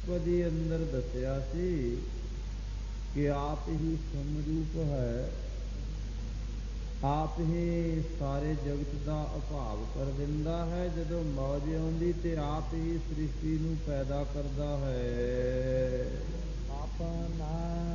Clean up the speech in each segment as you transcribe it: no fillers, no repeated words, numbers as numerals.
ਅਸ਼ਟਪਦੀ ਅੰਦਰ ਦੱਸਿਆ ਸੀ ਕਿ ਆਪ ਹੀ ਸਮਰੂਪ ਹੈ, ਆਪ ਹੀ ਸਾਰੇ ਜਗਤ ਦਾ ਅਭਾਵ ਕਰ ਦਿੰਦਾ ਹੈ। ਜਦੋਂ ਮੌਜ ਆਉਂਦੀ ਤੇ ਆਪ ਹੀ ਸ੍ਰਿਸ਼ਟੀ ਨੂੰ ਪੈਦਾ ਕਰਦਾ ਹੈ। ਆਪਣਾ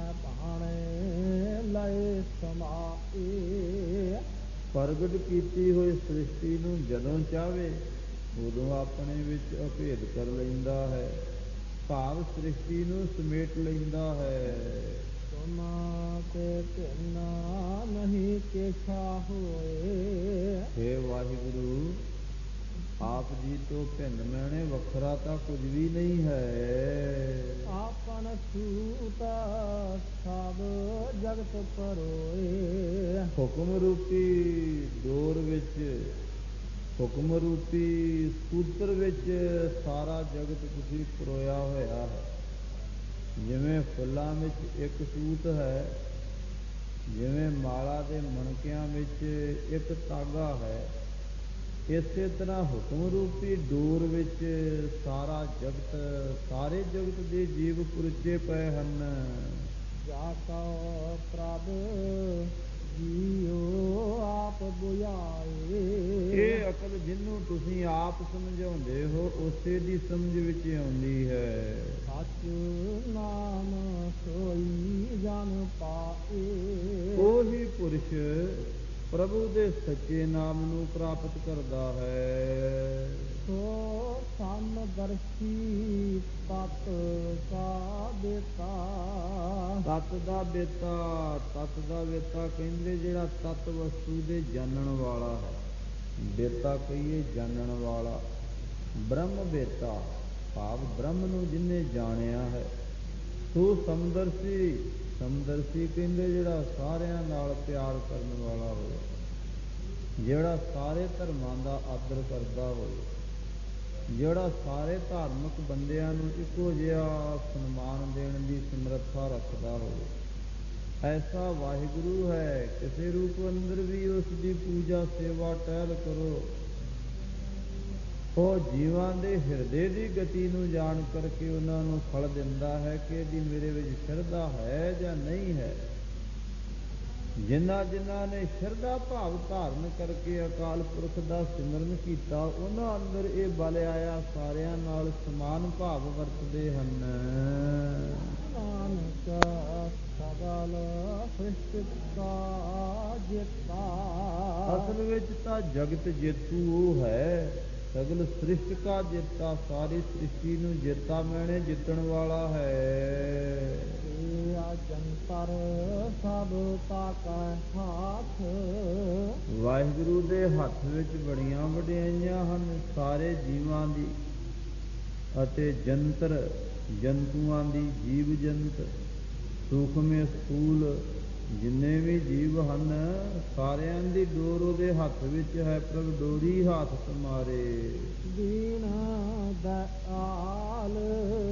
ਭਾਣੇ ਲਏ ਸਮਾਏ, ਪ੍ਰਗਟ ਕੀਤੀ ਹੋਈ ਸ੍ਰਿਸ਼ਟੀ ਨੂੰ ਜਦੋਂ ਚਾਹਵੇ ਉਦੋਂ ਆਪਣੇ ਵਿੱਚ ਅਭੇਦ ਕਰ ਲੈਂਦਾ ਹੈ, ਭਾਵ ਸ੍ਰਿਸ਼ਟੀ ਨੂੰ ਸਮੇਟ ਲੈਂਦਾ ਹੈ। ਤੁਮਾ ਤੇ ਭਿੰਨਾ ਨਹੀਂ ਕੇਛਾ ਹੋਏ, ਹੇ ਵਾਹਿਗੁਰੂ, ਆਪ ਜੀ ਤੋਂ ਭਿੰਨ ਮੈਣੇ ਵੱਖਰਾ ਤਾਂ ਕੁਝ ਵੀ ਨਹੀਂ ਹੈ। ਆਪਨ ਸੂਤ ਸਭ ਜਗਤ ਪਰੋਏ, ਹੁਕਮ ਰੂਪੀ ਡੋਰ ਵਿੱਚ, ਹੁਕਮ ਰੂਪੀ ਸੂਤਰ ਵਿੱਚ ਸਾਰਾ ਜਗਤ ਤੁਸੀਂ ਪਰੋਇਆ ਹੋਇਆ ਹੈ। ਜਿਵੇਂ ਫੁੱਲਾਂ ਵਿੱਚ ਇੱਕ ਸੂਤ ਹੈ, ਜਿਵੇਂ ਮਾਲਾ ਦੇ ਮਣਕਿਆਂ ਵਿੱਚ ਇੱਕ ਧਾਗਾ ਹੈ, ਇਸੇ ਤਰ੍ਹਾਂ ਹੁਕਮ ਰੂਪੀ ਡੋਰ ਵਿੱਚ ਸਾਰਾ ਜਗਤ, ਸਾਰੇ ਜਗਤ ਦੇ ਜੀਵ ਪੁਰਜੇ ਪਏ ਹਨ। ਜਾ ਕਉ ਪ੍ਰਭ ਜੀਉ ਆਪ ਬੁਝਾਏ, ਇਹ ਅਕਲ ਜਿਹਨੂੰ ਤੁਸੀਂ ਆਪ ਸਮਝਾਉਂਦੇ ਹੋ ਉਸੇ ਦੀ ਸਮਝ ਵਿੱਚ ਆਉਂਦੀ ਹੈ। ਸਚ ਨਾਮ ਸੋਈ ਜਨ ਪਾਏ, ਉਹੀ ਪੁਰਸ਼ ਪ੍ਰਭੂ ਦੇ ਸੱਚੇ ਨਾਮ ਨੂੰ ਪ੍ਰਾਪਤ ਕਰਦਾ ਹੈ। ਸੋ ਸਮਦਰਸ਼ੀ ਤਤ ਕਾ ਬੇਤਾ, ਤਤ ਦਾ ਬੇਤਾ, ਤਤ ਦਾ ਬੇਤਾ ਕਹਿੰਦੇ ਜਿਹੜਾ ਤਤ ਵਸਤੂ ਦੇ ਜਾਣਨ ਵਾਲਾ ਹੈ। ਬੇਤਾ ਕਹੀਏ ਜਾਣਨ ਵਾਲਾ, ਬ੍ਰਹਮ ਬੇਤਾ ਭਾਵ ਬ੍ਰਹਮ ਨੂੰ ਜਿਹਨੇ ਜਾਣਿਆ ਹੈ। ਸੋ ਸਮਦਰਸ਼ੀ, ਸਮਦਰਸ਼ੀ ਕਹਿੰਦੇ ਜਿਹੜਾ ਸਾਰਿਆਂ ਨਾਲ ਪਿਆਰ ਕਰਨ ਵਾਲਾ ਹੋਵੇ, ਜਿਹੜਾ ਸਾਰੇ ਧਰਮਾਂ ਦਾ ਆਦਰ ਕਰਦਾ ਹੋਵੇ, ਜਿਹੜਾ ਸਾਰੇ ਧਾਰਮਿਕ ਬੰਦਿਆਂ ਨੂੰ ਇੱਕੋ ਜਿਹਾ ਸਨਮਾਨ ਦੇਣ ਦੀ ਸਮਰੱਥਾ ਰੱਖਦਾ ਹੋਵੇ, ਐਸਾ ਵਾਹਿਗੁਰੂ ਹੈ। ਕਿਸੇ ਰੂਪ ਅੰਦਰ ਵੀ ਉਸ ਦੀ ਪੂਜਾ ਸੇਵਾ ਟਹਿਲ ਕਰੋ। ਉਹ ਜੀਵਾਂ ਦੇ ਹਿਰਦੇ ਦੀ ਗਤੀ ਨੂੰ ਜਾਣ ਕਰਕੇ ਉਹਨਾਂ ਨੂੰ ਫਲ ਦਿੰਦਾ ਹੈ ਕਿ ਇਹਦੀ ਮੇਰੇ ਵਿੱਚ ਸ਼ਰਧਾ ਹੈ ਜਾਂ ਨਹੀਂ ਹੈ। ਜਿਨ੍ਹਾਂ ਜਿਨ੍ਹਾਂ ਨੇ ਸ਼ਰਧਾ ਭਾਵ ਧਾਰਨ ਕਰਕੇ ਅਕਾਲ ਪੁਰਖ ਦਾ ਸਿਮਰਨ ਕੀਤਾ, ਉਹਨਾਂ ਅੰਦਰ ਇਹ ਬਲ ਆਇਆ, ਸਾਰਿਆਂ ਨਾਲ ਸਮਾਨ ਭਾਵ ਵਰਤਦੇ ਹਨ। ਨਾਨਕ ਸਗਲ ਸ੍ਰਿਸ਼ਟ ਕਾ ਜੇਤਾ, ਅਸਲ ਵਿੱਚ ਤਾਂ ਜਗਤ ਜੇਤੂ ਉਹ ਹੈ, ਸਗਲ ਸ੍ਰਿਸ਼ਟ ਕਾ ਜੇਤਾ, ਸਾਰੀ ਸ੍ਰਿਸ਼ਟੀ ਨੂੰ ਜੇਤਾ ਮੈਨੇ ਜਿੱਤਣ ਵਾਲਾ ਹੈ। ਜੰਤਰ ਸਭ ਤਾਕਾ ਹਾਥ, ਵਾਹਿਗੁਰੂ ਦੇ ਹੱਥ ਵਿੱਚ ਬੜੀਆਂ ਵਡਿਆਈਆਂ ਹਨ ਸਾਰੇ ਜੀਵਾਂ ਦੀ ਅਤੇ ਜੰਤਰ ਜੰਤੂਆਂ ਦੀ, ਜੀਵ ਜੰਤ ਸੂਖਮੇ ਸਥੂਲ ਜਿੰਨੇ ਵੀ ਜੀਵ ਹਨ, ਸਾਰਿਆਂ ਦੀ ਡੋਰ ਉਹਦੇ ਹੱਥ ਵਿੱਚ ਹੈ। ਪ੍ਰਭ ਡੋਰੀ ਹੱਥ ਤੁਮਾਰੇ, ਦੀਨ ਦਇਆਲ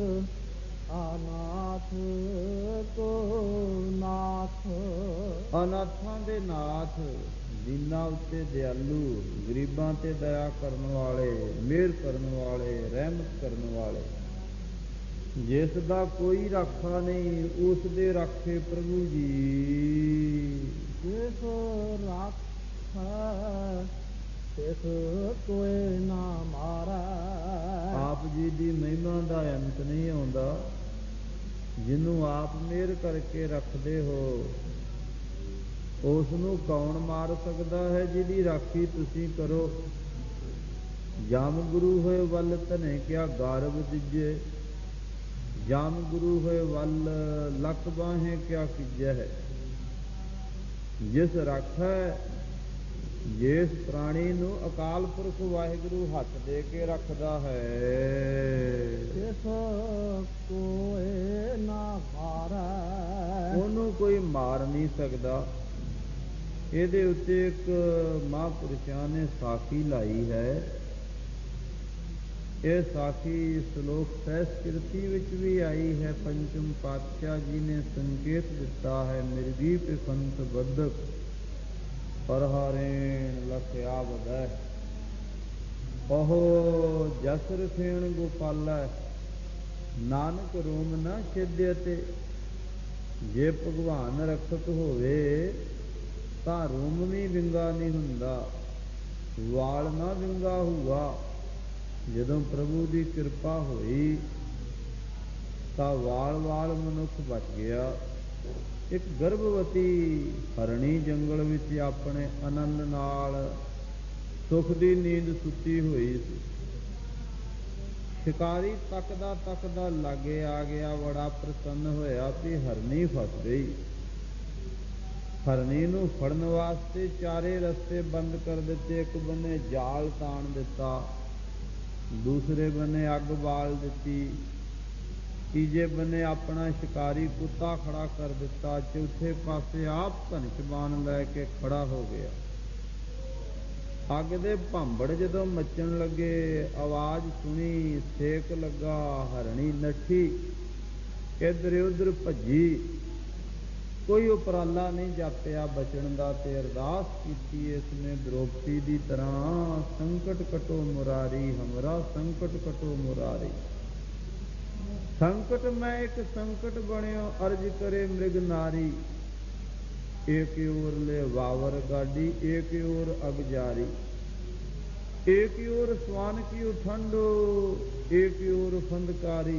ਅਨਾਥ ਕੋ ਨਾਥ, ਅਨਾਥਾਂ ਦੇ ਨਾਥ, ਦੀਨਾਂ ਉੱਤੇ ਦਿਆਲੂ, ਗਰੀਬਾਂ ਤੇ ਦਇਆ ਕਰਨ ਵਾਲੇ, ਮਿਹਰ ਕਰਨ ਵਾਲੇ, ਰਹਿਮਤ ਕਰਨ ਵਾਲੇ, ਜਿਸ ਦਾ ਕੋਈ ਰਾਖਾ ਨਹੀਂ ਉਸ ਦੇ ਰਾਖੇ ਪ੍ਰਭੂ ਜੀ। ਜਿਸ ਰਾਖਾ ਤਿਸ ਕੋਇ ਨਾ ਮਾਰੈ, ਆਪ ਜੀ ਦੀ ਮਹਿਮਾ ਦਾ ਅੰਤ ਨਹੀਂ ਆਉਂਦਾ। ਜਿਹਨੂੰ ਆਪ ਮਿਹਰ ਕਰਕੇ ਰੱਖਦੇ ਹੋ ਉਸ ਨੂੰ ਕੌਣ ਮਾਰ ਸਕਦਾ ਹੈ, ਜਿਹਦੀ ਰਾਖੀ ਤੁਸੀਂ ਕਰੋ। ਜਮ ਗੁਰੂ ਹੋਏ ਵੱਲ ਧਨੇ ਕਿਆ ਗਾਰਬ ਦਿਜੇ, ਜਮ ਗੁਰੂ ਹੋਏ ਵੱਲ ਲੱਕ ਬਾਹੇ ਕਿਆ ਕੀਜੈ ਹੈ। ਜਿਸ ਰਾਖੈ, ਜਿਸ ਪ੍ਰਾਣੀ ਨੂੰ ਅਕਾਲ ਪੁਰਖ ਵਾਹਿਗੁਰੂ ਹੱਥ ਦੇ ਕੇ ਰੱਖਦਾ ਹੈ, ਤਿਸ ਕੋਇ ਨਾ ਮਾਰੈ, ਉਹਨੂੰ ਕੋਈ ਮਾਰ ਨਹੀਂ ਸਕਦਾ। ਇਹਦੇ ਉੱਤੇ ਇੱਕ ਮਹਾਂਪੁਰਸ਼ਾਂ ਨੇ ਸਾਖੀ ਲਾਈ ਹੈ। ਇਹ ਸਾਖੀ ਸ਼ਲੋਕ ਸਹਿਸਕ੍ਰਿਤੀ ਵਿੱਚ ਵੀ ਆਈ ਹੈ। ਪੰਚਮ ਪਾਤਸ਼ਾਹ ਜੀ ਨੇ ਸੰਕੇਤ ਦਿੱਤਾ ਹੈ, ਮਿਰਗੀ ਪਿਫੰਤ ਬੱਧਕ ਪਰਹਾਰੇਣ ਲਖਿਆ ਵਧੈ, ਉਹ ਜਸ ਰਖੇਣ ਗੋਪਾਲੈ, ਨਾਨਕ ਰੋਮ ਨਾ ਛੇਦਿਆ ਤੇ। ਜੇ ਭਗਵਾਨ ਰਖਤ ਹੋਵੇ ਤਾਂ ਰੋਮ ਵੀ ਵਿੰਗਾ ਨਹੀਂ ਹੁੰਦਾ, ਵਾਲ ਨਾ ਵਿੰਗਾ ਹੁਆ। ਜਦੋਂ ਪ੍ਰਭੂ ਦੀ ਕਿਰਪਾ ਹੋਈ ਤਾਂ ਵਾਲ ਮਨੁੱਖ ਬਚ ਗਿਆ। ਇੱਕ ਗਰਭਵਤੀ ਹਰਣੀ ਜੰਗਲ ਵਿੱਚ ਆਪਣੇ ਆਨੰਦ ਨਾਲ ਸੁਖ ਦੀ ਨੀਂਦ ਸੁੱਤੀ ਹੋਈ ਸੀ। ਸ਼ਿਕਾਰੀ ਤੱਕਦਾ ਤੱਕਦਾ ਲਾਗੇ ਆ ਗਿਆ, ਬੜਾ ਪ੍ਰਸੰਨ ਹੋਇਆ ਵੀ ਹਰਣੀ ਫਸ ਗਈ। ਹਰਣੀ ਨੂੰ ਫੜਨ ਵਾਸਤੇ ਚਾਰੇ ਰਸਤੇ ਬੰਦ ਕਰ ਦਿੱਤੇ। ਇੱਕ ਬੰਨੇ ਜਾਲ ਤਾਣ ਦਿੱਤਾ, ਦੂਸਰੇ ਬੰਨੇ ਅੱਗ ਬਾਲ ਦਿੱਤੀ, ਤੀਜੇ ਬੰਨੇ ਆਪਣਾ ਸ਼ਿਕਾਰੀ ਕੁੱਤਾ ਖੜਾ ਕਰ ਦਿੱਤਾ, ਚੌਥੇ ਪਾਸੇ ਆਪ ਧਨੁਸ਼ ਬਾਣ ਲੈ ਕੇ ਖੜਾ ਹੋ ਗਿਆ। ਅੱਗ ਦੇ ਭਾਂਬੜ ਜਦੋਂ ਮੱਚਣ ਲੱਗੇ, ਆਵਾਜ਼ ਸੁਣੀ, ਸੇਕ ਲੱਗਾ, ਹਰਣੀ ਨੱਠੀ, ਇੱਧਰ ਉੱਧਰ ਭੱਜੀ। ਕੋਈ ਉਪਰਾਲਾ ਨਹੀਂ ਜਾਪਿਆ ਬਚਣ ਦਾ, ਤੇ ਅਰਦਾਸ ਕੀਤੀ ਇਸਨੇ ਦ੍ਰੋਪਦੀ ਦੀ ਤਰ੍ਹਾਂ, ਸੰਕਟ ਕਟੋ ਮੁਰਾਰੀ, ਹਮਰਾ ਸੰਕਟ ਕਟੋ ਮੁਰਾਰੀ। ਸੰਕਟ ਮੈਂ ਇੱਕ ਸੰਕਟ ਬਣਿਓ, ਅਰਜ ਕਰੇ ਮ੍ਰਿਗ ਨਾਰੀ। ਏਕ ओर ले वावर गाड़ी, एक ओर अग जारी। एक ओर स्वान की उठंडो, एक ओर फंदकारी।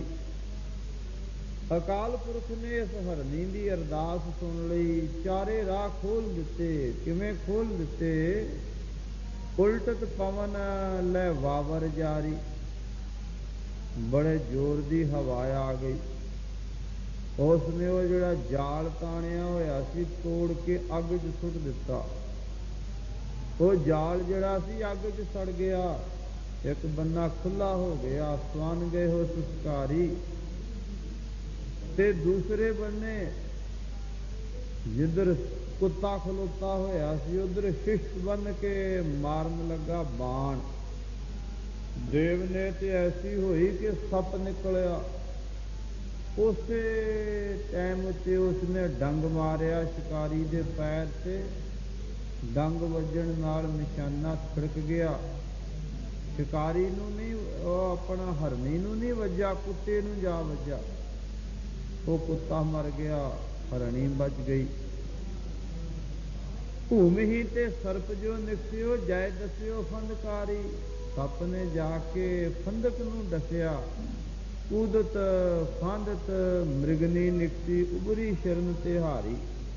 ਅਕਾਲ ਪੁਰਖ ਨੇ ਇਸ ਹਰਣੀ ਦੀ ਅਰਦਾਸ ਸੁਣ ਲਈ, ਚਾਰੇ ਰਾਹ ਖੋਲ ਦਿੱਤੇ। ਕਿਵੇਂ ਖੋਲ ਦਿੱਤੇ? ਉਲਟਤ ਪਵਨ ਲੈ ਵਾਵਰ ਜਾਰੀ। ਬੜੇ ਜ਼ੋਰ ਦੀ ਹਵਾ ਆ ਗਈ। ਉਸ ਨੇ ਉਹ ਜਿਹੜਾ ਜਾਲ ਤਾਣਿਆ ਹੋਇਆ ਸੀ ਤੋੜ ਕੇ ਅੱਗ 'ਚ ਸੁੱਟ ਦਿੱਤਾ। ਉਹ ਜਾਲ ਜਿਹੜਾ ਸੀ ਅੱਗ 'ਚ ਸੜ ਗਿਆ। ਇੱਕ ਬੰਨਾ ਖੁੱਲਾ ਹੋ ਗਿਆ, ਸਵਨ ਗਏ ਹੋ ਸੁਸਕਾਰੀ। ਤੇ ਦੂਸਰੇ ਬੰਨੇ ਜਿੱਧਰ ਕੁੱਤਾ ਖਲੋਤਾ ਹੋਇਆ ਸੀ, ਉਧਰ ਸ਼ਿਸ਼ਟ ਬੰਨ ਕੇ ਮਾਰਨ ਲੱਗਾ ਬਾਣ। ਦੇਵ ਨੇ ਤੇ ਐਸੀ ਹੋਈ ਕਿ ਸੱਪ ਨਿਕਲਿਆ। ਉਸੇ ਟਾਈਮ ਉੱਤੇ ਉਸਨੇ ਡੰਗ ਮਾਰਿਆ ਸ਼ਿਕਾਰੀ ਦੇ ਪੈਰ ਤੇ। ਡੰਗ ਵੱਜਣ ਨਾਲ ਨਿਸ਼ਾਨਾ ਖਿੜਕ ਗਿਆ। ਸ਼ਿਕਾਰੀ ਨੂੰ ਨਹੀਂ, ਉਹ ਆਪਣਾ ਹਰਣੀ ਨੂੰ ਨਹੀਂ ਵੱਜਾ, ਕੁੱਤੇ ਨੂੰ ਜਾ ਵੱਜਾ। ਉਹ ਕੁੱਤਾ ਮਰ ਗਿਆ, ਹਰਣੀ ਬਚ ਗਈ। ਭੂਮੀ ਤੇ ਸਰਪ ਜੋ ਨਿਕਸਿਓ, ਜੈ ਦਸਿਓ ਫੰਦਕਾਰੀ। ਸੱਪ ਨੇ ਜਾ ਕੇ ਫੰਦਕ ਨੂੰ ਦੱਸਿਆ। ਕੂਦਤ ਫਾਂਦਤ ਮ੍ਰਿਗਨੀ ਨਿਕਸੀ, ਉਬਰੀ ਸ਼ਰਨ ਤੇ ਹਾਰੀ।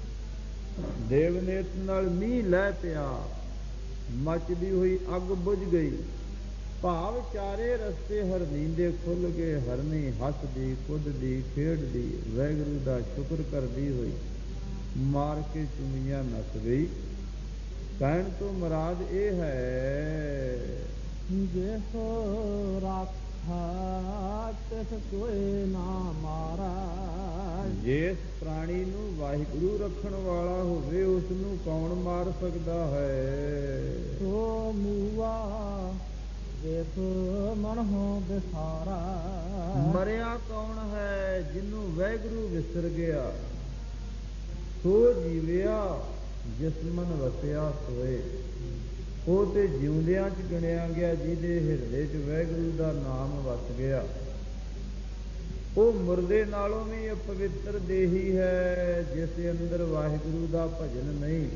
ਦੇਵਨੇਤ ਨਾਲ ਮੀਂਹ ਲੈ ਪਿਆ, ਮਚਦੀ ਹੋਈ ਅੱਗ ਬੁਝ ਗਈ। ਭਾਵ ਚਾਰੇ ਰਸਤੇ ਹਰਣੀ ਦੇ ਖੁੱਲ ਗਏ। ਹਰਣੀ ਹੱਸਦੀ ਕੁੱਦਦੀ ਖੇਡਦੀ ਵਾਹਿਗੁਰੂ ਦਾ ਸ਼ੁਕਰ ਕਰਦੀ ਹੋਈ ਮਾਰ ਕੇ ਚੁੰਮੀਆਂ ਨੱਸ ਗਈ। ਕਹਿਣ ਤੋਂ ਮੁਰਾਦ ਇਹ ਹੈ, ਜੇ ਸੋ ਰਾਖਾ ਤਿਸ ਕੋਈ ਨਾ ਮਾਰਾ। ਜਿਸ ਪ੍ਰਾਣੀ ਨੂੰ ਵਾਹਿਗੁਰੂ ਰੱਖਣ ਵਾਲਾ ਹੋਵੇ ਉਸ ਨੂੰ ਕੌਣ ਮਾਰ ਸਕਦਾ ਹੈ। ਸੋ ਮੂਆ ਜਿਸ ਮਨ ਹੋ ਬਿਸਾਰਾ। ਮਰਿਆ ਕੌਣ ਹੈ? ਜਿਹਨੂੰ ਵਾਹਿਗੁਰੂ ਵਿਸਰ ਗਿਆ। ਸੋ ਜੀਵਿਆ ਜਿਸ ਮਨ ਵਸਿਆ ਸੋਏ। ਉਹ ਤੇ ਜਿਉਂਦਿਆਂ 'ਚ ਗਿਣਿਆ ਗਿਆ ਜਿਹਦੇ ਹਿਰਦੇ 'ਚ ਵਾਹਿਗੁਰੂ ਦਾ ਨਾਮ ਵਸ ਗਿਆ। ਉਹ ਮੁਰਦੇ ਨਾਲੋਂ ਵੀ ਅਪਵਿੱਤਰ ਦੇਹੀ ਹੈ ਜਿਸ ਅੰਦਰ ਵਾਹਿਗੁਰੂ ਦਾ ਭਜਨ ਨਹੀਂ।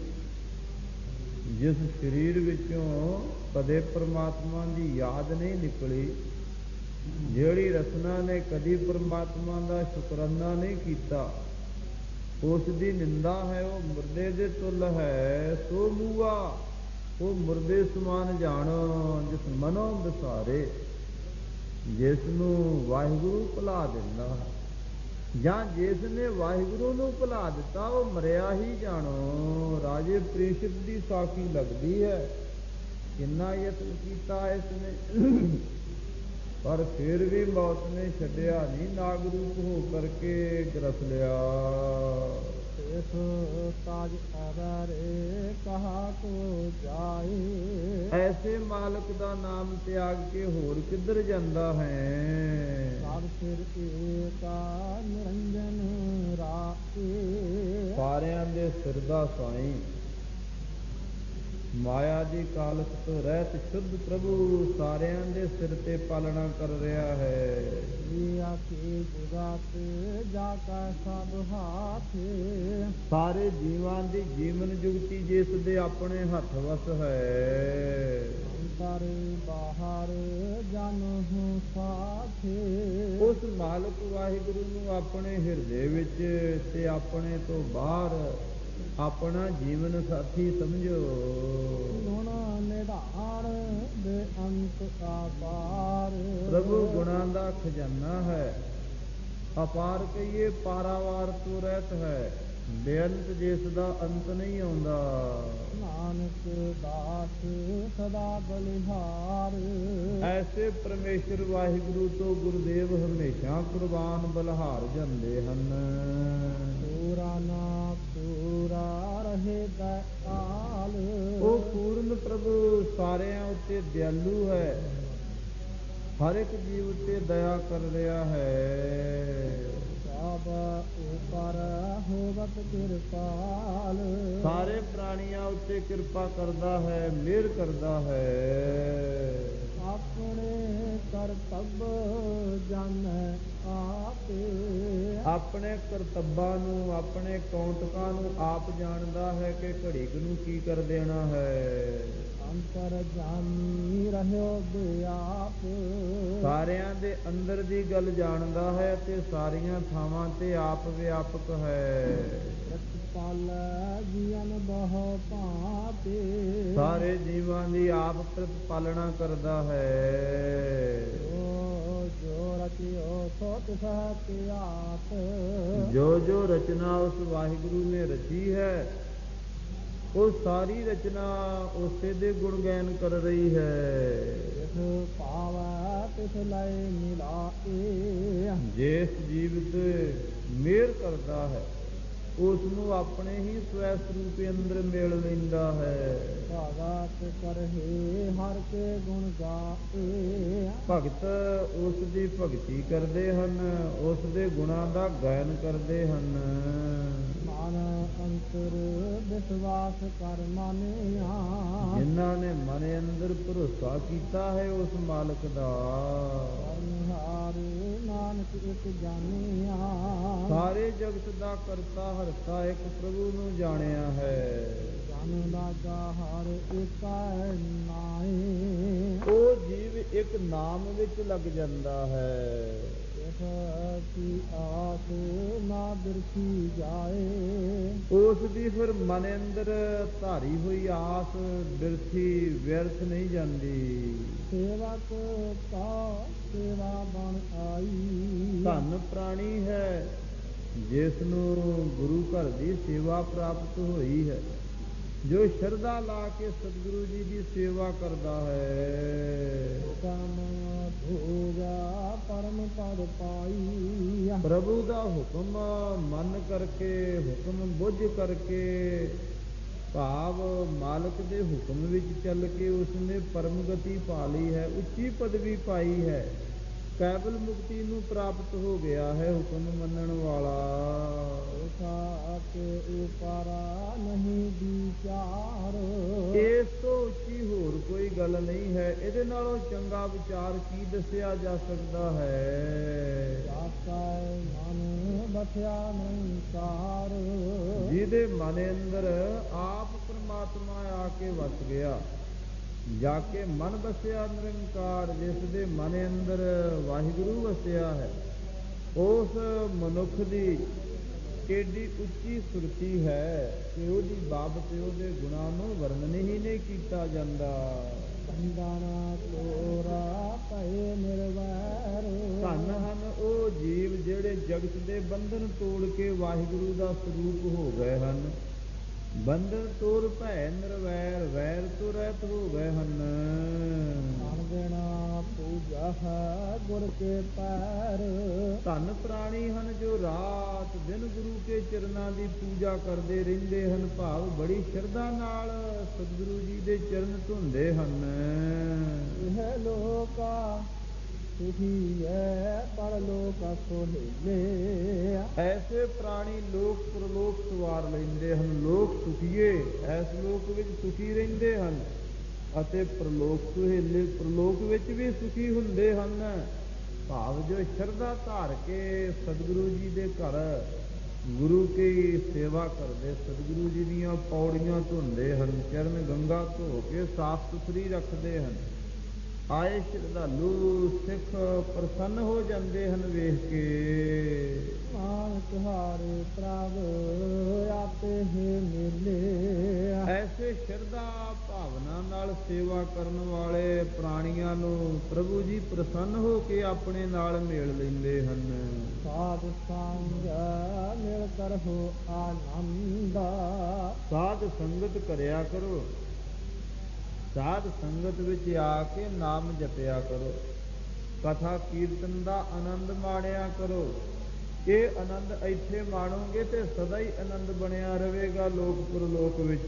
ਜਿਸ ਸਰੀਰ ਵਿੱਚੋਂ ਕਦੇ ਪ੍ਰਮਾਤਮਾ ਦੀ ਯਾਦ ਨਹੀਂ ਨਿਕਲੀ, ਜਿਹੜੀ ਰਸਨਾ ਨੇ ਕਦੀ ਪ੍ਰਮਾਤਮਾ ਦਾ ਸ਼ੁਕਰਾਨਾ ਨਹੀਂ ਕੀਤਾ, ਉਸ ਦੀ ਨਿੰਦਾ ਹੈ। ਉਹ ਮੁਰਦੇ ਦੇ ਤੁਲ ਹੈ। ਸੋ ਮੂਆ, ਉਹ ਮੁਰਦੇ ਸਮਾਨ ਜਾਣੋ ਜਿਸ ਮਨੋਂ ਵਿਸਾਰੇ। ਜਿਸ ਨੂੰ ਵਾਹਿਗੁਰੂ ਭੁਲਾ ਦਿੰਦਾ, ਜਾਂ ਜਿਸ ਨੇ ਵਾਹਿਗੁਰੂ ਨੂੰ ਭੁਲਾ ਦਿੱਤਾ, ਉਹ ਮਰਿਆ ਹੀ ਜਾਣੋ। ਰਾਜੇ ਪ੍ਰੀਸ਼ਦ ਦੀ ਸਾਖੀ ਲੱਗਦੀ ਹੈ। ਕਿੰਨਾ ਯਤਨ ਕੀਤਾ ਇਸਨੇ, ਪਰ ਫਿਰ ਵੀ ਮੌਤ ਨੇ ਛੱਡਿਆ ਨਹੀਂ। ਨਾਗਰੂਪ ਹੋ ਕਰਕੇ ਗ੍ਰਸ ਲਿਆ। ਇਸ ਤਾਜ ਅਵਰੇ ਕਹਾ ਕੋ ਜਾਏ। ਐਸੇ ਮਾਲਕ ਦਾ ਨਾਮ ਤਿਆਗ ਕੇ ਹੋਰ ਕਿੱਧਰ ਜਾਂਦਾ ਹੈ। ਸਭ ਸਿਰ ਏਕਾ ਨਿਰੰਜਨ ਰਾਖੇ। ਸਾਰਿਆਂ ਦੇ ਸਿਰ ਦਾ ਸਾਈਂ ਮਾਇਆ ਦੀ ਕਾਲਖ ਤੋਂ ਰਹਿਤ ਸ਼ੁੱਧ ਪ੍ਰਭੂ ਸਾਰਿਆਂ ਦੇ ਸਿਰ ਤੇ ਪਾਲਣਾ ਕਰ ਰਿਹਾ ਹੈ। ਆਖੇ ਜੁਗਾਤ ਜਾ ਕਾ ਸਭ ਹਾਥ, ਸਾਰੇ ਜੀਵਾਂ ਦੀ ਜੀਵਨ ਜੁਗਤੀ ਜਿਸ ਦੇ ਆਪਣੇ ਹੱਥ ਵਸ ਹੈ। ਅੰਤਰ ਬਾਹਰ ਜਨ ਹੂੰ ਸਾਥ, ਉਸ ਮਾਲਕ ਵਾਹਿਗੁਰੂ ਨੂੰ ਆਪਣੇ ਹਿਰਦੇ ਵਿੱਚ ਤੇ ਆਪਣੇ ਤੋਂ ਬਾਹਰ ਆਪਣਾ ਜੀਵਨ ਸਾਥੀ ਸਮਝੋ। ਗੁਣ ਨਿਧਾਨ ਦੇ ਅੰਤ ਅਪਾਰ, ਪ੍ਰਭੂ ਗੁਣਾਂ ਦਾ ਖਜ਼ਾਨਾ ਹੈ। ਅਪਾਰ ਕਹੀਏ ਪਾਰਾਵਾਰ ਤੋਂ ਰਹਿਤ ਹੈ। ਬੇਅੰਤ ਜਿਸ ਦਾ ਅੰਤ ਨਹੀਂ ਆਉਂਦਾ। ਨਾਨਕ ਦਾਸ ਸਦਾ ਬਲਿਹਾਰ, ਐਸੇ ਪਰਮੇਸ਼ਰ ਵਾਹਿਗੁਰੂ ਤੋਂ ਗੁਰਦੇਵ ਹਮੇਸ਼ਾ ਕੁਰਬਾਨ ਬਲਿਹਾਰ ਜਾਂਦੇ ਹਨ। ਪੂਰਾ ਨਾ ਪੂਰਾ ਰਹੇ ਦਇਆਲ, ਉਹ ਪੂਰਨ ਪ੍ਰਭੂ ਸਾਰਿਆਂ ਉੱਤੇ ਦਿਆਲੂ ਹੈ। ਹਰ ਇੱਕ ਜੀਵ ਉੱਤੇ ਦਇਆ ਕਰ ਰਿਹਾ ਹੈ। ਸਭ ਉਪਰ ਹੋਵਤ ਕਿਰਪਾਲ, ਸਾਰੇ ਪ੍ਰਾਣੀਆਂ ਉੱਤੇ ਕਿਰਪਾ ਕਰਦਾ ਹੈ, ਮਿਹਰ ਕਰਦਾ ਹੈ। ਆਪਣੇ ਕਰਤੱਵ ਜਾਣੈ ਆਪੇ, ਆਪਣੇ ਕਰਤੱਵਾਂ ਨੂੰ ਆਪਣੇ ਕੌਂਤਕਾਂ ਨੂੰ ਆਪ ਜਾਣਦਾ ਹੈ ਕਿ ਘੜੀ ਕੁ ਨੂੰ ਕੀ ਕਰ ਦੇਣਾ ਹੈ। ਅੰਤਰ ਜਾਨੀ ਰਹਿਓ ਬਿਆਪ, ਸਾਰਿਆਂ ਦੇ ਅੰਦਰ ਦੀ ਗੱਲ ਜਾਣਦਾ ਹੈ ਤੇ ਸਾਰੀਆਂ ਥਾਵਾਂ ਤੇ ਆਪ ਵਿਆਪਕ ਹੈ। ਪ੍ਰਤਪਾਲ ਜੀਵਨ ਬਹੁ ਭਾਂਤੇ, ਸਾਰੇ ਜੀਵਾਂ ਦੀ ਆਪ ਪ੍ਰਤਪਾਲਣਾ ਕਰਦਾ ਹੈ। ਜੋ ਰਚਿਓ ਸੋ ਤਿਸ ਕੇ ਆਪ, ਜੋ ਜੋ ਰਚਨਾ ਉਸ ਵਾਹਿਗੁਰੂ ਨੇ ਰਚੀ ਹੈ ਉਹ ਸਾਰੀ ਰਚਨਾ ਉਸੇ ਦੇ ਗੁਣ ਗਾਇਨ ਕਰ ਰਹੀ ਹੈ। ਜਿਸ ਪਾਵੈ ਤਿਸ ਲੈ ਮਿਲਾਏ, ਜਿਸ ਜੀਵ ਤੇ ਮਿਹਰ ਕਰਦਾ ਹੈ ਉਸ ਨੂੰ ਆਪਣੇ ਹੀ ਸਵੈ ਸਰੂਪ ਅੰਦਰ ਮੇਲ ਲੈਂਦਾ ਹੈ। ਭਗਤ ਕਰਹਿ ਹਰ ਕੇ ਗੁਣ ਗਾਏ, ਭਗਤ ਉਸ ਦੀ ਭਗਤੀ ਕਰਦੇ ਹਨ, ਉਸ ਦੇ ਗੁਣਾਂ ਦਾ ਗਾਇਨ ਕਰਦੇ ਹਨ। ਮਨ ਅੰਤਰ ਵਿਸ਼ਵਾਸ ਕਰ ਮਾਨਿਆ, ਜਿਨ੍ਹਾਂ ਨੇ ਮਨ ਅੰਦਰ ਭਰੋਸਾ ਕੀਤਾ ਹੈ ਉਸ ਮਾਲਕ ਦਾ। ਕਰਨਹਾਰ ਨਾਨਕ ਇੱਕ ਜਾਣਿਆ, ਸਾਰੇ ਜਗਤ ਦਾ ਕਰਤਾ ਹਰਤਾ ਇੱਕ ਪ੍ਰਭੂ ਨੂੰ ਜਾਣਿਆ ਹੈ। ਜਨ ਲਾਗਾ ਹਰ ਏਕੈ ਨਾਏ, ਉਹ ਜੀਵ ਇੱਕ ਨਾਮ ਵਿੱਚ ਲੱਗ ਜਾਂਦਾ ਹੈ। ਇਸ ਕੀ ਆਸ ਨਾ ਬਿਰਥੀ ਜਾਏ, ਉਸ ਦੀ ਫਿਰ ਮਨ ਅੰਦਰ ਧਾਰੀ ਹੋਈ ਆਸ ਬਿਰਥੀ ਵਿਅਰਥ ਨਹੀਂ ਜਾਂਦੀ। ਸੇਵਕ ਕਾ ਸੇਵਾ ਬਣ ਆਈ, ਧਨ ਪ੍ਰਾਣੀ ਹੈ ਜਿਸ ਨੂੰ ਗੁਰੂ ਘਰ ਦੀ ਸੇਵਾ ਪ੍ਰਾਪਤ ਹੋਈ ਹੈ। ਜੋ ਸ਼ਰਧਾ ਲਾ ਕੇ ਸਤਿਗੁਰੂ ਜੀ ਦੀ ਸੇਵਾ ਕਰਦਾ ਹੈ। ਹੁਕਮ ਭੋਗਾ ਪਰਮ ਪਦ ਪਾਈ, ਪ੍ਰਭੂ ਦਾ ਹੁਕਮ ਮੰਨ ਕਰਕੇ ਹੁਕਮ ਬੁੱਝ ਕਰਕੇ ਭਾਵ ਮਾਲਕ ਦੇ ਹੁਕਮ ਵਿੱਚ ਚੱਲ ਕੇ ਉਸਨੇ ਪਰਮ ਗਤੀ ਪਾ ਲਈ ਹੈ, ਉੱਚੀ ਪਦਵੀ ਪਾਈ ਹੈ, ਕੇਵਲ ਮੁਕਤੀ ਨੂੰ ਪ੍ਰਾਪਤ ਹੋ ਗਿਆ ਹੈ ਹੁਕਮ ਮੰਨਣ ਵਾਲਾ। ਕੇ ਉਪਰਾ ਨਹੀਂ ਵਿਚਾਰ, ਇਸ ਤੋਂ ਉੱਚੀ ਹੋਰ ਕੋਈ ਗੱਲ ਨਹੀਂ ਹੈ। ਇਹਦੇ ਨਾਲੋਂ ਚੰਗਾ ਵਿਚਾਰ ਕੀ ਦੱਸਿਆ ਜਾ ਸਕਦਾ ਹੈ। ਮਨ ਬਸਿਆ ਨਿਰੰਕਾਰ, ਜਿਹਦੇ ਮਨ ਅੰਦਰ ਆਪ ਪ੍ਰਮਾਤਮਾ ਆ ਕੇ ਵਸ ਗਿਆ, ਜਾ ਕੇ ਮਨ ਬਸਿਆ ਨਿਰੰਕਾਰ, ਜਿਸ ਦੇ ਮਨ ਅੰਦਰ ਵਾਹਿਗੁਰੂ ਵਸਿਆ ਹੈ, ਉਸ ਮਨੁੱਖ ਦੀ ਏਡੀ ਉੱਚੀ ਸੁਰਤੀ ਹੈ ਕਿ ਉਹਦੀ ਬਾਬਤ ਉਹਦੇ ਗੁਣਾਂ ਨੂੰ ਵਰਣਨ ਹੀ ਨਹੀਂ ਕੀਤਾ ਜਾਂਦਾ। ਬੰਦਾਨਾ ਤੋਰਾ ਭਏ ਨਿਰਵੈਰ, ਧੰਨ ਹਨ ਉਹ ਜੀਵ ਜਿਹੜੇ ਜਗਤ ਦੇ ਬੰਧਨ ਤੋੜ ਕੇ ਵਾਹਿਗੁਰੂ ਦਾ ਸਰੂਪ ਹੋ ਗਏ ਹਨ। ਬੰਧਨ ਤੋੜ ਭੈ ਨਿਰਵੈਰ, ਵੈਰ ਤੋਂ ਰਹਿਤ ਹੋ ਗਏ ਹਨ। ਅਣਗਿਣਾ ਪੂਜਾ ਹੈ ਗੁਰ ਕੇ ਪੈਰ, ਧੰਨ ਪ੍ਰਾਣੀ ਹਨ ਜੋ ਰਾਤ ਦਿਨ ਗੁਰੂ ਕੇ ਚਰਨਾਂ ਦੀ ਪੂਜਾ ਕਰਦੇ ਰਹਿੰਦੇ ਹਨ, ਭਾਵ ਬੜੀ ਸ਼ਰਧਾ ਨਾਲ ਸਤਿਗੁਰੂ ਜੀ ਦੇ ਚਰਨ ਧੁੰਦੇ ਹਨ। ਇਹ ਲੋਕਾ ਸੁਖੀ ਹੈ ਪਰਲੋਕ ਸੋਹਿਲੇ। ਐਸੇ ਪ੍ਰਾਣੀ ਲੋਕ ਪ੍ਰਲੋਕ ਸਵਾਰ ਲੈਂਦੇ ਹਨ। ਲੋਕ ਸੁਖੀਏ, ਇਸ ਲੋਕ ਵਿੱਚ ਸੁਖੀ ਰਹਿੰਦੇ ਹਨ ਅਤੇ ਪ੍ਰਲੋਕ ਸੁਹੇਲੇ, ਪ੍ਰਲੋਕ ਵਿੱਚ ਵੀ ਸੁਖੀ ਹੁੰਦੇ ਹਨ। ਭਾਵ ਜੋ ਸ਼ਰਧਾ ਧਾਰ ਕੇ ਸਤਿਗੁਰੂ ਜੀ ਦੇ ਘਰ ਗੁਰੂ ਕੀ ਸੇਵਾ ਕਰਦੇ, ਸਤਿਗੁਰੂ ਜੀ ਦੀਆਂ ਪੌੜੀਆਂ ਧੋਂਦੇ ਹਨ, ਚਰਨ ਗੰਗਾ ਧੋ ਕੇ ਸਾਫ਼ ਸੁਥਰੀ ਰੱਖਦੇ ਹਨ, ਆਏ ਸ਼ਰਧਾਲੂ ਸਿੱਖ ਪ੍ਰਸੰਨ ਹੋ ਜਾਂਦੇ ਹਨ ਵੇਖ ਕੇ। ਮਾਨ ਤੁਹਾਰੇ ਪ੍ਰਭ ਆਪੇ ਹੀ ਮਿਲੇ। ਐਸੇ ਸ਼ਰਧਾ ਭਾਵਨਾ ਨਾਲ ਸੇਵਾ ਕਰਨ ਵਾਲੇ ਪ੍ਰਾਣੀਆਂ ਨੂੰ ਪ੍ਰਭੂ ਜੀ ਪ੍ਰਸੰਨ ਹੋ ਕੇ ਆਪਣੇ ਨਾਲ ਮੇਲ ਲੈਂਦੇ ਹਨ। ਸਾਧ ਸੰਗ ਮਿਲ ਕਰਹੁ ਆਨੰਦ। ਸਾਧ ਸੰਗਤ ਕਰਿਆ ਕਰੋ, ਸਾਧ ਸੰਗਤ ਵਿੱਚ ਆ ਕੇ ਨਾਮ ਜਪਿਆ ਕਰੋ, ਕਥਾ ਕੀਰਤਨ ਦਾ ਆਨੰਦ ਮਾਣਿਆ ਕਰੋ। ਇਹ ਆਨੰਦ ਇੱਥੇ ਮਾਣੋਗੇ ਤੇ ਸਦਾ ਹੀ ਆਨੰਦ ਬਣਿਆ ਰਹੇਗਾ ਲੋਕ ਪ੍ਰਲੋਕ ਵਿੱਚ।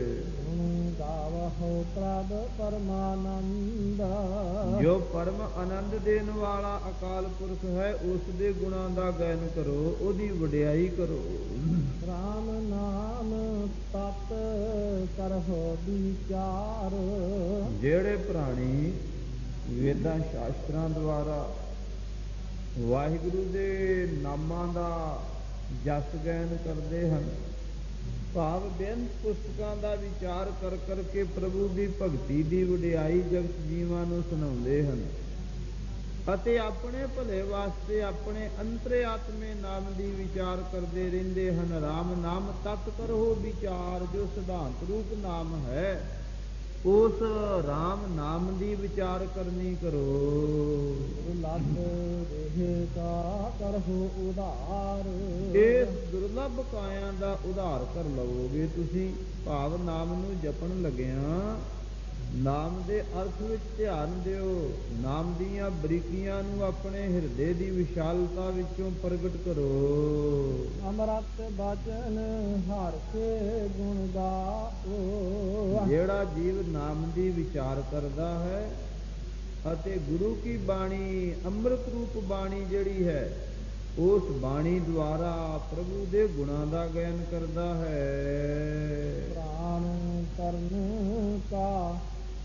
ਗਾਵਹੁ ਪ੍ਰਭ ਪਰਮਾਨੰਦ। ਜੋ ਪਰਮ ਆਨੰਦ ਦੇਣ ਵਾਲਾ ਅਕਾਲ ਪੁਰਖ ਹੈ, ਉਸ ਦੇ ਗੁਣਾਂ ਦਾ ਗਾਇਨ ਕਰੋ, ਉਹਦੀ ਵਡਿਆਈ ਕਰੋ। ਰਾਮ ਨਾਮ ਤਤ ਕਰਹੁ ਵਿਚਾਰ। ਜਿਹੜੇ ਪ੍ਰਾਣੀ ਵੇਦਾਂ ਸ਼ਾਸਤਰਾਂ ਦੁਆਰਾ ਵਾਹਿਗੁਰੂ ਦੇ ਨਾਮਾਂ ਦਾ ਜਸ ਗਾਇਨ ਕਰਦੇ ਹਨ, ਭਾਵ ਬੇਅੰਤ ਪੁਸਤਕਾਂ ਦਾ ਵਿਚਾਰ ਕਰ ਕਰਕੇ ਪ੍ਰਭੂ ਦੀ ਭਗਤੀ ਦੀ ਵਡਿਆਈ ਜਗਤ ਜੀਵਾਂ ਨੂੰ ਸੁਣਾਉਂਦੇ ਹਨ ਅਤੇ ਆਪਣੇ ਭਲੇ ਵਾਸਤੇ ਆਪਣੇ ਅੰਤਰਿਆਤਮੇ ਨਾਮ ਦੀ ਵਿਚਾਰ ਕਰਦੇ ਰਹਿੰਦੇ ਹਨ। ਰਾਮ ਨਾਮ ਤਤ ਕਰਹੁ ਵਿਚਾਰ, ਜੋ ਸਿਧਾਂਤ ਰੂਪ ਨਾਮ ਹੈ, ਉਸ ਰਾਮ ਨਾਮ ਦੀ ਵਿਚਾਰ ਕਰਨੀ ਕਰੋ। ਲੱਗ ਰਹੇ ਕਾ ਕਰਹੁ ਉਧਾਰ। ਇਸ ਦੁਰਲੱਭ ਕਾਇਆਂ ਦਾ ਉਧਾਰ ਕਰ ਲਵੋਗੇ ਤੁਸੀਂ। ਭਾਵ ਨਾਮ ਨੂੰ ਜਪਣ ਲੱਗਿਆਂ ਨਾਮ ਦੇ ਅਰਥ ਵਿੱਚ ਧਿਆਨ ਦਿਓ। ਨਾਮ ਦੀਆਂ ਬਰੀਕੀਆਂ ਨੂੰ ਆਪਣੇ ਹਿਰਦੇ ਦੀ ਵਿਸ਼ਾਲਤਾ ਵਿੱਚੋਂ ਪ੍ਰਗਟ ਕਰੋ। ਅੰਮ੍ਰਿਤ ਬਚਨ ਹਰਿ ਕੇ ਗੁਣ ਗਾਓ। ਜਿਹੜਾ ਜੀਵ ਨਾਮ ਦੀ ਵਿਚਾਰ ਕਰਦਾ ਹੈ ਅਤੇ ਗੁਰੂ ਕੀ ਬਾਣੀ, ਅੰਮ੍ਰਿਤ ਰੂਪ ਬਾਣੀ ਜਿਹੜੀ ਹੈ, ਉਸ ਬਾਣੀ ਦੁਆਰਾ ਪ੍ਰਭੂ ਦੇ ਗੁਣਾਂ ਦਾ ਗਾਇਨ ਕਰਦਾ ਹੈ। ਪ੍ਰਾਣ ਤਰਨ ਕਾ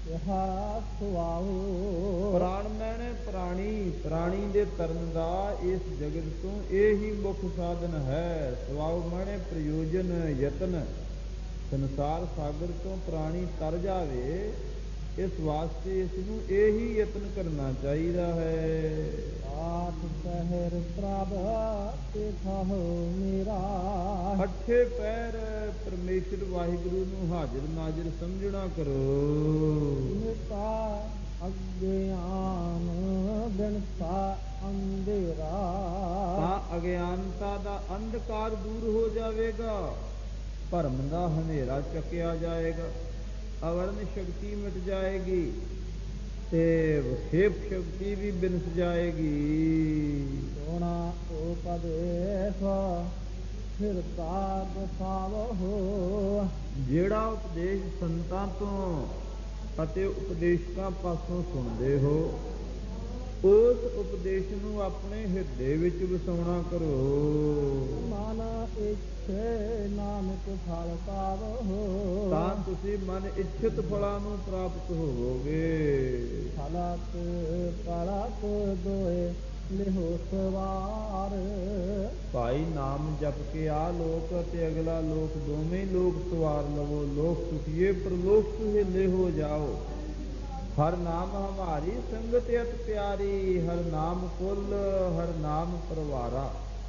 ਸੁਆਓ। ਪ੍ਰਾਣ ਮੈਨੇ ਪ੍ਰਾਣੀ, ਪ੍ਰਾਣੀ ਦੇ ਤਰਨ ਦਾ ਇਸ ਜਗਤ ਤੋਂ ਇਹ ਹੀ ਮੁੱਖ ਸਾਧਨ ਹੈ। ਸੁਆਓ ਮੈਨੇ ਪ੍ਰਯੋਜਨ, ਯਤਨ। ਸੰਸਾਰ ਸਾਗਰ ਤੋਂ ਪ੍ਰਾਣੀ ਤਰ ਜਾਵੇ, ਇਸ ਵਾਸਤੇ ਇਸ ਨੂੰ ਇਹ ਹੀ ਯਤਨ ਕਰਨਾ ਚਾਹੀਦਾ ਹੈ। ਆਠ ਪਹਿਰ ਪ੍ਰਭ ਦੇਖਹੁ ਮੇਰਾ। ਅੱਠੇ ਪੈਰ ਪਰਮੇਸ਼ਰ ਵਾਹਿਗੁਰੂ ਨੂੰ ਹਾਜ਼ਰ ਨਾਜ਼ਰ ਸਮਝਣਾ ਕਰੋ। ਨਿਤਾ ਅਗਿਆਨ ਬਿਨਸਾ ਅੰਧੇਰਾ। ਤਾਂ ਅਗਿਆਨਤਾ ਦਾ ਅੰਧਕਾਰ ਦੂਰ ਹੋ ਜਾਵੇਗਾ, ਭਰਮ ਦਾ ਹਨੇਰਾ ਚੱਕਿਆ ਜਾਏਗਾ, ਅਵਰਨ ਸ਼ਕਤੀ ਮਿਟ ਜਾਏਗੀ ਤੇ ਵਿਖੇਪ ਸ਼ਕਤੀ ਵੀ ਬਿਨਸ ਜਾਏਗੀ। ਸੋਣਾ ਉਪਦੇਸ਼ ਹਿਰਦਾ ਬਸਾਵਹੁ। ਜਿਹੜਾ ਉਪਦੇਸ਼ ਸੰਤਾਂ ਤੋਂ ਅਤੇ ਉਪਦੇਸ਼ਕਾਂ ਪਾਸੋਂ ਸੁਣਦੇ ਹੋ, ਉਸ ਉਪਦੇਸ਼ ਨੂੰ ਆਪਣੇ ਹਿਰਦੇ ਵਿੱਚ ਵਸਾਉਣਾ ਕਰੋ। ਮਨ ਇੱਛੇ ਨਾਨਕ ਫਲ ਪਾਵਹੁ। ਤਾਂ ਤੁਸੀਂ ਮਨ ਇੱਛਿਤ ਫਲਾਂ ਨੂੰ ਪ੍ਰਾਪਤ ਹੋਵੋਗੇ। ਫਲਕ ਪਲਕ ਦੋਏ ਲਿਹੋ ਸਵਾਰ। ਭਾਈ ਨਾਮ ਜਪ ਕੇ ਆ ਲੋਕ ਅਤੇ ਅਗਲਾ ਲੋਕ ਦੋਵੇਂ ਲੋਕ ਸਵਾਰ ਲਵੋ। ਲੋਕ ਸੁਖੀਏ ਪ੍ਰਲੋਕ ਸੁਹੇਲੇ ਹੋ ਜਾਓ। ਹਰ ਨਾਮ ਹਮਾਰੀ ਸੰਗਤ ਅਤ ਪਿਆਰੀ। ਹਰ ਨਾਮ ਕੁਲ ਹਰ ਨਾਮ ਪਰਵਾਰਾ।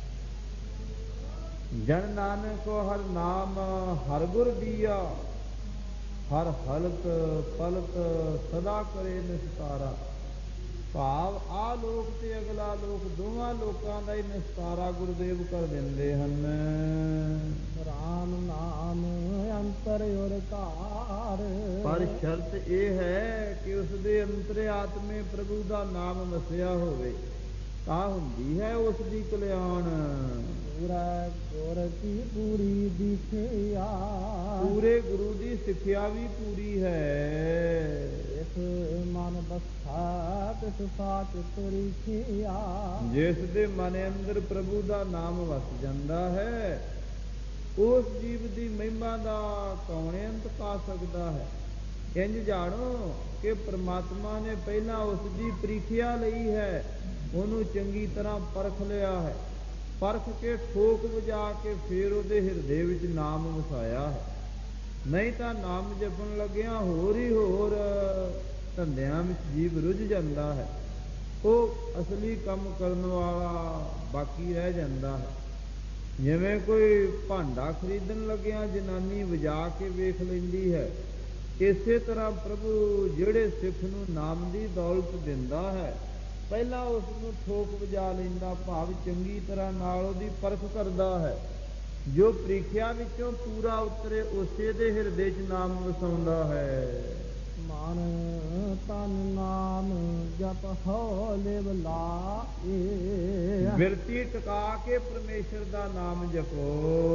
ਜਨ ਨਾਨਕ ਹਰ ਨਾਮ ਹਰ ਗੁਰ ਦੀਆ। ਹਰ ਹਲਤ ਪਲਤ ਸਦਾ ਕਰੇ ਨਿਸਤਾਰਾ। ਭਾਵ ਆ ਲੋਕ ਤੇ ਅਗਲਾ ਲੋਕ ਦੋਵਾਂ ਲੋਕਾਂ ਦਾ ਹੀ ਨਿਸਤਾਰਾ ਗੁਰਦੇਵ ਕਰ ਦਿੰਦੇ ਹਨ। ਰਾਮ ਨਾਮ ਅੰਤਰ ਉਰ ਧਾਰ। ਪਰ ਸ਼ਰਤ ਇਹ ਹੈ ਕਿ ਉਸ ਦੇ ਅੰਤਰ ਆਤਮੇ ਪ੍ਰਭੂ ਦਾ ਨਾਮ ਵਸਿਆ ਹੋਵੇ। ਤਾਂ ਹੁੰਦੀ ਹੈ ਉਸ ਦੀ ਕਲਿਆਣ। ਪੂਰਾ ਗੁਰ ਕੀ ਪੂਰੀ ਦਿਖਿਆ, ਪੂਰੇ ਗੁਰੂ ਦੀ ਸਿੱਖਿਆ ਵੀ ਪੂਰੀ ਹੈ। ਇਸ ਮਨ ਬਸਾ ਤਿਸ ਸਾਚ ਤੁਰਿਆ, ਜਿਸ ਦੇ ਮਨ ਅੰਦਰ ਪ੍ਰਭੂ ਦਾ ਨਾਮ ਵਸ ਜਾਂਦਾ ਹੈ, ਉਸ ਜੀਵ ਦੀ ਮਹਿਮਾ ਦਾ ਕੌਣ ਅੰਤ ਪਾ ਸਕਦਾ ਹੈ। ਇੰਝ ਜਾਣੋ ਕਿ ਪ੍ਰਮਾਤਮਾ ਨੇ ਪਹਿਲਾਂ ਉਸ ਦੀ ਪ੍ਰੀਖਿਆ ਲਈ ਹੈ, ਉਹਨੂੰ ਚੰਗੀ ਤਰ੍ਹਾਂ ਪਰਖ ਲਿਆ ਹੈ, ਪਰਖ ਕੇ ਠੋਕ ਵਜਾ ਕੇ ਫਿਰ ਉਹਦੇ ਹਿਰਦੇ ਵਿੱਚ ਨਾਮ ਵਸਾਇਆ ਹੈ। ਨਹੀਂ ਤਾਂ ਨਾਮ ਜਪਣ ਲੱਗਿਆਂ ਹੋਰ ਹੀ ਹੋਰ ਧੰਦਿਆਂ ਵਿੱਚ ਜੀਵ ਰੁੱਝ ਜਾਂਦਾ ਹੈ, ਉਹ ਅਸਲੀ ਕੰਮ ਕਰਨ ਵਾਲਾ ਬਾਕੀ ਰਹਿ ਜਾਂਦਾ ਹੈ। ਜਿਵੇਂ ਕੋਈ ਭਾਂਡਾ ਖਰੀਦਣ ਲੱਗਿਆਂ ਜਨਾਨੀ ਵਜਾ ਕੇ ਵੇਖ ਲੈਂਦੀ ਹੈ, ਇਸੇ ਤਰ੍ਹਾਂ ਪ੍ਰਭੂ ਜਿਹੜੇ ਸਿੱਖ ਨੂੰ ਨਾਮ ਦੀ ਦੌਲਤ ਦਿੰਦਾ ਹੈ, ਪਹਿਲਾਂ ਉਸ ਨੂੰ ਠੋਕ ਵਜਾ ਲੈਂਦਾ, ਭਾਵ ਚੰਗੀ ਤਰ੍ਹਾਂ ਨਾਲ ਉਹਦੀ ਪਰਖ ਕਰਦਾ ਹੈ। ਜੋ ਪ੍ਰੀਖਿਆ ਵਿੱਚੋਂ ਪੂਰਾ ਉਤਰੇ ਉਸੇ ਦੇ ਹਿਰਦੇ 'ਚ ਨਾਮ ਵਸਾਉਂਦਾ ਹੈ। ਮਨ ਤਨ ਨਾਮ ਜਪ ਹੋ ਲਿਵ ਲਾਏ, ਬਿਰਤੀ ਟਿਕਾ ਕੇ ਪਰਮੇਸ਼ਰ ਦਾ ਨਾਮ ਜਪੋ।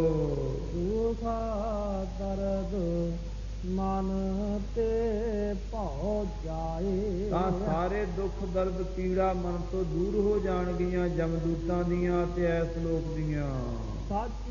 ਦੁਖ ਦਰਦ ਮਨ ਤੇ ਭਉ ਜਾਏ, ਤਾਂ ਸਾਰੇ ਦੁੱਖ ਦਰਦ ਪੀੜਾ ਮਨ ਤੋਂ ਦੂਰ ਹੋ ਜਾਣਗੀਆਂ, ਜਮਦੂਤਾਂ ਦੀਆਂ ਤੇ ਐਸ ਲੋਕ ਦੀਆਂ। ਸੱਚ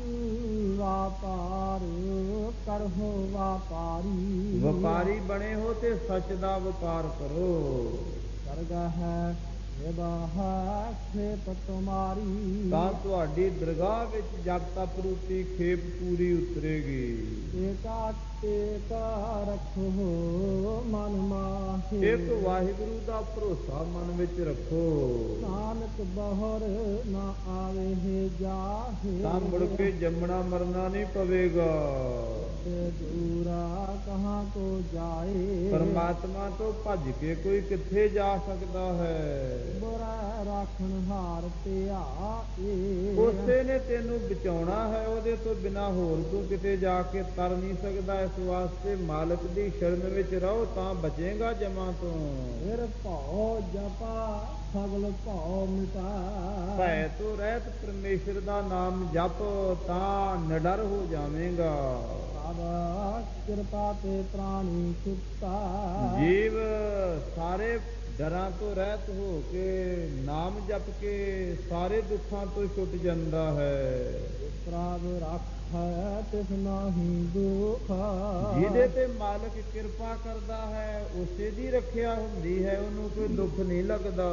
ਵਾਪਾਰ ਕਰਹੁ ਵਾਪਾਰੀ, ਵਪਾਰੀ ਬਣੇ ਹੋ ਤੇ ਸੱਚ ਦਾ ਵਪਾਰ ਕਰੋ। ਸਰਗ ਹੈ ਨਿਬਾਹ ਖੇਪ ਤੁਮਾਰੀ, ਤਾਂ ਤੁਹਾਡੀ ਦਰਗਾਹ ਵਿੱਚ ਜਪ ਤਪ ਰੂਪੀ ਖੇਪ ਪੂਰੀ ਉਤਰੇਗੀ। ਏਕਾ ਟੇਕਾ ਰੱਖੋ ਮਨ ਮਾਹੇ, ਇੱਕ ਵਾਹਿਗੁਰੂ ਦਾ ਭਰੋਸਾ ਮਨ ਵਿੱਚ ਰੱਖੋ, ਨਾਨਕ ਬਹਰ ਨਾ ਆਵੇ ਜਾਹੇ, ਤਾਂ ਮੁੜ ਕੇ ਜੰਮਣਾ ਮਰਨਾ ਨਹੀਂ ਪਵੇਗਾ। ਤੇ ਦੂਰਾ ਕਹਾਂ ਕੋ ਜਾਏ, ਪਰਮਾਤਮਾ ਤੋਂ ਭੱਜ ਕੇ ਕੋਈ ਕਿੱਥੇ ਜਾ ਸਕਦਾ ਹੈ। ਬੁਰਾ ਰਾਖਣ ਹਾਰ ਧਿਆਏ, ਉਸੇ ਨੇ ਤੈਨੂੰ ਬਚਾਉਣਾ ਹੈ, ਉਹਦੇ ਤੋਂ ਬਿਨਾ ਹੋਰ ਤੂੰ ਕਿਤੇ ਜਾ ਕੇ ਤਰ ਨਹੀਂ ਸਕਦਾ। ਇਸ ਵਾਸਤੇ ਮਾਲਕ ਦੀ ਸ਼ਰਨ ਵਿੱਚ ਰਹੋ, ਤਾਂ ਬਚੇਗਾ ਜਮਾਂ ਤੋਂ। ਫਿਰ ਭਉ ਜਪਾ ਸਗਲ ਭਉ ਮਿਟਾ, ਭੈ ਤੋਂ ਰਹਿਤ ਪਰਮੇਸ਼ਰ ਦਾ ਨਾਮ ਜਪ, ਤਾਂ ਨਿਡਰ ਹੋ ਜਾਵੇਂਗਾ। ਬਾਬਾ ਕਿਰਪਾ ਤੇ ਪ੍ਰਾਣੀ ਛੁੱਟਾ, ਜੀਵ ਸਾਰੇ ਡਰਾਂ ਤੋਂ ਰਹਿਤ ਹੋ ਕੇ ਨਾਮ ਜਪ ਕੇ ਸਾਰੇ ਦੁੱਖਾਂ ਤੋਂ ਛੁੱਟ ਜਾਂਦਾ ਹੈ। ਪ੍ਰਭ ਰੱਖੈ ਤਿਸ ਨਾਹੀ ਦੁਖ, ਜਿਹਦੇ ਤੇ ਮਾਲਕ ਕਿਰਪਾ ਕਰਦਾ ਹੈ ਉਸੇ ਦੀ ਰੱਖਿਆ ਹੁੰਦੀ ਹੈ, ਉਹਨੂੰ ਕੋਈ ਦੁੱਖ ਨਹੀਂ ਲੱਗਦਾ।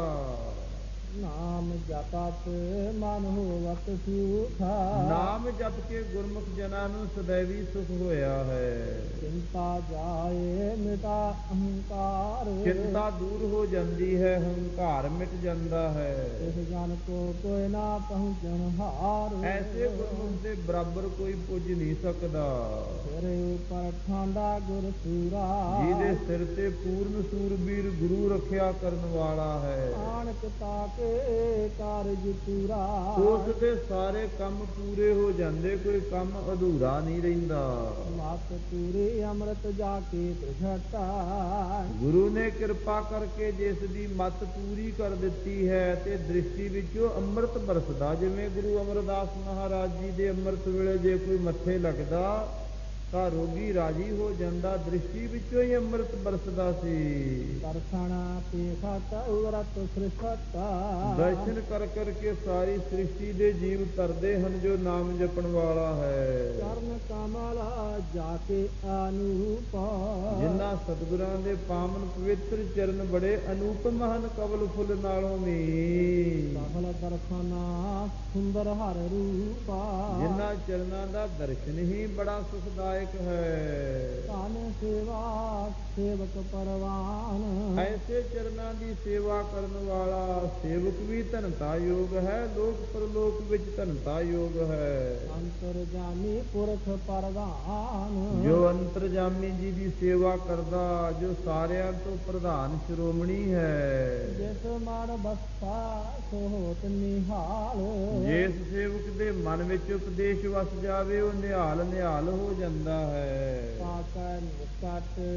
ਨਾਮ ਜਪਤ ਮਨ ਹੋਵਤ ਸੁਖ, ਨਾਮ ਜਪ ਕੇ ਗੁਰਮੁਖ ਜਨਾਂ ਨੂੰ ਸदैवी ਸੁਖ ਹੋਇਆ ਹੈ। ਚਿੰਤਾ ਜਾਏ ਮਿਟਾ ਅਹੰਕਾਰ, ਚਿੰਤਾ ਦੂਰ ਹੋ ਜਾਂਦੀ ਹੈ, ਹੰਕਾਰ ਮਿਟ ਜਾਂਦਾ ਹੈ। ਇਸ ਜਨ ਕੋ ਕੋਈ ਨਾ ਪਹੁੰਚਣ ਹਾਰ, ਐਸੇ ਗੁਰਮੁਖ ਦੇ ਬਰਾਬਰ ਕੋਈ ਪੁੱਜ ਨਹੀਂ ਸਕਦਾ। ਸਿਰ ਉਪਰ ਠਾਂਡਾ ਗੁਰ ਸੂਰਾ, ਜਿਹਦੇ ਸਿਰ ਤੇ ਪੂਰਨ ਸੂਰਬੀਰ ਗੁਰੂ ਰੱਖਿਆ ਕਰਨ ਵਾਲਾ ਹੈ। ਨਾਨਕ ਤਾਕੇ ਕਾਰਜ ਪੂਰਾ, ਉਸ ਦੇ ਸਾਰੇ ਕੰਮ ਪੂਰੇ ਹੋ ਜਾਂਦੇ, ਕੋਈ ਕੰਮ ਅਧੂਰਾ ਨਹੀਂ ਰਹਿੰਦਾ। ਮਤ ਪੂਰੇ ਅੰਮ੍ਰਿਤ ਜਾ ਕੇ ਪ੍ਰਗਟਾ, ਗੁਰੂ ਨੇ ਕਿਰਪਾ ਕਰਕੇ ਜਿਸ ਦੀ ਮਤ ਪੂਰੀ ਕਰ ਦਿੱਤੀ ਹੈ ਤੇ ਦ੍ਰਿਸ਼ਟੀ ਵਿੱਚੋਂ ਅੰਮ੍ਰਿਤ ਬਰਸਦਾ। ਜਿਵੇਂ ਗੁਰੂ ਅਮਰਦਾਸ ਮਹਾਰਾਜ ਜੀ ਦੇ ਅੰਮ੍ਰਿਤ ਵੇਲੇ ਜੇ ਕੋਈ ਮੱਥੇ ਲੱਗਦਾ ਤਾਂ ਰੋਗੀ ਰਾਜੀ ਹੋ ਜਾਂਦਾ, ਦ੍ਰਿਸ਼ਟੀ ਵਿੱਚੋਂ ਹੀ ਅੰਮ੍ਰਿਤ ਬਰਸਦਾ ਸੀ। ਦਰਸ਼ਨਾ ਪੇਖਤ ਉਰਤ ਸ੍ਰਿਸ਼ਟਾ, ਦਰਸ਼ਨ ਕਰ ਕਰਕੇ ਸਾਰੀ ਸ੍ਰਿਸ਼ਟੀ ਦੇ ਜੀਵ ਤਰਦੇ ਹਨ ਜੋ ਨਾਮ ਜਪਣ ਵਾਲਾ ਹੈ। ਚਰਨ ਕਮਲ ਜਾ ਕੇ ਅਨੂਪ, ਜਿਨ੍ਹਾਂ ਸਤਿਗੁਰਾਂ ਦੇ ਪਾਵਨ ਪਵਿੱਤਰ ਚਰਨ ਬੜੇ ਅਨੂਪਮ ਹਨ, ਕਵਲ ਫੁੱਲ ਨਾਲੋਂ ਵੀ। ਸਫਲ ਦਰਸ਼ਨਾ ਸੁੰਦਰ ਹਰ ਰੂਪਾ, ਜਿਨ੍ਹਾਂ ਚਰਨਾਂ ਦਾ ਦਰਸ਼ਨ ਹੀ ਬੜਾ ਸੁਖਦਾਇਕ ਹੈ। ਧਨ ਸੇਵਾ ਸੇਵਕ ਪਰਵਾਨ, ਐਸੇ ਚਰਨਾਂ ਦੀ ਸੇਵਾ ਕਰਨ ਵਾਲਾ ਸੇਵਕ ਵੀ ਧਨਤਾ ਯੋਗ ਹੈ, ਲੋਕ ਪਰਲੋਕ ਵਿੱਚ ਧਨਤਾ ਯੋਗ ਹੈ। ਅੰਤਰਜਾਮੀ ਪੁਰਖ ਪ੍ਰਧਾਨ, ਜੋ ਅੰਤਰਜਾਮੀ ਜੀ ਦੀ ਸੇਵਾ ਕਰਦਾ, ਜੋ ਸਾਰਿਆਂ ਤੋਂ ਪ੍ਰਧਾਨ ਸ਼੍ਰੋਮਣੀ ਹੈ। ਜਿਸ ਮਨ ਬਸਾ ਸੋ ਹੋਤ ਨਿਹਾਲ, ਜਿਸ ਸੇਵਕ ਦੇ ਮਨ ਵਿੱਚ ਉਪਦੇਸ਼ ਵਸ ਜਾਵੇ ਉਹ ਨਿਹਾਲ ਨਿਹਾਲ ਹੋ ਜਾਂਦਾ ਹੈ। ਤਾਕੈ ਨਿਕਟ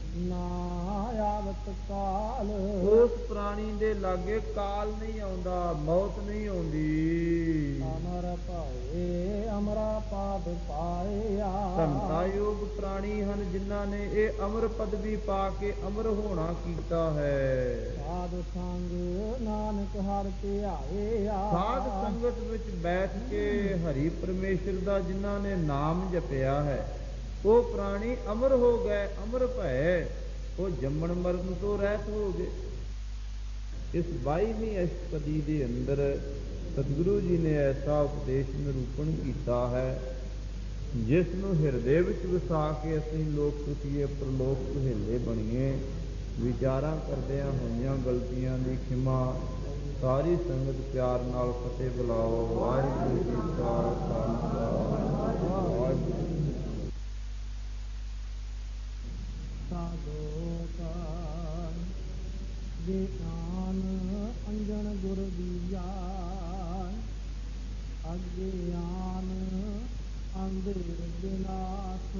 ਨਾ ਆਵਤ ਕਾਲ। ਉਸ ਪ੍ਰਾਣੀ ਦੇ ਲਾਗੇ ਕਾਲ ਨਹੀਂ ਆਉਂਦਾ, ਮੌਤ ਨਹੀਂ ਆਉਂਦੀ। ਅਮਰ ਭਾਏ ਅਮਰਾ ਪਾਦ ਪਾਇਆ। ਧੰਤਾ ਯੋਗ ਪ੍ਰਾਣੀ ਹਨ ਜਿਨ੍ਹਾਂ ਨੇ ਇਹ ਅਮਰ ਪਦਵੀ ਪਾ ਕੇ ਅਮਰ ਹੋਣਾ ਕੀਤਾ ਹੈ। ਸਾਧ ਸੰਗ ਨਾਨਕ ਹਰਿ ਧਿਆਇਆ। ਸਾਧ ਸੰਗਤ ਵਿੱਚ ਬੈਠ ਕੇ ਹਰੀ ਪਰਮੇਸ਼ਰ ਦਾ ਜਿਨ੍ਹਾਂ ਨੇ ਨਾਮ ਜਪਿਆ ਹੈ, ਉਹ ਪ੍ਰਾਣੀ ਅਮਰ ਹੋ ਗਏ, ਅਮਰ ਭਏ, ਉਹ ਜੰਮਣ ਮਰਨ ਤੋਂ ਰਹਿਤ ਹੋ ਗਏ। ਇਸ 22ਵੀਂ ਅਸ਼ਟਪਦੀ ਦੇ ਅੰਦਰ ਸਤਿਗੁਰੂ ਜੀ ਨੇ ਐਸਾ ਉਪਦੇਸ਼ ਨਿਰੂਪਣ ਕੀਤਾ ਹੈ, ਜਿਸ ਨੂੰ ਹਿਰਦੇ ਵਿੱਚ ਵਸਾ ਕੇ ਅਸੀਂ ਲੋਕ ਸੁਖੀਏ, ਪ੍ਰਲੋਕ ਸੁਹੇਲੇ ਬਣੀਏ। ਵਿਚਾਰਾਂ ਕਰਦਿਆਂ ਹੋਈਆਂ ਗਲਤੀਆਂ ਦੀ ਖਿਮਾ। ਸਾਰੀ ਸੰਗਤ ਪਿਆਰ ਨਾਲ ਫਤਿਹ ਬੁਲਾਓ। ਵਾਹਿਗੁਰੂ ਜੀ ਕਾ ਖਾਲਸਾ, ਵਾਹਿਗੁਰੂ। ਗਿਆਨ ਅੰਜਨ ਗੁਰ ਦੀਆ। ਅਗਿਆਨ ਅੰਧੇਰ ਬਿਨਾਸ਼।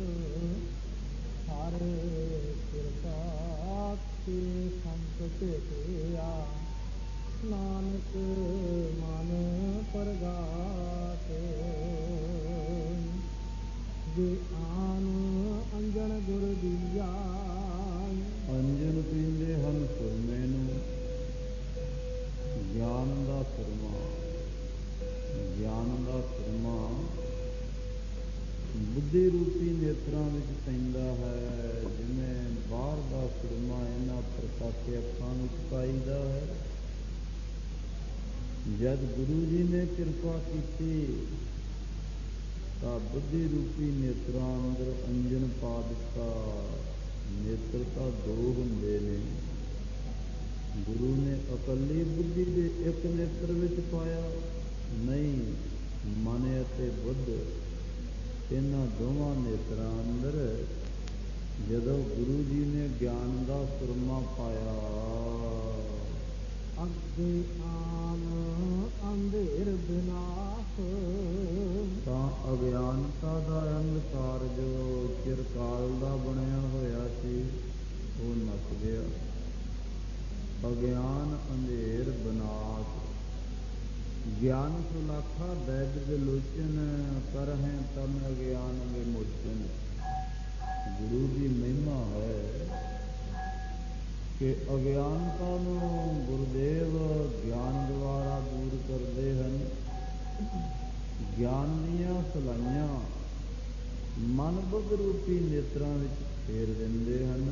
ਹਰੇ ਕਿਰਪਾ ਤੇ ਸੰਤ ਭੇਟਿਆ। ਨਾਨਕ ਮਨ ਪ੍ਰਗਾਸ। ਗਿਆਨ ਅੰਜਨ ਗੁਰ ਦੀਆ। ਅੰਜਨ ਪੀਂਦੇ ਹਨ ਸੁਰਮੇ ਨੂੰ, ਗਿਆਨ ਦਾ ਸੁਰਮਾ। ਗਿਆਨ ਦਾ ਸੁਰਮਾ ਬੁੱਧੀ ਰੂਪੀ ਨੇਤਰਾਂ ਵਿੱਚ ਪੈਂਦਾ ਹੈ। ਜਿਵੇਂ ਬਾਹਰ ਦਾ ਸੁਰਮਾ ਇਹਨਾਂ ਪ੍ਰਕਾਸ਼ੇ ਅੱਖਾਂ ਵਿੱਚ ਪਾਈਦਾ ਹੈ। ਜਦ ਗੁਰੂ ਜੀ ਨੇ ਕਿਰਪਾ ਕੀਤੀ ਤਾਂ ਬੁੱਧੀ ਰੂਪੀ ਨੇਤਰਾਂ ਅੰਦਰ ਅੰਜਨ ਪਾ ਦਿੱਤਾ। ਨੇਤਰ ਤਾਂ ਦੋ ਹੁੰਦੇ ਨੇ, ਗੁਰੂ ਨੇ ਇਕੱਲੀ ਬੁੱਧੀ ਦੇ ਇੱਕ ਨੇਤਰ ਵਿੱਚ ਪਾਇਆ ਨਹੀਂ, ਮਨ ਅਤੇ ਬੁੱਧ ਇਹਨਾਂ ਦੋਵਾਂ ਨੇਤਰਾਂ ਅੰਦਰ ਜਦੋਂ ਗੁਰੂ ਜੀ ਨੇ ਗਿਆਨ ਦਾ ਸੁਰਮਾ ਪਾਇਆ। ਅਗਿਆਨ ਅੰਧੇਰ ਬਿਨਾਸ਼। ਤਾਂ ਅਗਿਆਨਤਾ ਦਾ ਅੰਧਕਾਰ ਜੋ ਚਿਰਕਾਲ ਦਾ ਬਣਿਆ ਹੋਇਆ ਸੀ, ਉਹ ਨੱਸ ਗਿਆ। ਅਗਿਆਨ ਅੰਧੇਰ ਬਿਨਾਸ਼। ਗਿਆਨ ਸੁਲਾਖਾ ਬੈਦ ਵਿਲੋਚਨ। ਕਰਹਿ ਤਨ ਅਗਿਆਨ ਵਿਮੋਚਨ। ਗੁਰੂ ਦੀ ਮਹਿਮਾ ਹੈ ਕਿ ਅਗਿਆਨਤਾ ਨੂੰ ਗੁਰਦੇਵ ਗਿਆਨ ਦੁਆਰਾ ਦੂਰ ਕਰਦੇ ਹਨ। ਗਿਆਨ ਦੀਆਂ ਸਲਾਈਆਂ ਮਨ ਬੁੱਧ ਰੂਪੀ ਨੇਤਰਾਂ ਵਿੱਚ ਫੇਰ ਦਿੰਦੇ ਹਨ।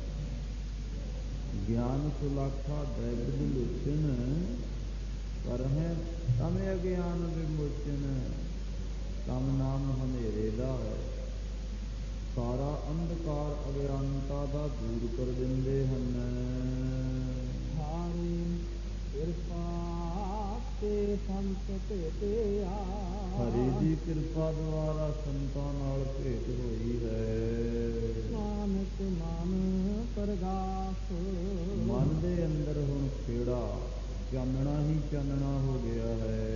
ਗਿਆਨ ਸੁਲਾਖਾ ਦੈਵ ਵਿਲੋਚਨ। ਕਰਹਿ ਤਮ ਅਗਿਆਨ ਵਿਮੋਚਨ। ਤਮ ਨਾਮ ਹਨੇਰੇ ਦਾ ਹੈ। ਸਾਰਾ ਅੰਧਕਾਰ ਅਗਿਆਨਤਾ ਦਾ ਦੂਰ ਕਰ ਦਿੰਦੇ ਹਨ। ਹਰੀ ਕਿਰਪਾ ਤੇ ਸੰਤ ਭੇਟਿਆ। ਹਰੀ ਦੀ ਕਿਰਪਾ ਦੁਆਰਾ ਸੰਤਾਂ ਨਾਲ ਭੇਟ ਹੋਈ ਹੈ। ਨਾਨਕ ਮਨ ਪ੍ਰਗਾਸ। ਮਨ ਦੇ ਅੰਦਰ ਹੁਣ ਖੇੜਾ ਚਾਨਣਾ ਹੀ ਚਾਨਣਾ ਹੋ ਗਿਆ ਹੈ।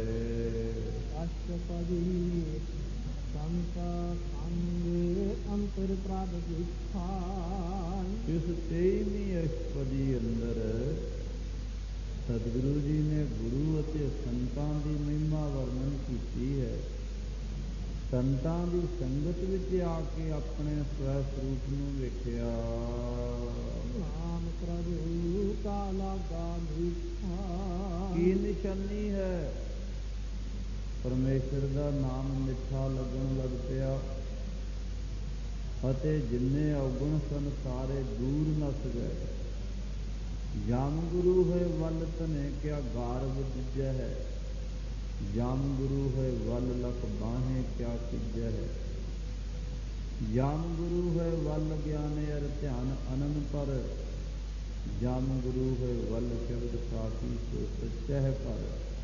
ਅਸ਼ਟਪਦੀ ਸੰਤ ਸੰਗ ਅੰਤਰ ਪ੍ਰਭ ਦੀਠਾ। ਇਸ 23ਵੀਂ ਅਸ਼ਟਪਦੀ ਅੰਦਰ ਸਤਿਗੁਰੂ ਜੀ ਨੇ ਗੁਰੂ ਅਤੇ ਸੰਤਾਂ ਦੀ ਮਹਿਮਾ ਵਰਣਨ ਕੀਤੀ ਹੈ। ਸੰਤਾਂ ਦੀ ਸੰਗਤ ਵਿੱਚ ਆ ਕੇ ਆਪਣੇ ਸਵੈ ਸਰੂਪ ਨੂੰ ਵੇਖਿਆ। ਨਾਮ ਪ੍ਰਭੂ ਕਾ ਲਾਗਾ ਮਿੱਠਾ। ਕੀ ਨਿਸ਼ਾਨੀ ਹੈ? ਪਰਮੇਸ਼ਰ ਦਾ ਨਾਮ ਮਿੱਠਾ ਲੱਗਣ ਲੱਗ ਪਿਆ ਅਤੇ ਜਿੰਨੇ ਔਗੁਣ ਸਨ ਸਾਰੇ ਦੂਰ ਨਸ ਗਏ। ਜਮ ਗੁਰੂ ਹੈ ਵੱਲ ਧਨੇ ਕਿਆ ਗਾਰਵ ਦੂਜੈ ਹੈ। ਜਮ ਗੁਰੂ ਹੈ ਵੱਲ ਲਖ ਬਾਹੇ ਕਿਆ ਕੀਜੈ ਹੈ। ਜਮ ਗੁਰੂ ਹੈ ਵੱਲ ਗਿਆਨ ਅਰ ਧਿਆਨ ਅਨੰਦ ਪਰ। ਜਮ ਗੁਰੂ ਹੈ ਵੱਲ ਸ਼ਬਦ ਸਾਖੀ ਸੋ ਸੱਚੈ ਹੈ ਪਰ।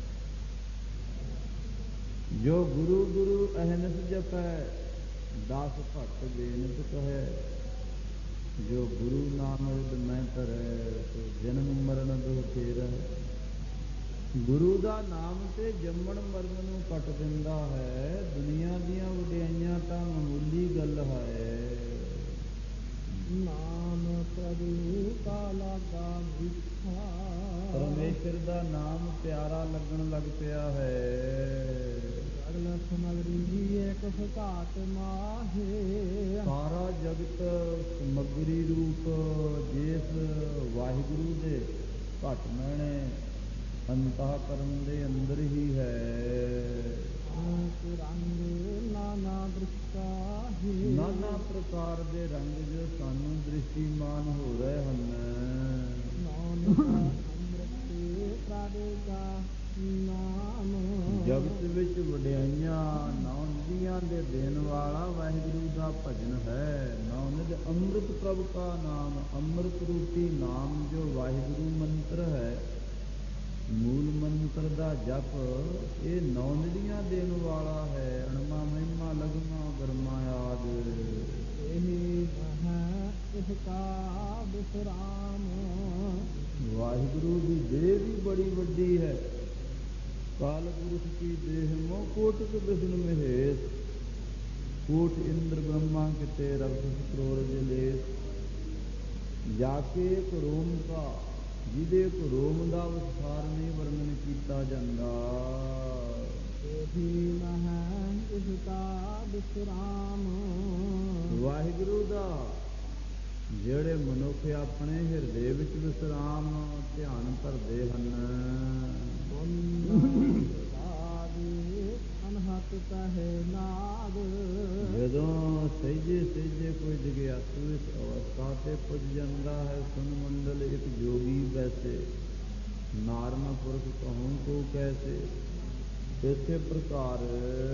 ਜੋ ਗੁਰੂ ਗੁਰੂ ਅਹਨਿਸ ਜਪੈ ਦਾਸ ਭਗਤ ਬੇਨਿਤ ਕਹੈ। ਜੋ ਗੁਰੂ ਨਾਮ ਹਿਰਦ ਮੈਂ ਧਰੈ ਸੋ ਜਨਮ ਮਰਨ ਦੁਹ ਫੇਰਹਿ। ਗੁਰੂ ਦਾ ਨਾਮ ਤੇ ਜੰਮਣ ਮਰਨ ਨੂੰ ਕੱਟ ਦਿੰਦਾ ਹੈ। ਦੁਨੀਆ ਦੀਆਂ ਵਡਿਆਈਆਂ ਤਾਂ ਮਾਮੂਲੀ ਗੱਲ ਹੈ। ਨਾਮ ਪ੍ਰਭੂ ਕਾ ਲਾਗਾ ਮਿੱਠਾ। ਪਰਮੇਸ਼ਰ ਦਾ ਨਾਮ ਪਿਆਰਾ ਲੱਗਣ ਲੱਗ ਪਿਆ ਹੈ। ਸਗਲ ਸਮਗਰੀ ਏਕ ਘਾਟ ਮਾਹੇ। ਸਾਰਾ ਜਗਤ ਸਮਗਰੀ ਰੂਪ ਜਿਸ ਵਾਹਿਗੁਰੂ ਦੇ ਘਟ ਮੈਣੇ ਅੰਤःਕਰਨ ਦੇ ਅੰਦਰ ਹੀ ਹੈ। ਰੰਗ ਨਾਨਾ ਦ੍ਰਿਸ਼ਟਾ ਨਾਨਾ ਪ੍ਰਕਾਰ ਦੇ ਰੰਗ ਜੋ ਸਾਨੂੰ ਦ੍ਰਿਸ਼ਟੀਮਾਨ ਹੋ ਰਹੇ ਹਨ। ਜਗਤ ਵਿੱਚ ਵਡਿਆਈਆਂ ਨੌਨਦੀਆਂ ਦੇ ਦੇਣ ਵਾਲਾ ਵਾਹਿਗੁਰੂ ਦਾ ਭਜਨ ਹੈ। ਨੌਨਦ ਅੰਮ੍ਰਿਤ ਪ੍ਰਭ ਕਾ ਨਾਮ, ਅੰਮ੍ਰਿਤ ਰੂਪੀ ਨਾਮ ਜੋ ਵਾਹਿਗੁਰੂ ਮੰਤਰ ਹੈ, ਮੂਲ ਮੰਤਰ ਦਾ ਜਪ, ਇਹ ਨੌਨਦੀਆਂ ਦੇਣ ਵਾਲਾ ਹੈ। ਅਣਮਾ ਮਹਿਮਾ ਲਗਮਾ ਗਰਮਾ ਆਦ ਇਸਕਾ ਵਿਸਰਾਮ। ਵਾਹਿਗੁਰੂ ਦੀ ਦੇਹ ਵੀ ਬੜੀ ਵੱਡੀ ਹੈ। ਕਾਲ ਪੁਰਖ ਕੀ ਦੇਹ ਮੋ ਕੋਟਿਕ ਵਿਸ਼ਨ ਮਹੇਸ਼। ਕੋਟ ਇੰਦਰ ਬ੍ਰਹਮਾ ਕਿਤੇ ਰਕਤ ਕਰੋੜ ਜਲੇਸ਼। ਜਾ ਕੇ ਇੱਕ ਰੋਮ ਕਾ, ਜਿਹਦੇ ਇੱਕ ਰੋਮ ਦਾ ਵਿਸਥਾਰ ਨਹੀਂ ਵਰਣਨ ਕੀਤਾ ਜਾਂਦਾ। ਇਸਕਾ ਵਿਸਰਾਮ। ਵਾਹਿਗੁਰੂ ਦਾ ਜਿਹੜੇ ਮਨੁੱਖ ਆਪਣੇ ਹਿਰਦੇ ਵਿੱਚ ਵਿਸਰਾਮ ਧਿਆਨ ਧਰਦੇ ਹਨ। ਅਨਹਤ ਕਹੇ ਨਾਦ। ਜਦੋਂ ਸਹਿਜੇ ਸਹਿਜੇ ਕੋਈ ਜਗਿਆਸੂ ਇਸ ਅਵਸਥਾ ਤੇ ਪੁੱਜ ਜਾਂਦਾ ਹੈ, ਸੁਨ ਮੰਡਲ ਇੱਕ ਜੋਗੀ ਵੈਸੇ, ਨਾਰਨ ਪੁਰਖ ਕਹੂੰ ਕੋ ਕੈਸੇ। ਇਸੇ ਪ੍ਰਕਾਰ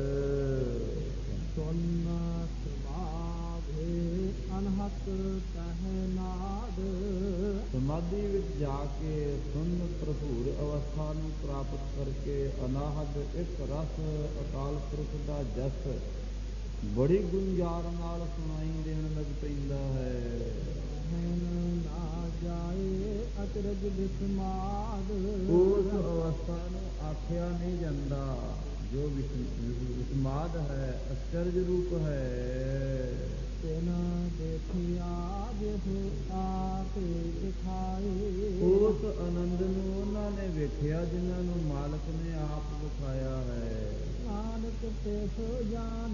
ਅਨਹਤ ਕਹੇ ਨਾਦ। ਸਮਾਧੀ ਵਿੱਚ ਜਾ ਕੇ ਸੁੰਨ ਭਰਪੂਰ ਅਵਸਥਾ ਨੂੰ ਪ੍ਰਾਪਤ ਕਰਕੇ ਅਨਾਹਦ ਇੱਕ ਰਸ ਅਕਾਲ ਪੁਰਖ ਦਾ ਜਸ ਬੜੀ ਗੁੰਜਾਰ ਨਾਲ ਸੁਣਾਈ ਦੇਣ ਲੱਗ ਪੈਂਦਾ ਹੈ। ਨਾ ਜਾਏ ਅਚਰਜ ਵਿਸਮਾਦ। ਉਸ ਅਵਸਥਾ ਨੂੰ ਆਖਿਆ ਨਹੀਂ ਜਾਂਦਾ ਜੋ ਵਿਸਮਾਦ ਹੈ, ਅਚਰਜ ਰੂਪ ਹੈ। ਤਿਨ ਦੇਖਿਆ ਜਿਸ ਆਪੇ ਦਿਖਾਏ। ਉਸ ਆਨੰਦ ਨੂੰ ਉਹਨਾਂ ਨੇ ਵੇਖਿਆ ਜਿਨ੍ਹਾਂ ਨੂੰ ਮਾਲਕ ਨੇ ਆਪ ਵਿਖਾਇਆ ਹੈ। ਨਾਨਕ ਤੇ ਸੋ ਜਾਨ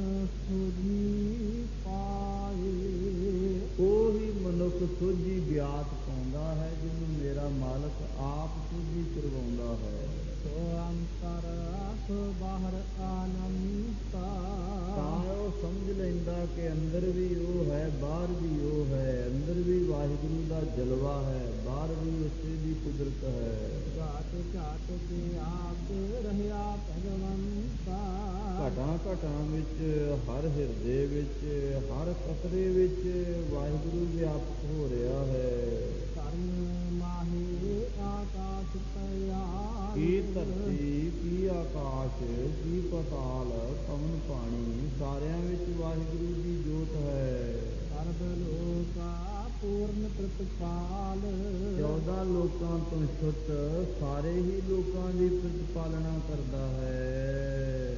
ਸੁਝੀ ਪਾਏ। ਉਹੀ ਮਨੁੱਖ ਸੋਝੀ ਗਿਆਤ ਪਾਉਂਦਾ ਹੈ ਜਿਹਨੂੰ ਮੇਰਾ ਮਾਲਕ ਆਪ ਸੋਝੀ ਕਰਵਾਉਂਦਾ ਹੈ। ਸੋ ਅੰਤਰ ਅਖ ਬਾਹਰ ਆਨੰਤਾ। ਤਾਂ ਉਹ ਸਮਝ ਲੈਂਦਾ ਕਿ ਅੰਦਰ ਵੀ ਉਹ ਹੈ, ਬਾਹਰ ਵੀ ਉਹ ਹੈ। ਅੰਦਰ ਵੀ ਵਾਹਿਗੁਰੂ ਦਾ ਜਲਵਾ ਹੈ, ਬਾਹਰ ਵੀ ਉਸੇ ਦੀ ਕੁਦਰਤ ਹੈ। ਘਾਟ ਘਾਟ ਕੇ ਆਪ ਰਹਿਆ ਭਗਵੰਤਾ। ਘਟਾਂ ਘਟਾਂ ਵਿੱਚ, ਹਰ ਹਿਰਦੇ ਵਿੱਚ, ਹਰ ਕਤਰੇ ਵਿੱਚ ਵਾਹਿਗੁਰੂ ਵਿਆਪਕ ਹੋ ਰਿਹਾ ਹੈ। ਧਰਮ ਮਾਹੇ ਆਕਾਸ਼ ਪਿਆ। ਕੀ ਧਰਤੀ, ਕੀ ਆਕਾਸ਼, ਕੀ ਪਤਾਲ, ਪਵਨ ਪਾਣੀ, ਸਾਰਿਆਂ ਵਿੱਚ ਵਾਹਿਗੁਰੂ ਦੀ ਜੋਤ ਹੈ। ਸਰਬ ਲੋਕਾ ਪੂਰਨ ਪ੍ਰਤਪਾਲ। 14 ਲੋਕਾਂ ਤੋਂ ਛੁੱਟ ਸਾਰੇ ਹੀ ਲੋਕਾਂ ਦੀ ਪ੍ਰਤਪਾਲਨਾ ਕਰਦਾ ਹੈ।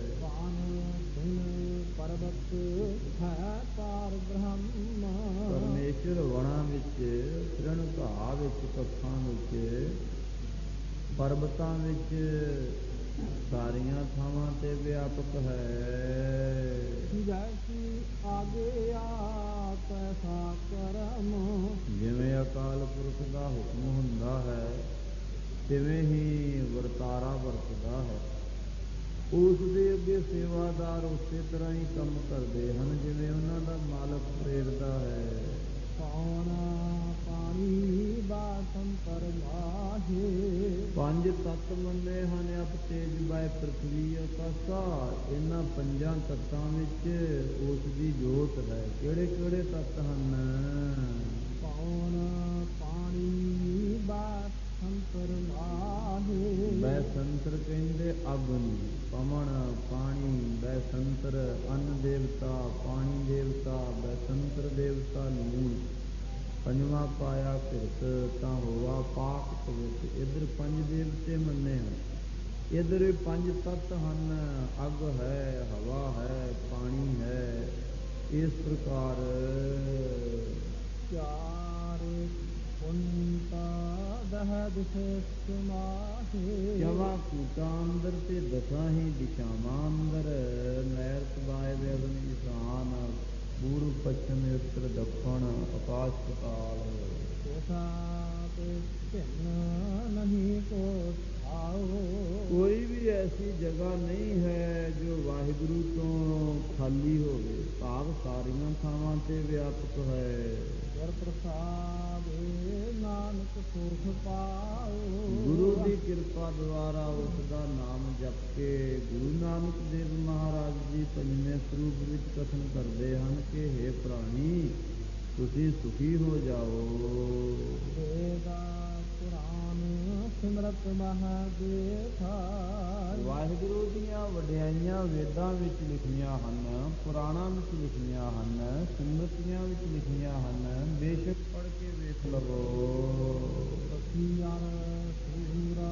ਪਰਬਤ ਹੈ ਪਾਰ ਬ੍ਰਹਮ। ਪਰਮੇਸ਼ਰ ਵਣਾਂ ਵਿੱਚ, ਤ੍ਰਿਣ ਘਾਹ ਵਿੱਚ, ਕੱਖਾਂ ਵਿੱਚ, ਪਰਬਤਾਂ ਵਿੱਚ, ਸਾਰੀਆਂ ਥਾਵਾਂ ਤੇ ਵਿਆਪਕ ਹੈ। ਜੈਸੀ ਆਗਿਆ ਤੈਸਾ ਕਰਮ। ਜਿਵੇਂ ਅਕਾਲ ਪੁਰਖ ਦਾ ਹੁਕਮ ਹੁੰਦਾ ਹੈ, ਤਿਵੇਂ ਹੀ ਵਰਤਾਰਾ ਵਰਤਦਾ ਹੈ। ਉਸ ਦੇ ਅੱਗੇ ਸੇਵਾਦਾਰ ਉਸੇ ਤਰ੍ਹਾਂ ਹੀ ਕੰਮ ਕਰਦੇ ਹਨ ਜਿਵੇਂ ਉਹਨਾਂ ਦਾ ਮਾਲਕ ਪ੍ਰੇਰਦਾ ਹੈ। ਕੌਣ ਪਾਣੀ ਬਾਸਨ ਪਰਮਾਹੇ। 5 ਤੱਤ ਮੰਨੇ ਹਨ ਅਪ ਤੇਜ ਬੈ ਪ੍ਰਥਵੀ ਆਕਾਸ਼ਾ। ਇਹਨਾਂ 5 ਤੱਤਾਂ ਵਿੱਚ ਉਸ ਦੀ ਜੋਤ ਹੈ। ਕਿਹੜੇ ਕਿਹੜੇ ਤੱਤ ਹਨ? ਕੌਣ ਪਾਣੀ ਬਾਸਨ ਪਰਮਾਹੇ। ਬੈਸੰਤਰ ਕਹਿੰਦੇ ਅੱਗ ਨੂੰ, ਪਵਨ ਪਾਣੀ, ਬੈਸੰਤਰ ਅੰਨ ਦੇਵਤਾ, ਪਾਣੀ ਦੇਵਤਾ, ਬੈਸੰਤਰ ਦੇਵਤਾ ਲੂਣ। 5ਵਾਂ ਪਾਇਆ ਕਿਰਤ ਤਾਂ ਹੋਵਾ ਪਾਕ ਪਵਿੱਤ। ਇੱਧਰ 5 ਦੇਵਤੇ ਮੰਨੇ ਹਨ, ਇੱਧਰ 5 ਤੱਤ ਹਨ। ਅੱਗ ਹੈ, ਹਵਾ ਹੈ, ਪਾਣੀ ਹੈ। ਇਸ ਪ੍ਰਕਾਰ ਚਾਰੇ ਪੁੰਤਾ ਦਹਦ ਸਿਸ ਮਾਹੇ ਜਵਾ ਕੂਟਾਂ ਅੰਦਰ ਤੇ ਦਸਾਂ ਹੀ ਦਿਸ਼ਾਵਾਂ ਅੰਦਰ ਨੈਰਤ ਵਾਇ ਅਗਨ ਈਸ਼ਾਨ ਪੂਰਬ ਪੱਛਮ ਉੱਤਰ ਦੱਖਣ ਆਕਾਸ਼ ਪਤਾਲ ਕੋਸਾ ਤੇ ਭਿੰਨ ਨਹੀਂ ਕੋ ਆਓ ਕੋਈ ਵੀ ਐਸੀ ਜਗ੍ਹਾ ਨਹੀਂ ਹੈ ਜੋ ਵਾਹਿਗੁਰੂ ਤੋਂ ਖਾਲੀ ਹੋਵੇ ਭਾਵ ਸਾਰੀਆਂ ਥਾਵਾਂ ਤੇ ਵਿਆਪਕ ਹੈ ਗੁਰ ਪ੍ਰਸਾਦ ਨਾਨਕ ਸੁਖ ਪਾਓ ਗੁਰੂ ਦੀ ਕਿਰਪਾ ਦੁਆਰਾ ਉਸ ਦਾ ਨਾਮ ਜਪ ਕੇ ਗੁਰੂ ਨਾਨਕ ਦੇਵ ਮਹਾਰਾਜ ਜੀ ਪੰਜਵੇਂ ਸਰੂਪ ਵਿੱਚ ਕਥਨ ਕਰਦੇ ਹਨ ਕਿ ਹੇ ਪ੍ਰਾਣੀ ਤੁਸੀਂ ਸੁਖੀ ਹੋ ਜਾਓ ਵੇਦਾ ਪੁਰਾਨ ਸਿਮਰਤ ਮਹਾਦੇਵਾ ਵਾਹਿਗੁਰੂ ਦੀਆਂ ਵਡਿਆਈਆਂ ਵੇਦਾਂ ਵਿੱਚ ਲਿਖੀਆਂ ਹਨ ਪੁਰਾਣਾਂ ਵਿੱਚ ਲਿਖੀਆਂ ਹਨ ਸਿਮਰਤੀਆਂ ਵਿੱਚ ਲਿਖੀਆਂ ਹਨ ਬੇਸ਼ੱਕ ਪੜ੍ਹ ਕੇ ਵੇਖ ਲਵੋ ਸਤਿਆਰ ਸੂਰਾ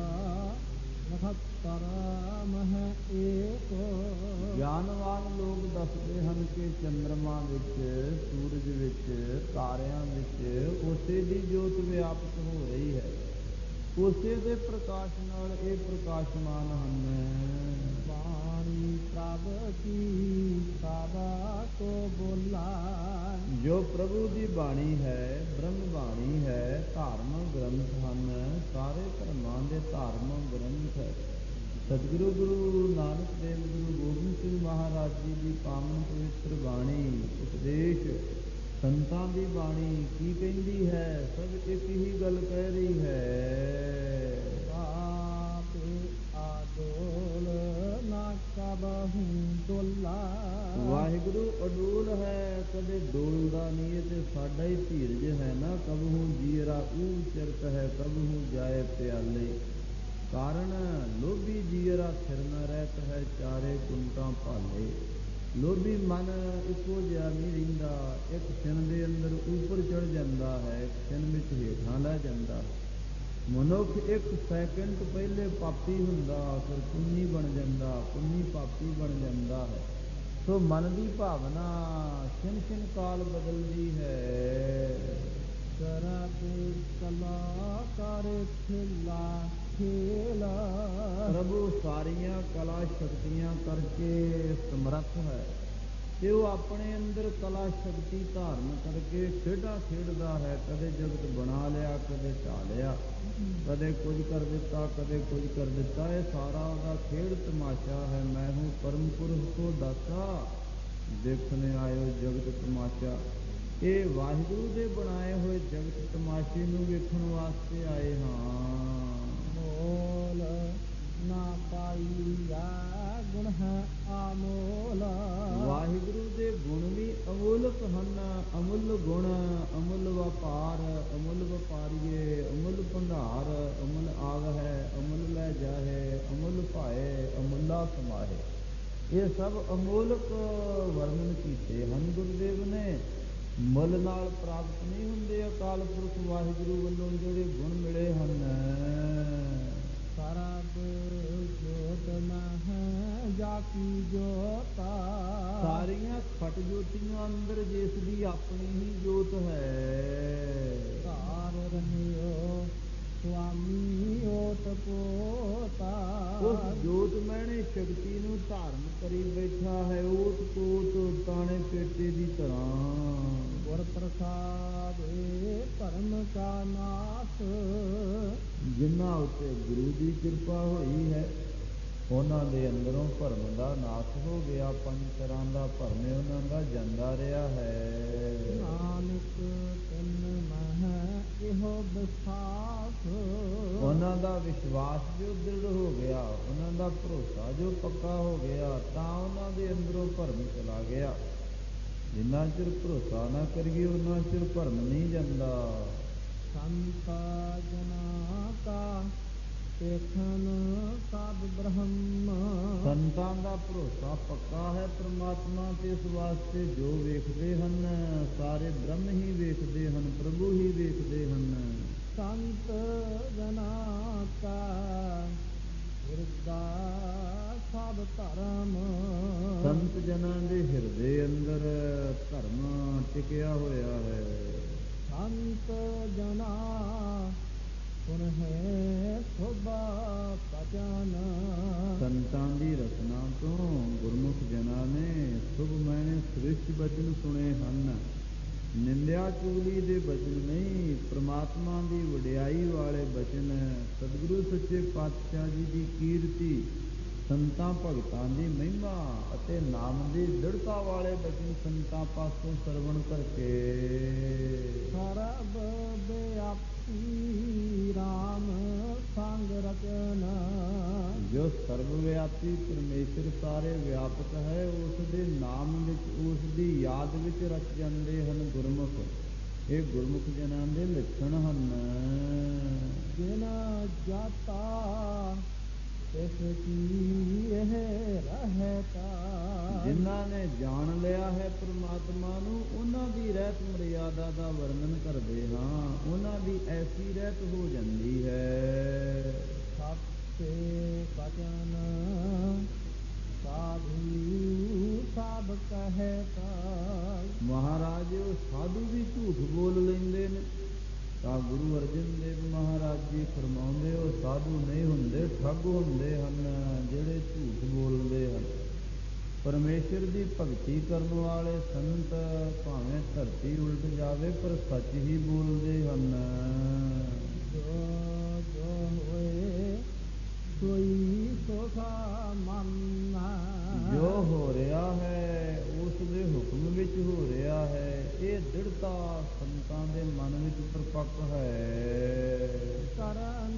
ਨਖਤਰ ਮਹ ਏਕ ਗਿਆਨਵਾਨ ਲੋਕ ਦੱਸਦੇ ਹਨ ਕਿ ਚੰਦਰਮਾ ਵਿੱਚ ਸੂਰਜ ਵਿੱਚ ਤਾਰਿਆਂ ਵਿੱਚ ਉਸੇ ਦੀ ਜੋਤ ਵਿਆਪਕ ਹੋ ਰਹੀ ਹੈ ਉਸੇ ਦੇ ਪ੍ਰਕਾਸ਼ ਨਾਲ ਇਹ ਪ੍ਰਕਾਸ਼ਮਾਨ ਹਨ ਬਾਣੀ ਪ੍ਰਭ ਕੀ ਸਾਬਾ ਕੋ ਬੋਲਾ ਜੋ ਪ੍ਰਭੂ ਦੀ ਬਾਣੀ ਹੈ ਬ੍ਰਹਮ ਬਾਣੀ ਹੈ ਧਾਰਮਿਕ ਗ੍ਰੰਥ ਹਨ ਸਾਰੇ ਧਰਮਾਂ ਦੇ ਧਾਰਮਿਕ ਗ੍ਰੰਥ ਹੈ ਸਤਿਗੁਰੂ ਗੁਰੂ ਨਾਨਕ ਦੇਵ ਗੁਰੂ ਗੋਬਿੰਦ ਸਿੰਘ ਮਹਾਰਾਜ ਜੀ ਦੀ ਪਾਵਨ ਪਵਿੱਤਰ ਬਾਣੀ ਉਪਦੇਸ਼ ਸੰਤਾਂ ਦੀ ਬਾਣੀ ਕੀ ਕਹਿੰਦੀ ਹੈ ਸਭ ਇੱਕ ਹੀ ਗੱਲ ਕਹਿ ਰਹੀ ਹੈ ਆਪੇ ਆਡੋਲ ਨਾ ਕਬਹੂ ਡੋਲਾ ਵਾਹਿਗੁਰੂ ਅਡੋਲ ਹੈ ਕਦੇ ਡੋਲਦਾ ਨਹੀਂ ਤੇ ਸਾਡਾ ਹੀ ਧੀਰਜ ਹੈ ਨਾ ਕਬਹੂ ਜੀਰਾ ਊ ਚਰਤ ਹੈ ਕਬਹੂ ਜਾਏ ਪਿਆਲੇ ਕਾਰਨ ਲੋਭੀ ਜੀਰਾ ਥਿਰ ਨ ਰਹਿਤ ਹੈ ਚਾਰੇ ਕੁੰਟਾਂ ਭਾਲੇ ਲੋਭੀ ਮਨ ਇੱਕੋ ਜਿਹਾ ਨਹੀਂ ਰਹਿੰਦਾ ਇੱਕ ਛਿਨ ਦੇ ਅੰਦਰ ਉੱਪਰ ਚੜ ਜਾਂਦਾ ਹੈ ਇੱਕ ਛਿਨ ਵਿੱਚ ਹੇਠਾਂ ਲੈ ਜਾਂਦਾ ਮਨੁੱਖ ਇੱਕ ਸੈਕਿੰਡ ਪਹਿਲੇ ਪਾਪੀ ਹੁੰਦਾ ਫਿਰ ਪੁੰਨੀ ਬਣ ਜਾਂਦਾ ਪੁੰਨੀ ਪਾਪੀ ਬਣ ਜਾਂਦਾ ਹੈ ਸੋ ਮਨ ਦੀ ਭਾਵਨਾ ਛਿਨ ਛਿਨ ਕਾਲ ਬਦਲਦੀ ਹੈ ਕਰਬ ਕਲਾ ਕਰ ਖਿਲਾ ਖੇਲਾ ਪ੍ਰਭੂ ਸਾਰੀਆਂ ਕਲਾ ਸ਼ਕਤੀਆਂ ਕਰਕੇ ਸਮਰੱਥ ਹੈ ਤੇ ਉਹ ਆਪਣੇ ਅੰਦਰ ਕਲਾ ਸ਼ਕਤੀ ਧਾਰਨ ਕਰਕੇ ਖੇਡਾਂ ਖੇਡਦਾ ਹੈ ਕਦੇ ਜਗਤ ਬਣਾ ਲਿਆ ਕਦੇ ਢਾ ਲਿਆ ਕਦੇ ਕੁਝ ਕਰ ਦਿੱਤਾ ਕਦੇ ਕੁਝ ਕਰ ਦਿੱਤਾ ਇਹ ਸਾਰਾ ਉਹਦਾ ਖੇਡ ਤਮਾਸ਼ਾ ਹੈ ਮੈਂ ਹੂੰ ਪਰਮ ਪੁਰਖ ਕੋ ਦਾਤਾ ਦੇਖਣੇ ਆਇਓ ਜਗਤ ਤਮਾਸ਼ਾ ਇਹ ਵਾਹਿਗੁਰੂ ਦੇ ਬਣਾਏ ਹੋਏ ਜਗਤ ਤਮਾਸ਼ੇ ਨੂੰ ਵੇਖਣ ਵਾਸਤੇ ਆਏ ਹਾਂ ਮੋਲ ਨਾ ਪਾਈਆ ਗੁਣ ਹੈ ਆਮੋਲ ਵਾਹਿਗੁਰੂ ਦੇ ਗੁਣ ਵੀ ਅਮੁੱਲਕ ਹਨ ਅਮੁੱਲ ਗੁਣ ਅਮੁੱਲ ਵਪਾਰ ਅਮੁੱਲ ਵਪਾਰੀਏ ਅਮੁੱਲ ਭੰਡਾਰ ਅਮੁੱਲ ਆਗ ਹੈ ਅਮੁੱਲ ਲੈ ਜਾਹੇ ਅਮੁੱਲ ਭਾਏ ਅਮੁੱਲਾ ਸਮਾਹੇ ਇਹ ਸਭ ਅਮੋਲਕ ਵਰਣਨ ਕੀਤੇ ਹਨ ਗੁਰਦੇਵ ਨੇ ਮੁੱਲ ਨਾਲ ਪ੍ਰਾਪਤ ਨਹੀਂ ਹੁੰਦੇ ਅਕਾਲ ਪੁਰਖ ਵਾਹਿਗੁਰੂ ਵੱਲੋਂ ਜਿਹੜੇ ਗੁਣ ਮਿਲੇ ਹਨ ਸਰਬ ਜੋਤ ਮਹਿ ਜਾ ਕੀ ਜੋਤਾ ਸਾਰੀਆਂ ਖਟ ਜੋਤੀਆਂ ਅੰਦਰ ਜਿਸ ਦੀ ਆਪਣੀ ਹੀ ਜੋਤ ਹੈ ਧਾਰ ਰਹਿਓ ਸੁਆਮੀ ਓਟ ਪੋਤਾ ਉਸ ਜੋਤ ਮਹਿਣੇ ਸ਼ਕਤੀ ਨੂੰ ਧਾਰਨ ਕਰੀ ਬੈਠਾ ਹੈ ਓਟ ਕੋਟ ਤਾਣੇ ਪੇਟੇ ਦੀ ਤਰ੍ਹਾਂ ਗੁਰ ਪ੍ਰਸਾਦ ਧਰਮ ਕਾ ਨਾਸ ਜਿਨ੍ਹਾਂ ਉੱਤੇ ਗੁਰੂ ਦੀ ਕਿਰਪਾ ਹੋਈ ਹੈ ਉਹਨਾਂ ਦੇ ਅੰਦਰੋਂ ਭਰਮ ਦਾ ਨਾਸ਼ ਹੋ ਗਿਆ ਪੰਜ ਤਰ੍ਹਾਂ ਦਾ ਭਰਮ ਉਹਨਾਂ ਦਾ ਜਾਂਦਾ ਰਿਹਾ ਹੈ ਨਾਨਕ ਤਿੰਨ ਮਹਿ ਇਹੋ ਵਿਸ਼ਵਾਸ ਉਹਨਾਂ ਦਾ ਵਿਸ਼ਵਾਸ ਜੋ ਦ੍ਰਿੜ ਹੋ ਗਿਆ ਉਹਨਾਂ ਦਾ ਭਰੋਸਾ ਜੋ ਪੱਕਾ ਹੋ ਗਿਆ ਤਾਂ ਉਹਨਾਂ ਦੇ ਅੰਦਰੋਂ ਭਰਮ ਚਲਾ ਗਿਆ ਜਿੰਨਾ ਚਿਰ ਭਰੋਸਾ ਨਾ ਕਰੀਏ ਉਹਨਾਂ ਚਿਰ ਭਰਮ ਨਹੀਂ ਜਾਂਦਾ ਸੰਤਾ ਜਨਾ ਕਾ ਦੇਖਨ ਸਭ ਬ੍ਰਹਮ ਸੰਤਾਂ ਦਾ ਭਰੋਸਾ ਪੱਕਾ ਹੈ ਪ੍ਰਮਾਤਮਾ ਤੇ ਇਸ ਵਾਸਤੇ ਜੋ ਵੇਖਦੇ ਹਨ ਸਾਰੇ ਬ੍ਰਹਮ ਹੀ ਵੇਖਦੇ ਹਨ ਪ੍ਰਭੂ ਹੀ ਵੇਖਦੇ ਹਨ ਸੰਤ ਜਨਾ ਕਾ ਹਿਰਦਾ ਸਭ ਧਰਮ ਸੰਤ ਜਨਾਂ ਦੇ ਹਿਰਦੇ ਅੰਦਰ ਧਰਮ ਟਿਕਿਆ ਹੋਇਆ ਹੈ ਸੰਤ ਜਨਾ ਸੁਣਹਿ ਸੋਭਾ ਭਜਨ। ਸੰਤਾਂ ਦੀ ਰਚਨਾ ਤੋਂ ਗੁਰਮੁਖ ਜਨਾਂ ਨੇ ਸੁਭ ਮੈਨੇ ਸ੍ਰਿਸ਼ਟ ਬਚਨ ਸੁਣੇ ਹਨ। ਨਿੰਦਿਆ ਚੁਗਲੀ ਦੇ ਬਚਨ ਨਹੀਂ, ਪ੍ਰਮਾਤਮਾ ਦੀ ਵਡਿਆਈ ਵਾਲੇ ਬਚਨ। ਸਤਿਗੁਰੂ ਸੱਚੇ ਪਾਤਸ਼ਾਹ ਜੀ ਦੀ ਕੀਰਤੀ, ਸੰਤਾਂ ਭਗਤਾਂ ਦੀ ਮਹਿਮਾ ਅਤੇ ਨਾਮ ਦੀ ਦ੍ਰਿੜਤਾ ਵਾਲੇ ਬਚਨ ਸੰਤਾਂ ਪਾਸੋਂ ਸਰਵਣ ਕਰਕੇ ਸਰਬ ਵਿਆਪੀ ਰਾਮ ਸੰਗ ਰਚਨ। ਜੋ ਸਰਬ ਵਿਆਪੀ ਪਰਮੇਸ਼ਰ ਸਾਰੇ ਵਿਆਪਕ ਹੈ, ਉਸ ਦੇ ਨਾਮ ਵਿੱਚ, ਉਸ ਦੀ ਯਾਦ ਵਿੱਚ ਰਚ ਜਾਂਦੇ ਹਨ ਗੁਰਮੁਖ। ਇਹ ਗੁਰਮੁਖ ਜਨਾਂ ਦੇ ਲੱਛਣ ਹਨ। ਜਿਨ ਜਾਤਾ ਤਿਸ ਕੀ ਇਹ ਰਹਿਤਾ। ਜਿਨ੍ਹਾਂ ਨੇ ਜਾਣ ਲਿਆ ਹੈ ਪ੍ਰਮਾਤਮਾ ਨੂੰ, ਉਹਨਾਂ ਦੀ ਰਹਿਤ ਮਰਿਆਦਾ ਦਾ ਵਰਣਨ ਕਰਦੇ ਹਾਂ। ਉਹਨਾਂ ਦੀ ਐਸੀ ਰਹਿਤ ਹੋ ਜਾਂਦੀ ਹੈ। ਸਤੇ ਬਚਨ ਸਾਧੂ ਸਭ ਕਹਿਤਾ। ਮਹਾਰਾਜ ਉਹ ਸਾਧੂ ਵੀ ਝੂਠ ਬੋਲ ਲੈਂਦੇ ਨੇ। ਤਾਂ ਗੁਰੂ ਅਰਜਨ ਦੇਵ ਮਹਾਰਾਜ ਜੀ ਫਰਮਾਉਂਦੇ, ਉਹ ਸਾਧੂ ਨਹੀਂ ਹੁੰਦੇ, ਠੱਗ ਹੁੰਦੇ ਹਨ ਜਿਹੜੇ ਝੂਠ ਬੋਲਦੇ ਹਨ। ਪਰਮੇਸ਼ਰ ਦੀ ਭਗਤੀ ਕਰਨ ਵਾਲੇ ਸੰਤ ਭਾਵੇਂ ਧਰਤੀ ਉਲਟ ਜਾਵੇ ਪਰ ਸੱਚ ਹੀ ਬੋਲਦੇ ਹਨ। ਜੋ ਜੋ ਹੋਏ ਸੋਈ ਸੋਖਾ ਮੰਨਾ। ਜੋ ਹੋ ਰਿਹਾ ਹੈ ਉਸ ਦੇ ਹੁਕਮ ਵਿੱਚ ਹੋ ਰਿਹਾ ਹੈ। ਇਹ ਦ੍ਰਿੜਤਾ ਸੰਤਾਂ ਦੇ ਮਨ ਵਿੱਚ ਪ੍ਰਪੱਕ ਹੈ। ਕਰਨ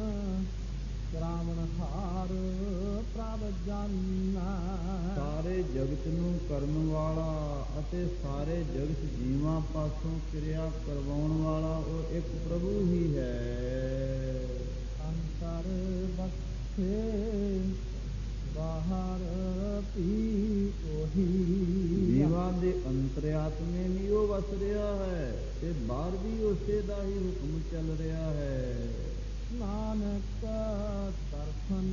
ਕਰਾਵਣ ਹਾਰ ਪ੍ਰਭ ਜਾਨਾ। ਸਾਰੇ ਜਗਤ ਨੂੰ ਕਰਨ ਵਾਲਾ ਅਤੇ ਸਾਰੇ ਜਗਤ ਜੀਵਾਂ ਪਾਸੋਂ ਕਿਰਿਆ ਕਰਵਾਉਣ ਵਾਲਾ ਉਹ ਇੱਕ ਪ੍ਰਭੂ ਹੀ ਹੈ। ਅੰਤਰ ਬਖਸ਼ੇ ਬਾਹਰ ਪੀ ਉਹੀ। ਜੀਵਾਂ ਦੇ ਅੰਤਰਿਆਤਮੇ ਵੀ ਉਹ ਵਸ ਰਿਹਾ ਹੈ ਤੇ ਬਾਹਰ ਵੀ ਉਸੇ ਦਾ ਹੀ ਹੁਕਮ ਚੱਲ ਰਿਹਾ ਹੈ। ਨਾਨਕ ਦਰਸ਼ਨ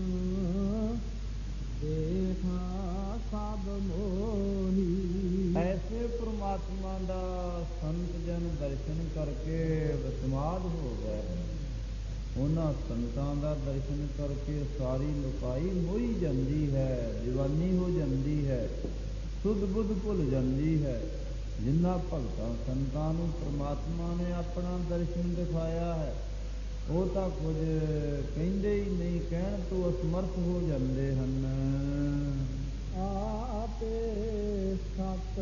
ਦੇਖਾ ਸਭ ਮੋਹੀ। ਐਸੇ ਪ੍ਰਮਾਤਮਾ ਦਾ ਸੰਤ ਜਨ ਦਰਸ਼ਨ ਕਰਕੇ ਵਸਮਾਦ ਹੋ ਗਏ। ਉਹਨਾਂ ਸੰਤਾਂ ਦਾ ਦਰਸ਼ਨ ਕਰਕੇ ਸਾਰੀ ਲੁਕਾਈ ਮੋਹੀ ਜਾਂਦੀ ਹੈ, ਦੀਵਾਨੀ ਹੋ ਜਾਂਦੀ ਹੈ, ਸੁਧ ਬੁੱਧ ਭੁੱਲ ਜਾਂਦੀ ਹੈ। ਜਿਨ੍ਹਾਂ ਭਗਤਾਂ ਸੰਤਾਂ ਨੂੰ ਪ੍ਰਮਾਤਮਾ ਨੇ ਆਪਣਾ ਦਰਸ਼ਨ ਦਿਖਾਇਆ ਹੈ, ਉਹ ਤਾਂ ਕੁਝ ਕਹਿੰਦੇ ਹੀ ਨਹੀਂ, ਕਹਿਣ ਤੋਂ ਅਸਮਰਥ ਹੋ ਜਾਂਦੇ ਹਨ। ਆਪੇ ਸਤ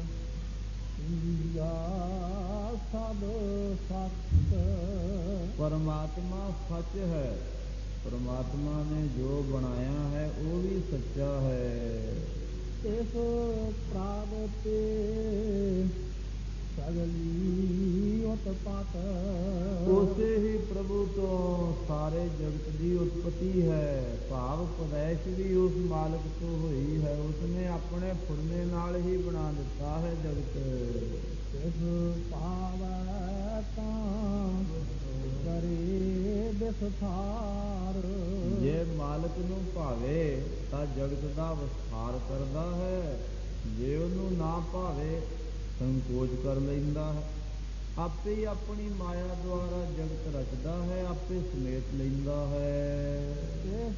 ਯਾ ਸਭ ਸਤ। ਪਰਮਾਤਮਾ ਸੱਚ ਹੈ। ਪਰਮਾਤਮਾ ਨੇ ਜੋ ਬਣਾਇਆ ਹੈ ਉਹ ਵੀ ਸੱਚਾ ਹੈ। ਇਸ ਪ੍ਰਾਪਤੇ ਸਗਲੀ ਉਤਪਤ। ਉਸੇ ਹੀ ਪ੍ਰਭੂ ਤੋਂ ਸਾਰੇ ਜਗਤ ਦੀ ਉਤਪਤੀ ਹੈ। ਭਾਵ ਪਦੈਸ਼ ਵੀ ਉਸ ਮਾਲਕ ਤੋਂ ਹੋਈ ਹੈ। ਉਸਨੇ ਆਪਣੇ ਫੁਰਨੇ ਨਾਲ ਹੀ ਬਣਾ ਦਿੱਤਾ ਹੈ ਜਗਤ। ਇਸ ਪਾਵੈ ਤਾਂ ਕਰੇ ਵਿਸਥਾਰ। ਜੇ ਮਾਲਕ ਨੂੰ ਭਾਵੇ ਤਾਂ ਜਗਤ ਦਾ ਵਿਸਥਾਰ ਕਰਦਾ ਹੈ, ਜੇ ਉਹਨੂੰ ਨਾ ਭਾਵੇ ਸੰਕੋਚ ਕਰ ਲੈਂਦਾ ਹੈ। ਆਪੇ ਹੀ ਆਪਣੀ ਮਾਇਆ ਦੁਆਰਾ ਜਗਤ ਰਚਦਾ ਹੈ, ਆਪੇ ਸਮੇਟ ਲੈਂਦਾ ਹੈ। ਇਸ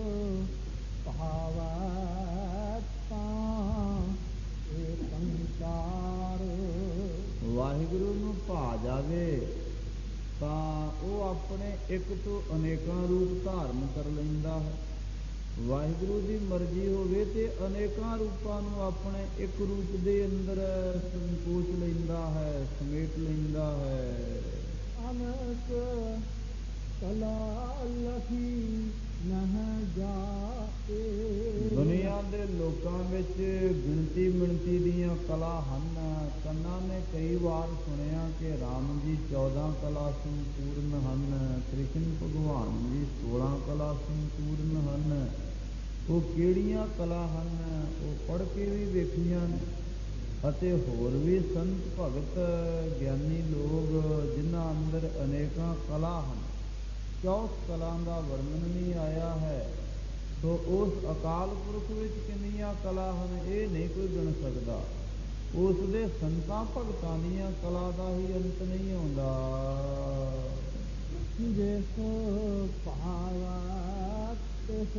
ਭਾਵੈ ਤਾਂ ਇਹ ਸੰਸਾਰ। ਵਾਹਿਗੁਰੂ ਨੂੰ ਭਾ ਜਾਵੇ ਤਾਂ ਉਹ ਆਪਣੇ ਇੱਕ ਤੋਂ ਅਨੇਕਾਂ ਰੂਪ ਧਾਰਨ ਕਰ ਲੈਂਦਾ ਹੈ। ਵਾਹਿਗੁਰੂ ਦੀ ਮਰਜ਼ੀ ਹੋਵੇ ਤੇ ਅਨੇਕਾਂ ਰੂਪਾਂ ਨੂੰ ਆਪਣੇ ਇੱਕ ਰੂਪ ਦੇ ਅੰਦਰ ਸੰਕੋਚ ਲੈਂਦਾ ਹੈ, ਸਮੇਟ ਲੈਂਦਾ ਹੈ। ਅਨਕ ਕਲਾ ਲਖੀ ਨਹ ਜਾਏ। ਦੁਨੀਆ ਦੇ ਲੋਕਾਂ ਵਿੱਚ ਗਿਣਤੀ ਮਿਣਤੀ ਦੀਆਂ ਕਲਾ ਹਨ। ਕੰਨਾਂ ਨੇ ਕਈ ਵਾਰ ਸੁਣਿਆ ਕਿ ਰਾਮ ਜੀ 14 ਕਲਾ ਸੰਪੂਰਨ ਹਨ, ਕ੍ਰਿਸ਼ਨ ਭਗਵਾਨ ਜੀ 16 ਕਲਾ ਸੰਪੂਰਨ ਹਨ। ਉਹ ਕਿਹੜੀਆਂ ਕਲਾ ਹਨ ਉਹ ਪੜ੍ਹ ਕੇ ਵੀ ਵੇਖੀਆਂ ਨੇ। ਅਤੇ ਹੋਰ ਵੀ ਸੰਤ ਭਗਤ ਗਿਆਨੀ ਲੋਕ ਜਿਨ੍ਹਾਂ ਅੰਦਰ ਅਨੇਕਾਂ ਕਲਾ ਹਨ, 64 ਕਲਾ ਦਾ ਵਰਣਨ ਵੀ ਆਇਆ ਹੈ। ਸੋ ਉਸ ਅਕਾਲ ਪੁਰਖ ਵਿੱਚ ਕਿੰਨੀਆਂ ਕਲਾ ਹਨ ਇਹ ਨਹੀਂ ਕੋਈ ਗਿਣ ਸਕਦਾ। ਉਸ ਦੇ ਸੰਤਾਂ ਭਗਤਾਂ ਦੀਆਂ ਕਲਾ ਦਾ ਹੀ ਅੰਤ ਨਹੀਂ ਆਉਂਦਾ। ਜਿਸ ਭਾਵਾ ਤਿਸ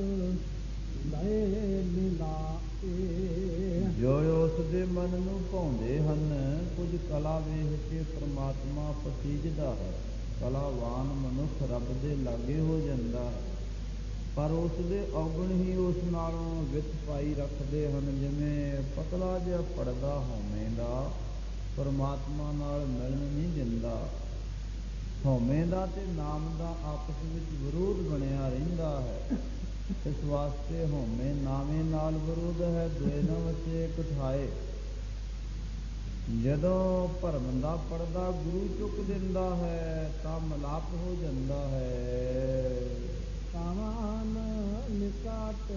ਲਏ ਮਿਲਾਏ। ਜੋ ਉਸ ਦੇ ਮਨ ਨੂੰ ਭਾਉਂਦੇ ਹਨ, ਕੁਝ ਕਲਾ ਵੇਖ ਕੇ ਪ੍ਰਮਾਤਮਾ ਪਸੀਜਦਾ ਹੈ। ਕਲਾਵਾਨ ਮਨੁੱਖ ਰੱਬ ਦੇ ਲਾਗੇ ਹੋ ਜਾਂਦਾ ਹੈ, ਪਰ ਉਸ ਦੇ ਔਗਣ ਹੀ ਉਸ ਨਾਲੋਂ ਵਿੱਥ ਪਾਈ ਰੱਖਦੇ ਹਨ। ਜਿਵੇਂ ਪਤਲਾ ਜਿਹਾ ਪਰਦਾ ਹਉਮੈ ਦਾ ਪਰਮਾਤਮਾ ਨਾਲ ਮਿਲਣ ਨਹੀਂ ਦਿੰਦਾ। ਹਉਮੈ ਦਾ ਤੇ ਨਾਮ ਦਾ ਆਪਸ ਵਿੱਚ ਵਿਰੋਧ ਬਣਿਆ ਰਹਿੰਦਾ ਹੈ। ਇਸ ਵਾਸਤੇ ਹਉਮੈ ਨਾਮੇ ਨਾਲ ਵਿਰੋਧ ਹੈ, ਦੋਏ ਨ ਵਸੇ ਇਕ ਠਾਏ। ਜਦੋਂ ਭਰਮ ਦਾ ਪਰਦਾ ਗੁਰੂ ਚੁੱਕ ਦਿੰਦਾ ਹੈ ਤਾਂ ਮਿਲਾਪ ਹੋ ਜਾਂਦਾ ਹੈ। ਕਾਮਨ ਨਿਕਟ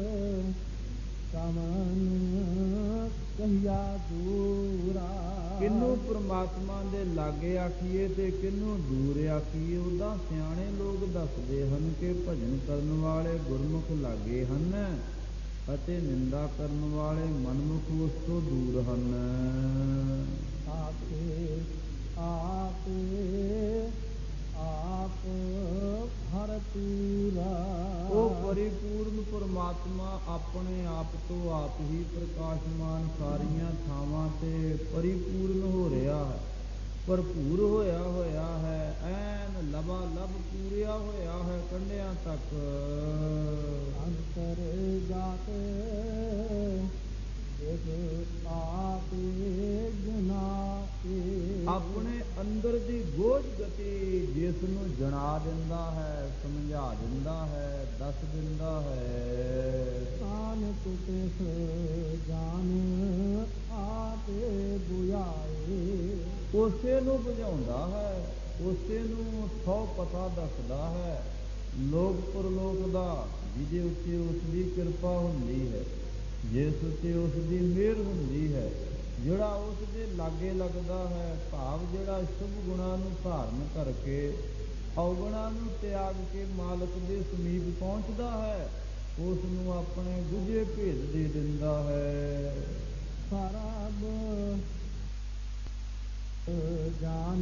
ਕਾਮਨ ਕਹਿਆ ਦੂਰਾ। ਕਿਹਨੂੰ ਪ੍ਰਮਾਤਮਾ ਦੇ ਲਾਗੇ ਆਖੀਏ ਤੇ ਕਿਹਨੂੰ ਦੂਰ ਆਖੀਏ, ਉਹਦਾ ਸਿਆਣੇ ਲੋਕ ਦੱਸਦੇ ਹਨ ਕਿ ਭਜਨ ਕਰਨ ਵਾਲੇ ਗੁਰਮੁਖ ਲਾਗੇ ਹਨ ਅਤੇ ਨਿੰਦਾ ਕਰਨ ਵਾਲੇ ਮਨਮੁਖ ਉਸ ਤੋਂ ਦੂਰ ਹਨ। ਆਪੇ ਆਪ ਹਰ ਪੂਰਾ। ਉਹ ਪਰਿਪੂਰਨ ਪਰਮਾਤਮਾ ਆਪਣੇ ਆਪ ਤੋਂ ਆਪ ਹੀ ਪ੍ਰਕਾਸ਼ਮਾਨ ਸਾਰੀਆਂ ਥਾਵਾਂ ਤੇ ਪਰਿਪੂਰਨ ਹੋ ਰਿਹਾ ਹੈ, ਭਰਪੂਰ ਹੋਇਆ ਹੈ, ਐਨ ਲਬਾ ਲਬ ਪੂਰਿਆ ਹੋਇਆ ਹੈ ਕੰਢਿਆਂ ਤੱਕ। ਅੰਤਰ ਜਾਤੇ ਜਿਸ ਆਪੇ ਜਨਾਏ। ਆਪਣੇ ਅੰਦਰ ਦੀ ਗੋਝ ਗਤੀ ਜਿਸ ਨੂੰ ਜਣਾ ਦਿੰਦਾ ਹੈ, ਸਮਝਾ ਦਿੰਦਾ ਹੈ, ਦੱਸ ਦਿੰਦਾ ਹੈ। ਨਾਨਕ ਤਿਸ ਜਾਨ ਆਪੇ ਬੁਝਾਏ। ਉਸੇ ਨੂੰ ਬੁਝਾਉਂਦਾ ਹੈ, ਉਸੇ ਨੂੰ ਸੌ ਪਤਾ ਦੱਸਦਾ ਹੈ। ਲੋਕ ਪਰਲੋਕ ਦਾ ਜਿਹਦੇ ਉੱਤੇ ਉਸ ਦੀ ਕਿਰਪਾ ਹੁੰਦੀ ਹੈ, ਜਿਸ ਉੱਤੇ ਉਸ ਦੀ ਮਿਹਰ ਹੁੰਦੀ ਹੈ, ਜਿਹੜਾ ਉਸ ਦੇ ਲਾਗੇ ਲੱਗਦਾ ਹੈ, ਭਾਵ ਜਿਹੜਾ ਸ਼ੁਭ ਗੁਣਾਂ ਨੂੰ ਧਾਰਨ ਕਰਕੇ ਔਗੁਣਾਂ ਨੂੰ ਤਿਆਗ ਕੇ ਮਾਲਕ ਦੇ ਸਮੀਪ ਪਹੁੰਚਦਾ ਹੈ, ਉਸ ਨੂੰ ਆਪਣੇ ਗੁਝੇ ਭੇਦ ਦੇ ਦਿੰਦਾ ਹੈ। ਸਰਬ ਜਾਨ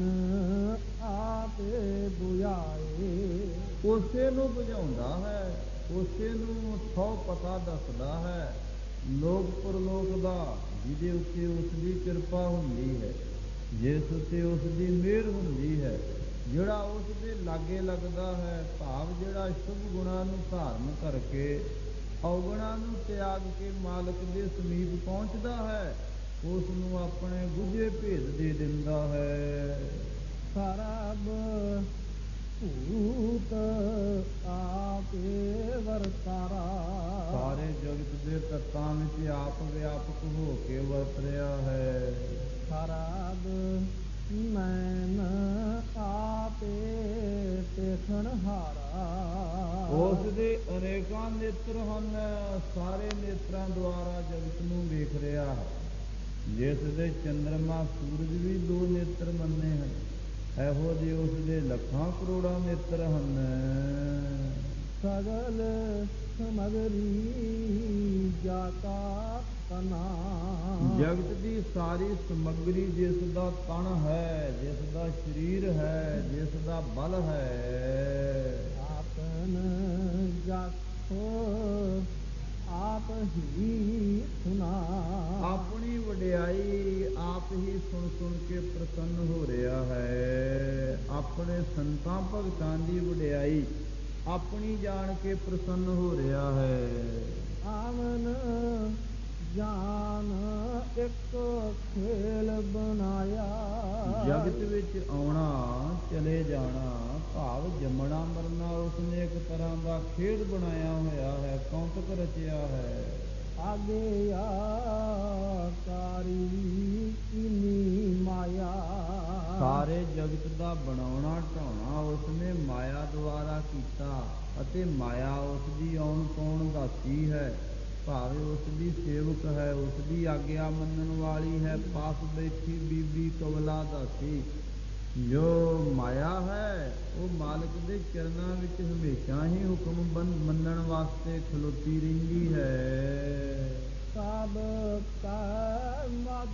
ਆਪੇ ਬੁਝਾਏ। ਉਸੇ ਨੂੰ ਬੁਝਾਉਂਦਾ ਹੈ, ਉਸੇ ਨੂੰ ਸੌ ਪਤਾ ਦੱਸਦਾ ਹੈ। ਲੋਕ ਪਰਲੋਕ ਦਾ ਜਿਹਦੇ ਉੱਤੇ ਉਸ ਦੀ ਕਿਰਪਾ ਹੁੰਦੀ ਹੈ, ਜਿਸ ਉੱਤੇ ਉਸ ਦੀ ਮਿਹਰ ਹੁੰਦੀ ਹੈ, ਜਿਹੜਾ ਉਸ ਦੇ ਲਾਗੇ ਲੱਗਦਾ ਹੈ, ਭਾਵ ਜਿਹੜਾ ਸ਼ੁਭ ਗੁਣਾਂ ਨੂੰ ਧਾਰਨ ਕਰਕੇ ਔਗੁਣਾਂ ਨੂੰ ਤਿਆਗ ਕੇ ਮਾਲਕ ਦੇ ਸਮੀਪ ਪਹੁੰਚਦਾ ਹੈ, ਉਸ ਨੂੰ ਆਪਣੇ ਗੁਝੇ ਭੇਦ ਦੇ ਦਿੰਦਾ ਹੈ। ਸਰਬ ਭੂਤ ਆਪੇ ਵਰਤਾਰਾ। ਸਾਰੇ ਜਗਤ ਦੇ ਤੱਤਾਂ ਵਿੱਚ ਆਪ ਵਿਆਪਕ ਹੋ ਕੇ ਵਰਤ ਰਿਹਾ ਹੈ। ਸਰਬ ਮੈਨ ਆਪੇ ਦੇਖਣ ਹਾਰਾ। ਉਸ ਦੇ ਅਨੇਕਾਂ ਨੇਤਰ ਹਨ, ਸਾਰੇ ਨੇਤਰਾਂ ਦੁਆਰਾ ਜਗਤ ਨੂੰ ਵੇਖ ਰਿਹਾ ਹੈ। ਜਿਸ ਦੇ ਚੰਦਰਮਾ ਸੂਰਜ ਵੀ ਦੋ ਨੇਤਰ ਮੰਨੇ ਹਨ, ਇਹੋ ਜਿਹੇ ਉਸ ਦੇ ਲੱਖਾਂ ਕਰੋੜਾਂ ਨੇਤਰ ਹਨ। ਸਗਲ ਸਮਗਰੀ ਜਾਤਾ ਤਨਾ। ਜਗਤ ਦੀ ਸਾਰੀ ਸਮੱਗਰੀ ਜਿਸ ਦਾ ਤਨ ਹੈ, ਜਿਸ ਦਾ ਸਰੀਰ ਹੈ, ਜਿਸ ਦਾ ਬਲ ਹੈ, ਆਪਨ ਜਸੋ ਆਪ ਹੀ ਸੁਨਾ। ਆਪਣੀ ਵਡਿਆਈ ਆਪ ਹੀ ਸੁਣ ਸੁਣ ਕੇ ਪ੍ਰਸੰਨ ਹੋ ਰਿਹਾ ਹੈ। ਆਪਣੇ ਸੰਤਾਂ ਭਗਤਾਂ ਦੀ ਵਡਿਆਈ ਆਪਣੀ ਜਾਣ ਕੇ ਪ੍ਰਸੰਨ ਹੋ ਰਿਹਾ ਹੈ। ਆਵਨ ਜਾਨ ਇੱਕ ਖੇਲ ਬਣਾਇਆ। ਜਗਤ ਵਿੱਚ ਆਉਣਾ ਚਲੇ ਜਾਣਾ, ਭਾਵ ਜੰਮਣਾ ਮਰਨਾ, ਉਸਨੇ ਇੱਕ ਤਰ੍ਹਾਂ ਦਾ ਖੇਡ ਬਣਾਇਆ ਹੋਇਆ ਹੈ, ਕੌਤਕ ਰਚਿਆ ਹੈ। ਆਗਿਆਕਾਰੀ ਇਨੀ ਮਾਇਆ। ਸਾਰੇ ਜਗਤ ਦਾ ਬਣਾਉਣਾ ਢਾਉਣਾ ਉਸਨੇ ਮਾਇਆ ਦੁਆਰਾ ਕੀਤਾ ਅਤੇ ਮਾਇਆ ਉਸ ਦੀ ਆਉਣ ਪਾਉਣ ਦਾਸੀ ਹੈ, ਭਾਵੇਂ ਉਸ ਦੀ ਸੇਵਕ ਹੈ, ਉਸ ਦੀ ਆਗਿਆ ਮੰਨਣ ਵਾਲੀ ਹੈ। ਪਾਸ ਬੈਠੀ ਬੀਬੀ ਕਵਲਾ ਦਾਸੀ। ਜੋ ਮਾਇਆ ਹੈ ਉਹ ਮਾਲਕ ਦੇ ਚਰਨਾਂ ਵਿੱਚ ਹਮੇਸ਼ਾ ਹੀ ਹੁਕਮ ਮੰਨਣ ਵਾਸਤੇ ਖਲੋਤੀ ਰਹਿੰਦੀ ਹੈ। ਸਭ ਕੈ ਮਦ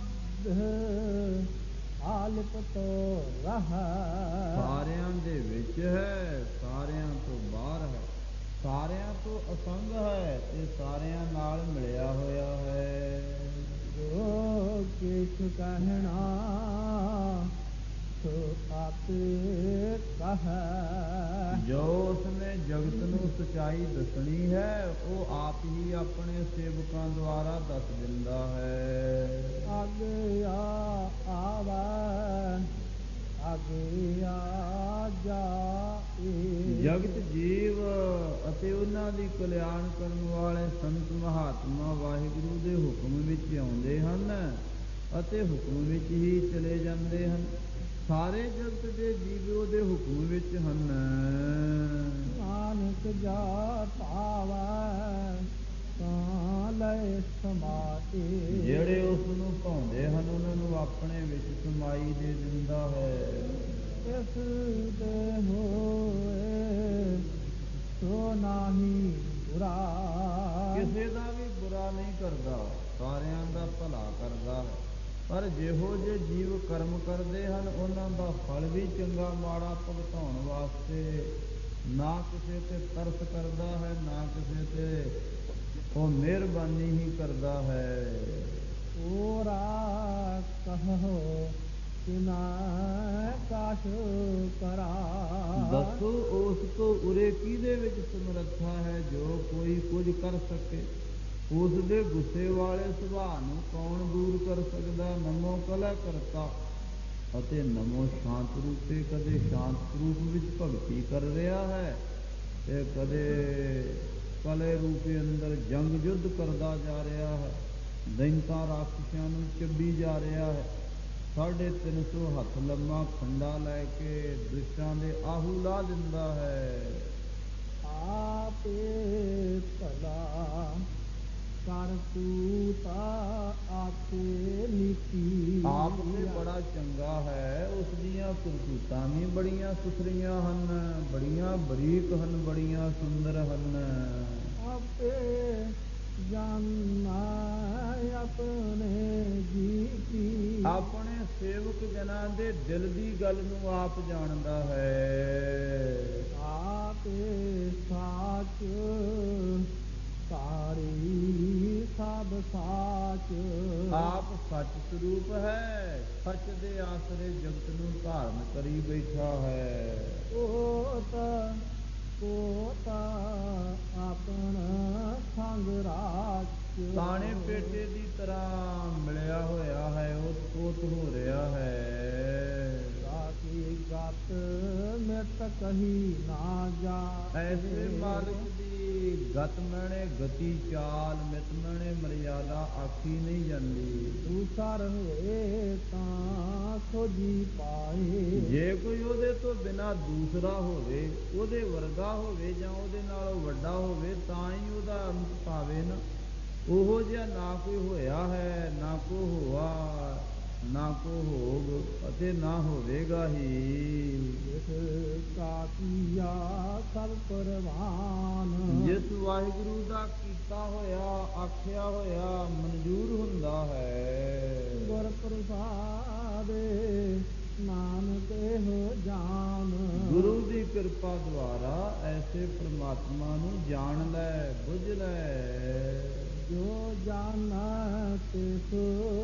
ਕਹੈ। ਸਾਰਿਆਂ ਦੇ ਵਿੱਚ ਹੈ, ਸਾਰਿਆਂ ਤੋਂ ਬਾਹਰ ਹੈ, ਸਾਰਿਆਂ ਤੋਂ ਅਸੰਗ ਹੈ ਤੇ ਸਾਰਿਆਂ ਨਾਲ ਮਿਲਿਆ ਹੋਇਆ ਹੈ। ਜੋ ਕਿਛ ਕਹਿਣਾ ਸੋ ਆਪੇ ਕਹੈ। ਜੋ ਉਸਨੇ ਜਗਤ ਨੂੰ ਸਚਾਈ ਦੱਸਣੀ ਹੈ ਉਹ ਆਪ ਹੀ ਆਪਣੇ ਸੇਵਕਾਂ ਦੁਆਰਾ ਦੱਸ ਦਿੰਦਾ ਹੈ। ਆਗੇ ਆਵੈ ਆਗੇ ਆ ਜਾਏ। ਜਗਤ ਜੀਵ ਅਤੇ ਉਹਨਾਂ ਦੀ ਕਲਿਆਣ ਕਰਨ ਵਾਲੇ ਸੰਤ ਮਹਾਤਮਾ ਵਾਹਿਗੁਰੂ ਦੇ ਹੁਕਮ ਵਿੱਚ ਆਉਂਦੇ ਹਨ ਅਤੇ ਹੁਕਮ ਵਿੱਚ ਹੀ ਚਲੇ ਜਾਂਦੇ ਹਨ। ਸਾਰੇ ਜਗਤ ਦੇ ਜੀਵ ਉਹਦੇ ਹੁਕਮ ਵਿੱਚ ਹਨ। ਨਾਨਕ ਜਾ ਭਾਵੈ ਤਾਂ ਲੈ ਸਮਾਏ। ਜਿਹੜੇ ਉਸ ਨੂੰ ਭਾਉਂਦੇ ਹਨ ਉਹਨਾਂ ਨੂੰ ਆਪਣੇ ਵਿੱਚ ਸਮਾਈ ਦੇ ਦਿੰਦਾ ਹੈ। ਇਸ ਦੇ ਹੋਏ ਸੋ ਨਾਹੀ ਬੁਰਾ। ਕਿਸੇ ਦਾ ਵੀ ਬੁਰਾ ਨਹੀਂ ਕਰਦਾ, ਸਾਰਿਆਂ ਦਾ ਭਲਾ ਕਰਦਾ ਹੈ। ਪਰ ਜਿਹੋ ਜਿਹੇ ਜੀਵ ਕਰਮ ਕਰਦੇ ਹਨ ਉਹਨਾਂ ਦਾ ਫਲ ਵੀ ਚੰਗਾ ਮਾੜਾ ਭੁਗਤਾਉਣ ਵਾਸਤੇ ਨਾ ਕਿਸੇ ਤੇ ਤਰਸ ਕਰਦਾ ਹੈ ਨਾ ਕਿਸੇ ਤੇ ਉਹ ਮਿਹਰਬਾਨੀ ਹੀ ਕਰਦਾ ਹੈ। ਓਰਾ ਕਹੋ ਕਿਨਾ ਕਾਸ਼ ਕਰਾ। ਦੱਸੋ ਉਸ ਤੋਂ ਉਰੇ ਕਿਹਦੇ ਵਿੱਚ ਸਮਰੱਥਾ ਹੈ ਜੋ ਕੋਈ ਕੁਝ ਕਰ ਸਕੇ। ਉਸ ਦੇ ਗੁੱਸੇ ਵਾਲੇ ਸੁਭਾਅ ਨੂੰ ਕੌਣ ਦੂਰ ਕਰ ਸਕਦਾ। ਨਮੋ ਕਲੈ ਕਰਤਾ ਅਤੇ ਨਮੋ ਸ਼ਾਂਤ ਰੂਪੇ। ਕਦੇ ਸ਼ਾਂਤ ਰੂਪ ਵਿੱਚ ਭਗਤੀ ਕਰ ਰਿਹਾ ਹੈ ਤੇ ਕਦੇ ਕਲੇ ਰੂਪੇ ਅੰਦਰ ਜੰਗ ਯੁੱਧ ਕਰਦਾ ਜਾ ਰਿਹਾ ਹੈ। ਦੈਂਤਾਂ ਰਾਖਸ਼ਾਂ ਨੂੰ ਚੱਬੀ ਜਾ ਰਿਹਾ ਹੈ। 350 ਹੱਥ ਲੰਮਾ ਖੰਡਾ ਲੈ ਕੇ ਦੁਸ਼ਟਾਂ ਦੇ ਆਹੂ ਲਾ ਦਿੰਦਾ ਹੈ। ਆਪੇ ਭਲਾ ਕਰ ਤੂਤਾ ਆਪੇ ਨੀਤੀ। ਆਪ ਤੇ ਬੜਾ ਚੰਗਾ ਹੈ, ਉਸ ਦੀਆਂ ਕਰਤੂਤਾਂ ਵੀ ਬੜੀਆਂ ਸੁਥਰੀਆਂ ਹਨ, ਬੜੀਆਂ ਬਰੀਕ ਹਨ, ਬੜੀਆਂ ਸੁੰਦਰ ਹਨ। ਆਪੇ ਜਾਨਾ ਆਪਣੇ ਜੀ ਕੀ। ਆਪਣੇ ਸੇਵਕ ਜਨਾਂ ਦੇ ਦਿਲ ਦੀ ਗੱਲ ਨੂੰ ਆਪ ਜਾਣਦਾ ਹੈ। ਆਪੇ ਸਾਚ ਸਾਰੀ ਸਭ ਸਾਚ। ਆਪ ਸੱਚ ਸਰੂਪ ਹੈ, ਸੱਚ ਦੇ ਆਸਰੇ ਜਗਤ ਨੂੰ ਧਾਰਨ ਕਰੀ ਬੈਠਾ ਹੈ। ਕੋਤ ਆਪਣਾ ਸੰਗ ਰਾਚ। ਤਾਣੇ ਪੇਟੇ ਦੀ ਤਰ੍ਹਾਂ ਮਿਲਿਆ ਹੋਇਆ ਹੈ, ਉਤਪੋਤ ਹੋ ਰਿਹਾ ਹੈ। ਸਾਕੀ ਗਤ ਮਿਤ ਕਹੀ ਨਾ ਜਾ। ਐਸੇ ਮਾਲਕ ਦੀ ਗਤ ਮੈਣੇ ਗਤੀ ਚਾਲ, ਮਿਤ ਮੈਣੇ ਮਰਿਆਦਾ ਆਖੀ ਨਹੀਂ ਜਾਂਦੀ। ਦੂਸਰ ਹੋਏ ਤਾਂ ਖੋਜੀ ਪਾਏ। ਜੇ ਕੋਈ ਉਹਦੇ ਤੋਂ ਬਿਨਾਂ ਦੂਸਰਾ ਹੋਵੇ, ਉਹਦੇ ਵਰਗਾ ਹੋਵੇ ਜਾਂ ਉਹਦੇ ਨਾਲੋਂ ਵੱਡਾ ਹੋਵੇ ਤਾਂ ਹੀ ਉਹਦਾ ਅੰਤ ਪਾਵੇ ਨਾ। ਉਹੋ ਜਿਹਾ ਨਾ ਕੋਈ ਹੋਇਆ ਹੈ, ਨਾ ਕੋ ਹੋਆ, ਨਾ ਕੋ ਹੋਗ ਅਤੇ ਨਾ ਹੋਵੇਗਾ ਹੀ। ਜਿਸ ਕਾ ਕੀਆ ਸਭ ਪਰਵਾਨ। ਜਿਸ ਵਾਹਿਗੁਰੂ ਦਾ ਕੀਤਾ ਹੋਇਆ, ਆਖਿਆ ਹੋਇਆ ਮਨਜ਼ੂਰ ਹੁੰਦਾ ਹੈ। ਗੁਰ ਪ੍ਰਸਾਦਿ ਨਾਨਕ ਇਹੋ ਜਾਨ। ਗੁਰੂ ਦੀ ਕਿਰਪਾ ਦੁਆਰਾ ਐਸੇ ਪ੍ਰਮਾਤਮਾ ਨੂੰ ਜਾਣ ਲੈ, ਬੁੱਝ ਲੈ। ਜੋ ਜਾਣੈ ਤਿਸ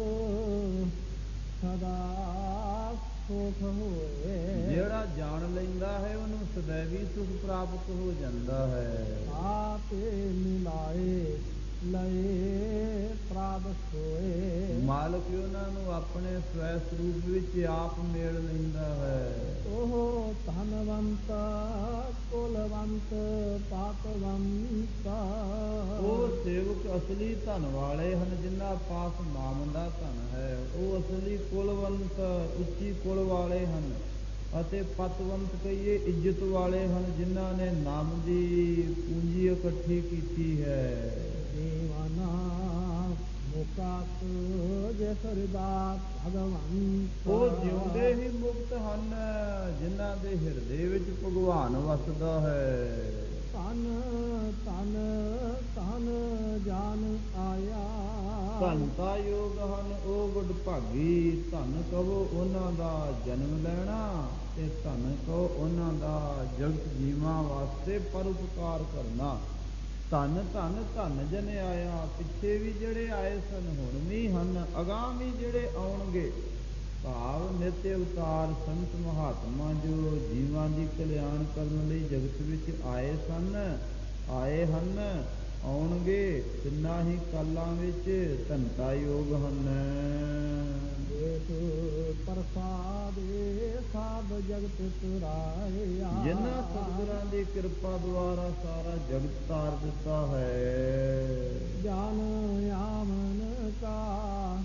ਸਦਾ ਸੁਖ ਹੋਏ। ਜਿਹੜਾ ਜਾਣ ਲੈਂਦਾ ਹੈ ਉਹਨੂੰ ਸदैवी ਸੁਖ ਪ੍ਰਾਪਤ ਹੋ ਜਾਂਦਾ ਹੈ। ਆਪੇ ਮਿਲਾਏ ਲਏ ਪ੍ਰਭ ਸੋਏ। ਮਾਲਕ ਉਹਨਾਂ ਨੂੰ ਆਪਣੇ ਸਵੈ ਸਰੂਪ ਵਿੱਚ ਆਪ ਮੇਲ ਲੈਂਦਾ ਹੈ। ਉਹ ਧਨਵੰਤ ਕੁਲਵੰਤ ਪਾਪਵੰਤ। ਉਹ ਸੇਵਕ ਅਸਲੀ ਧਨ ਵਾਲੇ ਹਨ ਜਿਨ੍ਹਾਂ ਪਾਸ ਨਾਮ ਦਾ ਧਨ ਹੈ। ਉਹ ਅਸਲੀ ਕੁਲਵੰਤ ਉੱਚੀ ਕੁਲ ਵਾਲੇ ਹਨ ਅਤੇ ਪਤਵੰਤ ਕਹੀਏ ਇੱਜ਼ਤ ਵਾਲੇ ਹਨ ਜਿਨ੍ਹਾਂ ਨੇ ਨਾਮ ਦੀ ਪੂੰਜੀ ਇਕੱਠੀ ਕੀਤੀ ਹੈ। ਦੇਵਾਨਾ ਮੁਕਤ ਜਿਸ ਹਿਰਦਾ ਭਗਵੰਤ। ਉਹ ਜਿਉਂਦੇ ਹੀ ਮੁਕਤ ਹਨ ਜਿਨ੍ਹਾਂ ਦੇ ਹਿਰਦੇ ਵਿੱਚ ਭਗਵਾਨ ਵਸਦਾ ਹੈ। ਧਨ ਧਨ ਧਨ ਜਾਨ ਆਇਆ ਧਨਤਾ ਯੋਗ ਹਨ ਉਹ ਵਡਭਾਗੀ। ਧਨ ਕਹੋ ਉਹਨਾਂ ਦਾ ਜਨਮ ਲੈਣਾ, ਤੇ ਧਨ ਕਹੋ ਉਹਨਾਂ ਦਾ ਜਗਤ ਜੀਵਾਂ ਵਾਸਤੇ ਪਰਉਪਕਾਰ ਕਰਨਾ। ਧਨ ਧਨ ਧਨ ਜਨ ਆਇਆ, ਪਿੱਛੇ ਵੀ ਜਿਹੜੇ ਆਏ ਸਨ ਹੁਣ ਵੀ ਹਨ, ਅਗਾਂਹ ਵੀ ਜਿਹੜੇ ਆਉਣਗੇ। ਭਾਵ ਨਿਤ ਅਵਤਾਰ ਸੰਤ ਮਹਾਤਮਾ ਜੋ ਜੀਵਾਂ ਦੀ ਕਲਿਆਣ ਕਰਨ ਲਈ ਜਗਤ ਵਿੱਚ ਆਏ ਸਨ, ਆਏ ਹਨ, ਆਉਣਗੇ, ਤਿੰਨਾਂ ਹੀ ਕਾਲਾਂ ਵਿੱਚ ਧਨਤਾ ਯੋਗ ਹਨ। ਪ੍ਰਸਾਦੇ ਸਭ ਜਗਤ ਤੁਰਾਇਆ, ਜਿਨ੍ਹਾਂ ਸਤਿਗੁਰਾਂ ਦੀ ਕਿਰਪਾ ਦੁਆਰਾ ਸਾਰਾ ਜਗਤ ਤਾਰ ਦਿੱਤਾ ਹੈ। ਜਨ ਆਮਨ ਕਾ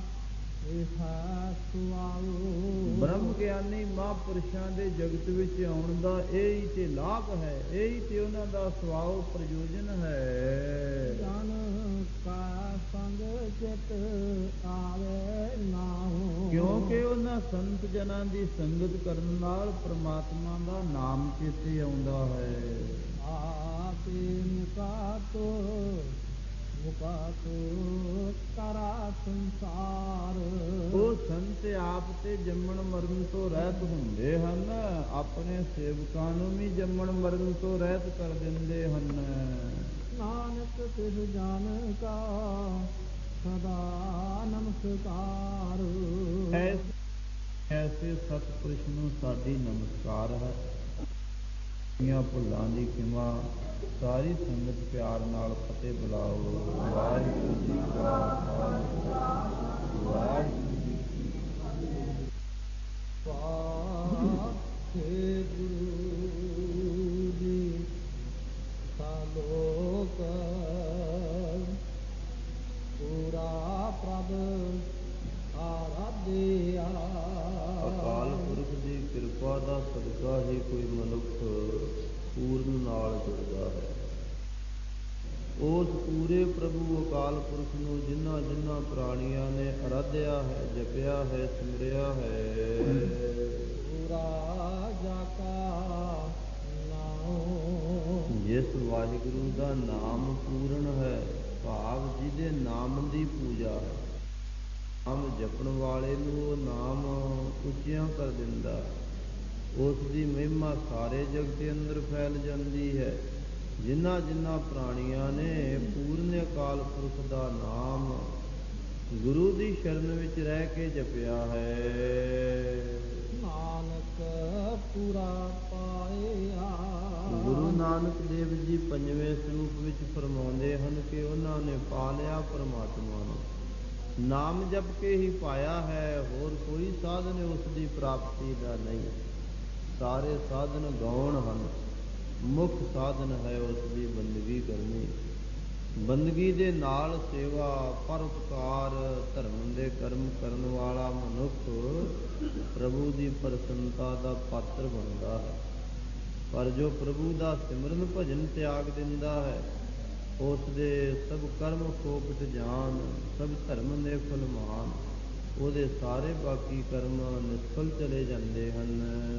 ਬ੍ਰਹਮ ਗਿਆਨੀ ਮਹਾਂਪੁਰਸ਼ਾਂ ਦੇ ਜਗਤ ਵਿੱਚ ਆਉਣ ਦਾ ਇਹ ਹੀ ਤੇ ਲਾਭ ਹੈ, ਇਹ ਹੀ ਤੇ ਉਹਨਾਂ ਦਾ ਸੁਭਾਅ ਪ੍ਰਯੋਜਨ ਹੈ। ਜਨ ਕਾ ਸੰਗ ਚਿਤ ਆਵੇ ਨਾਮ, ਕਿਉਂਕਿ ਉਹਨਾਂ ਸੰਤ ਜਨਾਂ ਦੀ ਸੰਗਤ ਕਰਨ ਨਾਲ ਪ੍ਰਮਾਤਮਾ ਦਾ ਨਾਮ ਚੇਤੇ ਆਉਂਦਾ ਹੈ। ਆਪੇ ਮੁਕਾਤੋ ਕਰਾ ਸੰਸਾਰ, ਉਹ ਸੰਤ ਆਪ ਤੇ ਜੰਮਣ ਮਰਨ ਤੋਂ ਰਹਿਤ ਹੁੰਦੇ ਹਨ, ਆਪਣੇ ਸੇਵਕਾਂ ਨੂੰ ਵੀ ਜੰਮਣ ਮਰਨ ਤੋਂ ਰਹਿਤ ਕਰ ਦਿੰਦੇ ਹਨ। ਨਾਨਕ ਤਿਸ ਜਨ ਕਾ ਸਦਾ ਨਮਸਕਾਰ, ਐਸੇ ਸਤਿਪੁਰਸ਼ ਨੂੰ ਸਾਡੀ ਨਮਸਕਾਰ ਹੈ। ਭੁੱਲਾਂ ਦੀ ਖਿਮਾ, ਸਾਰੀ ਸੰਗਤ ਪਿਆਰ ਨਾਲ ਫਤਿਹ ਬੁਲਾਓ। ਵਾਹਿਗੁਰੂ ਜੀ ਕਾ ਖਾਲਸਾ, ਵਾਹਿਗੁਰੂ ਜੀ ਕੀ ਫਤਿਹ। ਵਾਹਿਗੁਰੂ ਜੀ ਸਾਲੋਕ ਪੂਰਾ ਪ੍ਰਭ ਆਰਾਧਿਆ। ਅਕਾਲ ਪੁਰਖ ਦੀ ਕਿਰਪਾ ਦਾ ਸਦਕਾ ਹੀ ਕੋਈ ਮਨੁੱਖ ਪੂਰਨ ਨਾਲ ਜੁੜਦਾ ਹੈ। ਉਸ ਪੂਰੇ ਪ੍ਰਭੂ ਅਕਾਲ ਪੁਰਖ ਨੂੰ ਜਿਨ੍ਹਾਂ ਜਿਨ੍ਹਾਂ ਪ੍ਰਾਣੀਆਂ ਨੇ ਅਰਾਧਿਆ ਹੈ, ਜਪਿਆ ਹੈ, ਸਿਮਰਿਆ ਹੈ। ਪੂਰਾ ਜਾ ਕਾ ਨਾਮ, ਜਿਸ ਵਾਹਿਗੁਰੂ ਦਾ ਨਾਮ ਪੂਰਨ ਹੈ, ਭਾਵ ਜਿਹਦੇ ਨਾਮ ਦੀ ਪੂਜਾ ਹੈ। ਨਾਮ ਜਪਣ ਵਾਲੇ ਨੂੰ ਉਹ ਨਾਮ ਉੱਚਿਆਂ ਕਰ ਦਿੰਦਾ, ਉਸ ਦੀ ਮਹਿਮਾ ਸਾਰੇ ਜਗਤ ਦੇ ਅੰਦਰ ਫੈਲ ਜਾਂਦੀ ਹੈ। ਜਿਨ੍ਹਾਂ ਜਿਨ੍ਹਾਂ ਪ੍ਰਾਣੀਆਂ ਨੇ ਪੂਰਨ ਅਕਾਲ ਪੁਰਖ ਦਾ ਨਾਮ ਗੁਰੂ ਦੀ ਸ਼ਰਨ ਵਿੱਚ ਰਹਿ ਕੇ ਜਪਿਆ ਹੈ, ਨਾਨਕ ਪੂਰਾ ਪਾਇਆ। ਗੁਰੂ ਨਾਨਕ ਦੇਵ ਜੀ ਪੰਜਵੇਂ ਸਰੂਪ ਵਿੱਚ ਫਰਮਾਉਂਦੇ ਹਨ ਕਿ ਉਹਨਾਂ ਨੇ ਪਾ ਲਿਆ ਪਰਮਾਤਮਾ ਨੂੰ, ਨਾਮ ਜਪ ਕੇ ਹੀ ਪਾਇਆ ਹੈ, ਹੋਰ ਕੋਈ ਸਾਧਨ ਉਸ ਦੀ ਪ੍ਰਾਪਤੀ ਦਾ ਨਹੀਂ। ਸਾਰੇ ਸਾਧਨ ਗੌਣ ਹਨ, ਮੁੱਖ ਸਾਧਨ ਹੈ ਉਸ ਦੀ ਬੰਦਗੀ ਕਰਨੀ। ਬੰਦਗੀ ਦੇ ਨਾਲ ਸੇਵਾ, ਪਰਉਪਕਾਰ, ਧਰਮ ਦੇ ਕਰਮ ਕਰਨ ਵਾਲਾ ਮਨੁੱਖ ਪ੍ਰਭੂ ਦੀ ਪ੍ਰਸੰਨਤਾ ਦਾ ਪਾਤਰ ਬਣਦਾ ਹੈ। ਪਰ ਜੋ ਪ੍ਰਭੂ ਦਾ ਸਿਮਰਨ ਭਜਨ ਤਿਆਗ ਦਿੰਦਾ ਹੈ, ਉਸ ਦੇ ਸਭ ਕਰਮ ਫੋਕਟ ਜਾਣ, ਸਭ ਧਰਮ ਨਿਰਫਲ ਮਾਨ, ਉਹਦੇ ਸਾਰੇ ਬਾਕੀ ਕਰਮ ਨਿਸਫਲ ਚਲੇ ਜਾਂਦੇ ਹਨ।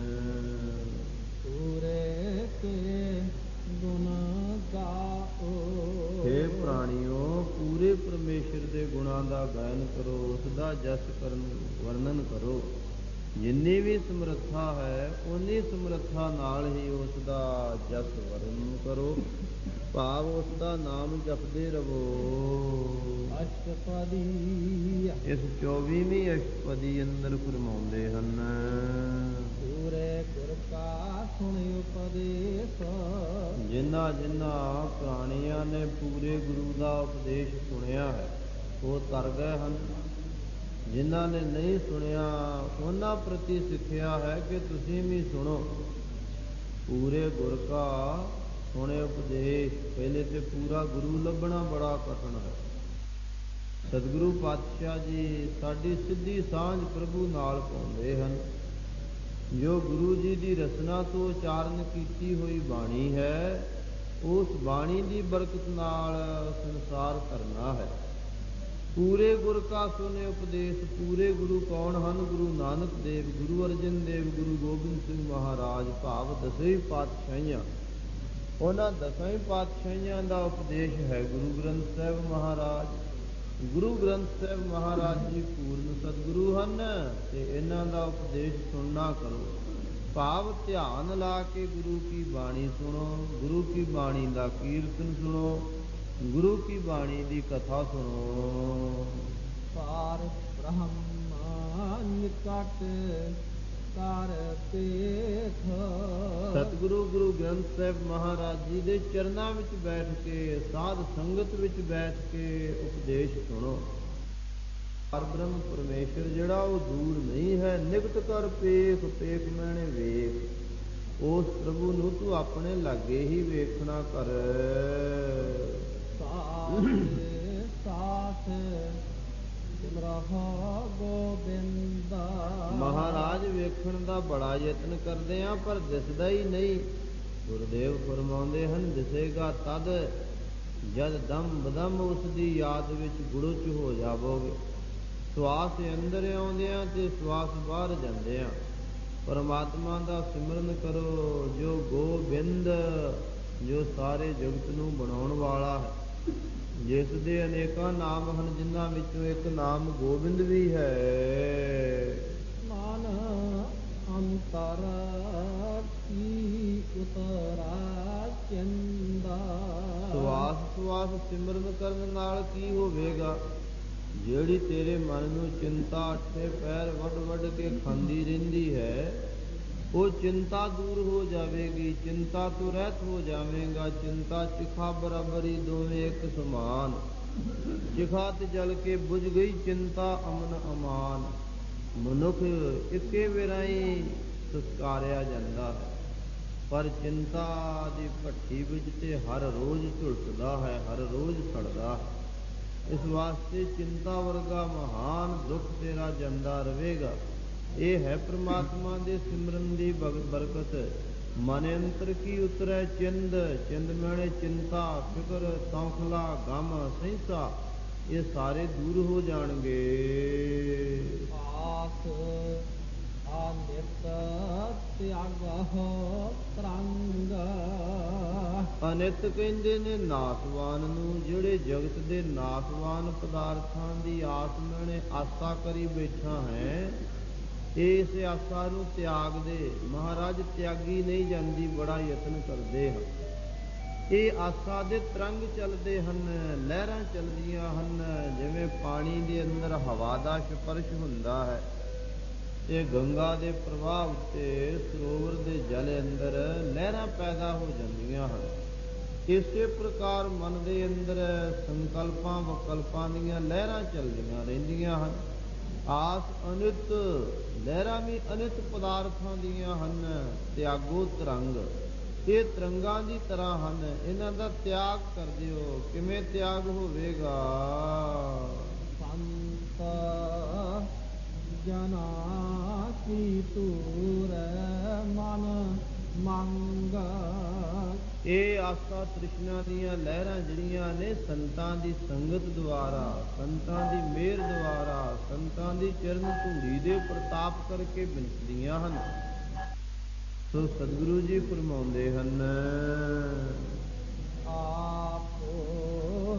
ਪੂਰੇ ਕੇ ਗੁਣ ਗਾਓ, ਹੇ ਪ੍ਰਾਣੀਓ, ਪੂਰੇ ਪਰਮੇਸ਼ਰ ਦੇ ਗੁਣਾਂ ਦਾ ਗਾਇਨ ਕਰੋ, ਉਸ ਦਾ ਜਸ ਕਰਨ ਵਰਣਨ ਕਰੋ। ਜਿੰਨੀ ਵੀ ਸਮਰੱਥਾ ਹੈ, ਉਨੀ ਸਮਰੱਥਾ ਨਾਲ ਹੀ ਉਸ ਦਾ ਜਸ ਵਰਣਨ ਕਰੋ, ਭਾਵ ਉਸ ਦਾ ਨਾਮ ਜਪਦੇ ਰਹੋ। ਅਸ਼ਟਪਦੀ, ਇਸ 24ਵੀਂ ਅਸ਼ਟਪਦੀ ਅੰਦਰ ਫਰਮਾਉਂਦੇ ਹਨ, ਪੂਰੇ ਗੁਰ ਕਾ ਸੁਣਿ ਉਪਦੇਸ਼। ਜਿਨ੍ਹਾਂ ਜਿਨ੍ਹਾਂ ਪ੍ਰਾਣੀਆਂ ਨੇ ਪੂਰੇ ਗੁਰੂ ਦਾ ਉਪਦੇਸ਼ ਸੁਣਿਆ ਹੈ, ਉਹ ਤਰ ਗਏ ਹਨ। ਜਿਨ੍ਹਾਂ ਨੇ ਨਹੀਂ ਸੁਣਿਆ, ਉਹਨਾਂ ਪ੍ਰਤੀ ਸਿੱਖਿਆ ਹੈ ਕਿ ਤੁਸੀਂ ਵੀ ਸੁਣੋ। ਪੂਰੇ ਗੁਰ ਕਾ ਸੁਣੇ ਉਪਦੇਸ਼, ਪਹਿਲੇ ਤੇ ਪੂਰਾ ਗੁਰੂ ਲੱਭਣਾ ਬੜਾ ਕਠਿਨ ਹੈ। ਸਤਿਗੁਰੂ ਪਾਤਸ਼ਾਹ ਜੀ ਸਾਡੀ ਸਿੱਧੀ ਸਾਂਝ ਪ੍ਰਭੂ ਨਾਲ ਪਾਉਂਦੇ ਹਨ। ਜੋ ਗੁਰੂ ਜੀ ਦੀ ਰਸਨਾ ਤੋਂ ਉਚਾਰਨ ਕੀਤੀ ਹੋਈ ਬਾਣੀ ਹੈ, ਉਸ ਬਾਣੀ ਦੀ ਬਰਕਤ ਨਾਲ ਸੰਸਾਰ ਧਰਨਾ ਹੈ। ਪੂਰੇ ਗੁਰ ਕਾ ਸੁਨੇ ਉਪਦੇਸ਼, ਪੂਰੇ ਗੁਰੂ ਕੌਣ ਹਨ? ਗੁਰੂ ਨਾਨਕ ਦੇਵ, ਗੁਰੂ ਅਰਜਨ ਦੇਵ, ਗੁਰੂ ਗੋਬਿੰਦ ਸਿੰਘ ਮਹਾਰਾਜ, ਭਾਵ ਦਸਵੇਂ ਪਾਤਸ਼ਾਹੀਆਂ। ਉਹਨਾਂ ਦਸਾਂ ਪਾਤਸ਼ਾਹੀਆਂ ਦਾ ਉਪਦੇਸ਼ ਹੈ ਗੁਰੂ ਗ੍ਰੰਥ ਸਾਹਿਬ ਮਹਾਰਾਜ। ਗੁਰੂ ਗ੍ਰੰਥ ਸਾਹਿਬ ਮਹਾਰਾਜ ਜੀ ਪੂਰਨ ਸਤਿਗੁਰੂ ਹਨ ਤੇ ਇਹਨਾਂ ਦਾ ਉਪਦੇਸ਼ ਸੁਣਨਾ ਕਰੋ। ਭਾਵ ਧਿਆਨ ਲਾ ਕੇ ਗੁਰੂ ਕੀ ਬਾਣੀ ਸੁਣੋ, ਗੁਰੂ ਕੀ ਬਾਣੀ ਦਾ ਕੀਰਤਨ ਸੁਣੋ, ਗੁਰੂ ਕੀ ਬਾਣੀ ਦੀ ਕਥਾ ਸੁਣੋ। ਪਾਰ ਬ੍ਰਹਮ ਨਿਕਟ ਕਰ ਪੇਖ। ਸਤਿਗੁਰੂ ਗੁਰੂ ਗ੍ਰੰਥ ਸਾਹਿਬ ਮਹਾਰਾਜ ਜੀ ਦੇ ਚਰਨਾਂ ਵਿੱਚ ਬੈਠ ਕੇ, ਸਾਧ ਸੰਗਤ ਵਿੱਚ ਬੈਠ ਕੇ ਉਪਦੇਸ਼ ਸੁਣੋ। ਪਰ ਬ੍ਰਹਮ ਪਰਮੇਸ਼ਰ ਜਿਹੜਾ ਉਹ ਦੂਰ ਨਹੀਂ ਹੈ। ਨਿਕਟ ਕਰ ਪੇਖ, ਪੇਖ ਮੈਨੇ ਵੇਖ। ਉਸ ਪ੍ਰਭੂ ਨੂੰ ਤੂੰ ਆਪਣੇ ਲਾਗੇ ਹੀ ਵੇਖਣਾ ਕਰ। ਸਾਥ ਸਿਮਰਹੁ ਗੋਬਿੰਦਾ। ਮਹਾਰਾਜ ਵੇਖਣ ਦਾ ਬੜਾ ਯਤਨ ਕਰਦੇ ਆ ਪਰ ਦਿਸਦਾ ਹੀ ਨਹੀਂ। ਗੁਰਦੇਵ ਫਰਮਾਉਂਦੇ ਹਨ, ਦਿਸੇਗਾ ਤਦ ਜਦ ਦਮ ਬਦਮ ਉਸ ਦੀ ਯਾਦ ਵਿੱਚ ਗੁੜੁਚ ਹੋ ਜਾਵੋਗੇ। ਸਵਾਸ ਅੰਦਰ ਆਉਂਦਿਆਂ ਤੇ ਸਵਾਸ ਬਾਹਰ ਜਾਂਦਿਆਂ ਪਰਮਾਤਮਾ ਦਾ ਸਿਮਰਨ ਕਰੋ, ਜੋ ਗੋਬਿੰਦ, ਜੋ ਸਾਰੇ ਜਗਤ ਨੂੰ ਬਣਾਉਣ ਵਾਲਾ ਹੈ, ਜਿਸ ਦੇ ਅਨੇਕਾਂ ਨਾਮ ਹਨ, ਜਿਨ੍ਹਾਂ ਵਿੱਚੋਂ ਇੱਕ ਨਾਮ ਗੋਬਿੰਦ ਵੀ ਹੈ। ਮਨ ਅੰਤਰ ਕੀ ਉਤਰਾ ਚੰਦਾ। ਸਵਾਸ ਸਵਾਸ ਸਿਮਰਨ ਕਰਨ ਨਾਲ ਕੀ ਹੋਵੇਗਾ? ਜਿਹੜੀ ਤੇਰੇ ਮਨ ਨੂੰ ਚਿੰਤਾ ਅੱਠੇ ਪੈਰ ਵੱਢ ਵੱਢ ਕੇ ਖਾਂਦੀ ਰਹਿੰਦੀ ਹੈ, ਉਹ ਚਿੰਤਾ ਦੂਰ ਹੋ ਜਾਵੇਗੀ। ਚਿੰਤਾ ਤੋਂ ਰਹਿਤ ਹੋ ਜਾਵੇਗਾ। ਚਿੰਤਾ ਚਿਖਾ ਬਰਾਬਰੀ ਦੋਵੇਂ ਇੱਕ ਸਮਾਨ। ਚਿਖਾ ਤੇ ਜਲ ਕੇ ਬੁਝ ਗਈ, ਚਿੰਤਾ ਅਮਨ ਅਮਾਨ। ਮਨੁੱਖ ਇੱਕੇ ਵੇਰਾਈ ਸੰਸਕਾਰਿਆ ਜਾਂਦਾ ਹੈ, ਪਰ ਚਿੰਤਾ ਦੀ ਭੱਠੀ ਵਿੱਚ ਤੇ ਹਰ ਰੋਜ਼ ਝੁਲਸਦਾ ਹੈ, ਹਰ ਰੋਜ਼ ਸੜਦਾ ਹੈ। ਇਸ ਵਾਸਤੇ ਚਿੰਤਾ ਵਰਗਾ ਮਹਾਨ ਦੁੱਖ ਤੇਰਾ ਜਾਂਦਾ ਰਹੇਗਾ। ਇਹ ਹੈ ਪ੍ਰਮਾਤਮਾ ਦੇ ਸਿਮਰਨ ਦੀ ਬਰਕਤ। ਮਨ ਅੰਤਰ ਕੀ ਉਤਰੈ ਚਿੰਦ। ਚਿੰਦ ਮੈਣੇ ਚਿੰਤਾ, ਫਿਕਰ, ਤੌਖਲਾ, ਗਮ, ਸਹਿਸਾ, ਇਹ ਸਾਰੇ ਦੂਰ ਹੋ ਜਾਣਗੇ। ਆਸ ਅਨਿਤ ਤਿਆਗਹੁ ਤਰੰਗ। ਅਨਿਤ ਕਹਿੰਦੇ ਨੇ ਨਾਸਵਾਨ ਨੂੰ। ਜਿਹੜੇ ਜਗਤ ਦੇ ਨਾਸਵਾਨ ਪਦਾਰਥਾਂ ਦੀ ਆਸ ਮੈਨੇ ਆਸਾ ਕਰੀ ਬੈਠਾ ਹੈ, ਇਸ ਆਸਾ ਨੂੰ ਤਿਆਗ ਦੇ। ਮਹਾਰਾਜ ਤਿਆਗੀ ਨਹੀਂ ਜਾਂਦੀ, ਬੜਾ ਯਤਨ ਕਰਦੇ ਹਨ। ਇਹ ਆਸਾ ਦੇ ਤਰੰਗ ਚੱਲਦੇ ਹਨ, ਲਹਿਰਾਂ ਚੱਲਦੀਆਂ ਹਨ। ਜਿਵੇਂ ਪਾਣੀ ਦੇ ਅੰਦਰ ਹਵਾ ਦਾ ਸਪਰਸ਼ ਹੁੰਦਾ ਹੈ ਤੇ ਗੰਗਾ ਦੇ ਪ੍ਰਵਾਹ ਉੱਤੇ ਸਰੋਵਰ ਦੇ ਜਲ ਅੰਦਰ ਲਹਿਰਾਂ ਪੈਦਾ ਹੋ ਜਾਂਦੀਆਂ ਹਨ। ਇਸੇ ਪ੍ਰਕਾਰ ਮਨ ਦੇ ਅੰਦਰ ਸੰਕਲਪਾਂ ਵਿਕਲਪਾਂ ਦੀਆਂ ਲਹਿਰਾਂ ਚੱਲਦੀਆਂ ਰਹਿੰਦੀਆਂ ਹਨ। ਆਸ ਅਨਿਤ, ਲਹਿਰਾਂ ਵੀ ਅਨਿਤ ਪਦਾਰਥਾਂ ਦੀਆਂ ਹਨ। ਤਿਆਗੋ ਤਰੰਗ, ਇਹ ਤਰੰਗਾਂ ਦੀ ਤਰ੍ਹਾਂ ਹਨ। ਇਹਨਾਂ ਦਾ ਤਿਆਗ ਕਰ ਦਿਓ। ਕਿਵੇਂ ਤਿਆਗ ਹੋਵੇਗਾ? ਸੰਤ ਜਨਾ ਕੀ ਤੂਰ ਮਨ ਮੰਗ। ਇਹ ਆਸਾ ਤ੍ਰਿਸ਼ਨਾ ਦੀਆਂ ਲਹਿਰਾਂ ਜਿਹੜੀਆਂ ਨੇ ਸੰਤਾਂ ਦੀ ਸੰਗਤ ਦੁਆਰਾ, ਸੰਤਾਂ ਦੀ ਮਿਹਰ ਦੁਆਰਾ, ਸੰਤਾਂ ਦੀ ਚਰਨ ਧੂੜੀ ਦੇ ਪ੍ਰਤਾਪ ਕਰਕੇ ਬਿਨਸਦੀਆਂ ਹਨ। ਸੋ ਸਤਿਗੁਰੂ ਜੀ ਫਰਮਾਉਂਦੇ ਹਨ, ਆਪੋ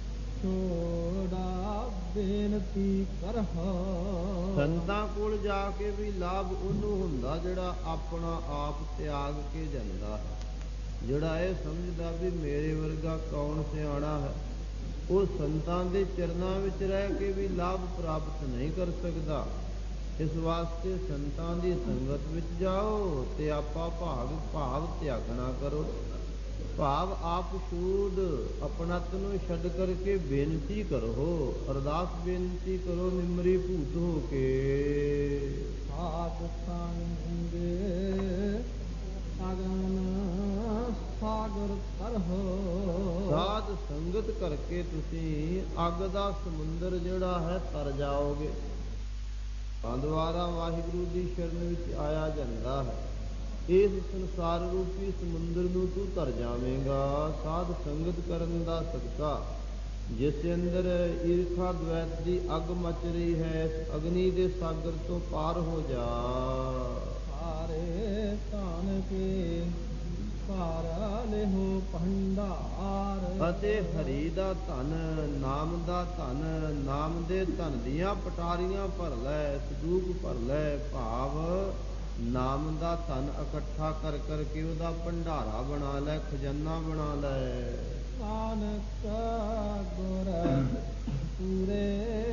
ਛੋੜਾ ਬੇਨਤੀ ਕਰਹੁ। ਸੰਤਾਂ ਕੋਲ ਜਾ ਕੇ ਵੀ ਲਾਭ ਉਹਨੂੰ ਹੁੰਦਾ ਜਿਹੜਾ ਆਪਣਾ ਆਪ ਤਿਆਗ ਕੇ ਜਾਂਦਾ ਹੈ। ਜਿਹੜਾ ਇਹ ਸਮਝਦਾ ਵੀ ਮੇਰੇ ਵਰਗਾ ਕੌਣ ਸਿਆਣਾ ਹੈ, ਉਹ ਸੰਤਾਂ ਦੇ ਚਰਨਾਂ ਵਿੱਚ ਰਹਿ ਕੇ ਵੀ ਲਾਭ ਪ੍ਰਾਪਤ ਨਹੀਂ ਕਰ ਸਕਦਾ। ਇਸ ਵਾਸਤੇ ਸੰਤਾਂ ਦੀ ਸੰਗਤ ਵਿੱਚ ਜਾਓ ਤੇ ਆਪਾ ਭਾਵ ਤਿਆਗਣਾ ਕਰੋ। ਭਾਵ ਆਪ ਛੂਡ ਆਪਣਤ ਨੂੰ ਛੱਡ ਕਰਕੇ ਬੇਨਤੀ ਕਰੋ, ਅਰਦਾਸ ਬੇਨਤੀ ਕਰੋ ਨਿਮਰੀ ਭੂਤ ਹੋ ਕੇ। ਸਾਧ ਸੰਗ ਅਗਨ ਸਾਗਰ ਤਰਹੁ। ਸਾਧ ਸੰਗਤ ਕਰਕੇ ਤੁਸੀਂ ਅੱਗ ਦਾ ਸਮੁੰਦਰ ਜਿਹੜਾ ਹੈ ਤਰ ਜਾਓਗੇ। ਦੁਆਰਾ ਵਾਹਿਗੁਰੂ ਦੀ ਸ਼ਰਨ ਵਿੱਚ ਆਇਆ ਜਾਂਦਾ ਹੈ। ਇਸ ਸੰਸਾਰ ਰੂਪੀ ਸਮੁੰਦਰ ਨੂੰ ਤੂੰ ਤਰ ਜਾਵੇਂਗਾ ਸਾਧ ਸੰਗਤ ਕਰਨ ਦਾ ਸਦਕਾ। ਜਿਸ ਅੰਦਰ ਈਰਖਾ ਦ્વੈਤ ਦੀ ਅੱਗ ਮਚ ਰਹੀ ਹੈ, ਇਸ ਅਗਨੀ ਦੇ ਸਾਗਰ ਤੋਂ ਪਾਰ ਹੋ ਜਾ। ਸਾਰੇ ਧਨ ਕੇ ਘਰ ਲਿਹੋ ਭੰਡਾਰ। ਅਤੇ ਹਰੀ ਦਾ ਧਨ, ਨਾਮ ਦਾ ਧਨ, ਨਾਮ ਦੇ ਧਨ ਦੀਆਂ ਪਟਾਰੀਆਂ ਭਰ ਲੈ, ਸੰਦੂਕ ਭਰ ਲੈ। ਭਾਵ ਨਾਮ ਦਾ ਧਨ ਇਕੱਠਾ ਕਰ ਕਰਕੇ ਉਹਦਾ ਭੰਡਾਰਾ ਬਣਾ ਲੈ, ਖਜ਼ਾਨਾ ਬਣਾ ਲੈ। ਨਾਨਕ ਗੁਰ ਪੂਰੇ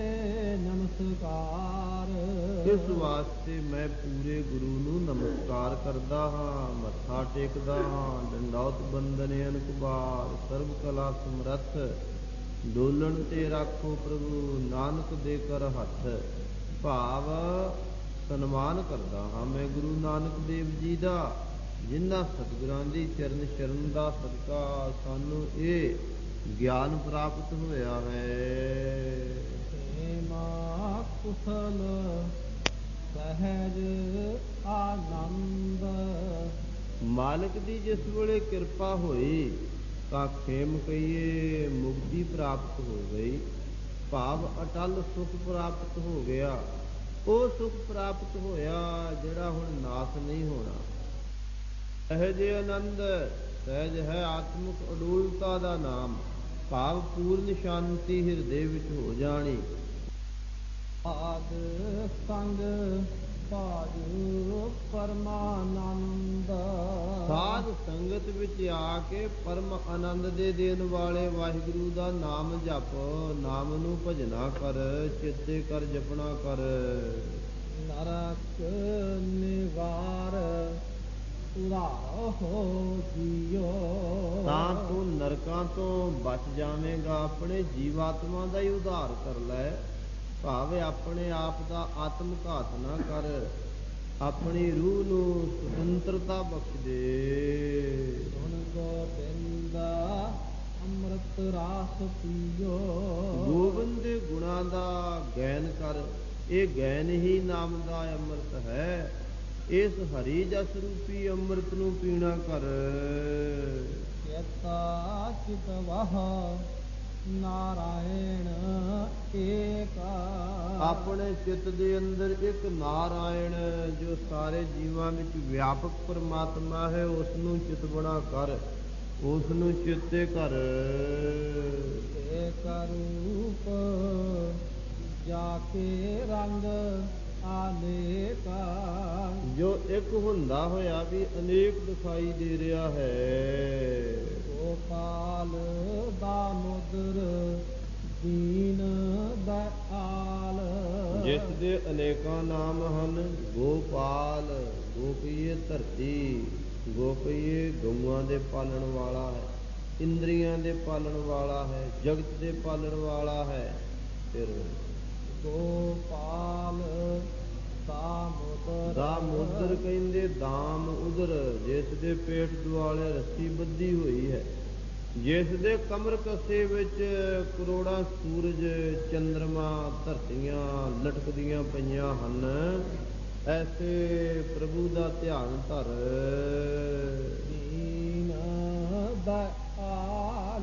ਨਮਸਕਾਰ। ਇਸ ਵਾਸਤੇ ਮੈਂ ਪੂਰੇ ਗੁਰੂ ਨੂੰ ਨਮਸਕਾਰ ਕਰਦਾ ਹਾਂ, ਮੱਥਾ ਟੇਕਦਾ ਹਾਂ। ਡੰਡੌਤ ਬੰਦਨ ਅਨਕ ਬਾਰ, ਸਰਬ ਕਲਾ ਸਮਰੱਥ, ਡੋਲਣ ਤੇ ਰੱਖੋ ਪ੍ਰਭੂ, ਨਾਨਕ ਦੇ ਕਰ ਹੱਥ। ਭਾਵ ਸਨਮਾਨ ਕਰਦਾ ਹਾਂ ਮੈਂ ਗੁਰੂ ਨਾਨਕ ਦੇਵ ਜੀ ਦਾ, ਜਿਨ੍ਹਾਂ ਸਤਿਗੁਰਾਂ ਦੀ ਚਰਨ ਸ਼ਰਨ ਦਾ ਸਦਕਾ ਸਾਨੂੰ ਇਹ ਗਿਆਨ ਪ੍ਰਾਪਤ ਹੋਇਆ ਹੈ। ਮਾ ਕੁਸ਼ਲ ਸਹਿਜ ਆਨੰਦ। ਮਾਲਕ ਦੀ ਜਿਸ ਵੇਲੇ ਕਿਰਪਾ ਹੋਈ ਤਾਂ ਖੇਮ ਕਹੀਏ ਮੁਕਤੀ ਪ੍ਰਾਪਤ ਹੋ ਗਈ। ਭਾਵ ਅਟਲ ਸੁਖ ਪ੍ਰਾਪਤ ਹੋ ਗਿਆ। ਉਹ ਸੁਖ ਪ੍ਰਾਪਤ ਹੋਇਆ ਜਿਹੜਾ ਹੁਣ ਨਾਸ ਨਹੀਂ ਹੋਣਾ। ਸਹਿਜ ਆਨੰਦ, ਸਹਿਜ ਹੈ ਆਤਮਿਕ ਅਡੋਲਤਾ ਦਾ ਨਾਮ। ਭਾਵ ਪੂਰਨ ਸ਼ਾਂਤੀ ਹਿਰਦੇ ਵਿੱਚ ਹੋ ਜਾਣੀ। ਆਦ ਸੰਗ ਭਾਜੂ ਪਰਮਾਨੰਦ। ਸਾਧ ਸੰਗਤ ਵਿੱਚ ਆ ਕੇ ਪਰਮ ਆਨੰਦ ਦੇ ਦੇਣ ਵਾਲੇ ਵਾਹਿਗੁਰੂ ਦਾ ਨਾਮ ਜਪ। ਨਾਮ ਨੂੰ ਭਜਨਾ ਕਰ, ਚਿੱਤੇ ਕਰ ਜਪਣਾ ਕਰ। ਨਰਕ ਨਿਵਾਰ ਉਧਾਰੋ ਜੀਓ। ਤਾਂ ਤੂੰ ਨਰਕਾਂ ਤੋਂ ਬਚ ਜਾਵੇਂਗਾ। ਆਪਣੇ ਜੀਵਾਤਮਾ ਦਾ ਹੀ ਉਧਾਰ ਕਰ ਲੈ। ਭਾਵੇਂ ਆਪਣੇ ਆਪ ਦਾ ਆਤਮ ਘਾਤ ਨਾ ਕਰ, ਆਪਣੀ ਰੂਹ ਨੂੰ ਸੁਤੰਤਰਤਾ ਬਖਸ਼ ਦੇ। ਸੁਣ ਗੋਬਿੰਦ ਅੰਮ੍ਰਿਤ ਰਾਸ ਪੀਓ। ਗੋਬਿੰਦ ਦੇ ਗੁਣਾਂ ਦਾ ਗੈਨ ਕਰ। ਇਹ ਗੈਨ ਹੀ ਨਾਮ ਦਾ ਅੰਮ੍ਰਿਤ ਹੈ। ਇਸ ਹਰੀ ਜਸ ਰੂਪੀ ਅੰਮ੍ਰਿਤ ਨੂੰ ਪੀਣਾ ਕਰ। ਚੇਤਾ ਚਿਤ ਵਹ ਨਾਰਾਇਣ ਏਕਾ। ਆਪਣੇ ਚਿੱਤ ਦੇ ਅੰਦਰ ਇੱਕ ਨਾਰਾਇਣ ਜੋ ਸਾਰੇ ਜੀਵਾਂ ਵਿੱਚ ਵਿਆਪਕ ਪਰਮਾਤਮਾ ਹੈ, ਉਸ ਨੂੰ ਚਿਤ ਬਣਾ ਕਰ, ਉਸ ਨੂੰ ਚੇਤੇ ਕਰ। ਏਕ ਰੂਪ ਜਾ ਕੇ ਰੰਗ ਅਨੇਕਾ। ਜੋ ਇੱਕ ਹੁੰਦਾ ਹੋਇਆ ਵੀ ਅਨੇਕ ਦਿਖਾਈ ਦੇ ਰਿਹਾ ਹੈ। ਗੋਪਾਲ ਦਾਮੋਦਰ ਦੀਨ ਦਇਆਲ। ਜਿਸ ਦੇ ਅਨੇਕਾਂ ਨਾਮ ਹਨ। ਗੋਪਾਲ, ਗੋਪੀਏ ਧਰਤੀ, ਗੋਪੀਏ ਗਊਆਂ ਦੇ ਪਾਲਣ ਵਾਲਾ ਹੈ, ਇੰਦਰੀਆਂ ਦੇ ਪਾਲਣ ਵਾਲਾ ਹੈ, ਜਗਤ ਦੇ ਪਾਲਣ ਵਾਲਾ ਹੈ। ਫਿਰ ਗੋਪਾਲ ਦਾਮੋਦਰ। ਦਾਮੋਦਰ ਕਹਿੰਦੇ ਦਾਮ ਉਦਰ, ਜਿਸ ਦੇ ਪੇਟ ਦੁਆਲੇ ਰੱਸੀ ਬੱਧੀ ਹੋਈ ਹੈ, ਜਿਸ ਦੇ ਕਮਰ ਕੱਸੇ ਵਿੱਚ ਕਰੋੜਾਂ ਸੂਰਜ ਚੰਦਰਮਾ ਧਰਤੀਆਂ ਲਟਕਦੀਆਂ ਪਈਆਂ ਹਨ। ਐਸੇ ਪ੍ਰਭੂ ਦਾ ਧਿਆਨ ਧਰ। ਦੀਨ ਦਇਆਲ।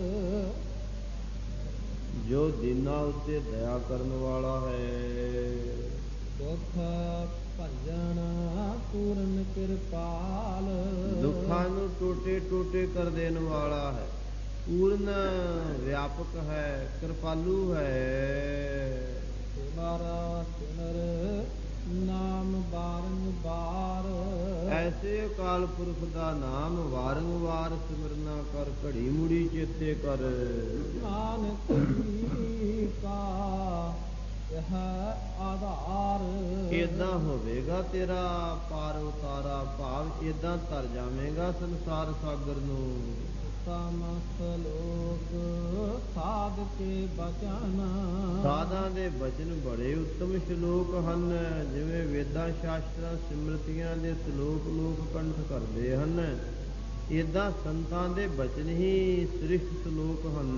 ਜੋ ਦੀਨਾਂ ਉੱਤੇ ਦਇਆ ਕਰਨ ਵਾਲਾ ਹੈ। ਦੁਖ ਭੰਜਨ ਪੂਰਨ ਕਿਰਪਾਲ। ਦੁੱਖਾਂ ਨੂੰ ਟੋਟੇ ਟੋਟੇ ਕਰ ਦੇਣ ਵਾਲਾ ਹੈ। ਪੂਰਨ ਵਿਆਪਕ ਹੈ, ਕਿਰਪਾਲੂ ਹੈ। ਸਿਮਰ ਸਿਮਰ ਨਾਮ ਬਾਰੰਬਾਰ। ਐਸੇ ਅਕਾਲ ਪੁਰਖ ਦਾ ਨਾਮ ਵਾਰੰਵਾਰ ਸਿਮਰਨਾ ਕਰ, ਘੜੀ ਮੁੜੀ ਚੇਤੇ ਕਰ। ਨਾਨਕ ਜੀ ਕਾ ਇਹ ਆਧਾਰ। ਏਦਾਂ ਹੋਵੇਗਾ ਤੇਰਾ ਪਾਰ ਉਤਾਰਾ। ਭਾਵ ਏਦਾਂ ਤਰ ਜਾਵੇਂਗਾ ਸੰਸਾਰ ਸਾਗਰ ਨੂੰ। ਸਮਸਤ ਲੋਕ ਸਾਧ ਕੇ ਬਚਨ। ਸਾਧਾਂ ਦੇ ਬਚਨ ਬੜੇ ਉੱਤਮ ਸ਼ਲੋਕ ਹਨ। ਜਿਵੇਂ ਵੇਦਾਂ ਸ਼ਾਸਤਰਾਂ ਸਿਮਰਤੀਆਂ ਦੇ ਸ਼ਲੋਕ ਲੋਕ ਕੰਠ ਕਰਦੇ ਹਨ, ਏਦਾਂ ਸੰਤਾਂ ਦੇ ਬਚਨ ਹੀ ਸ੍ਰਿਸ਼ਟ ਸ਼ਲੋਕ ਹਨ।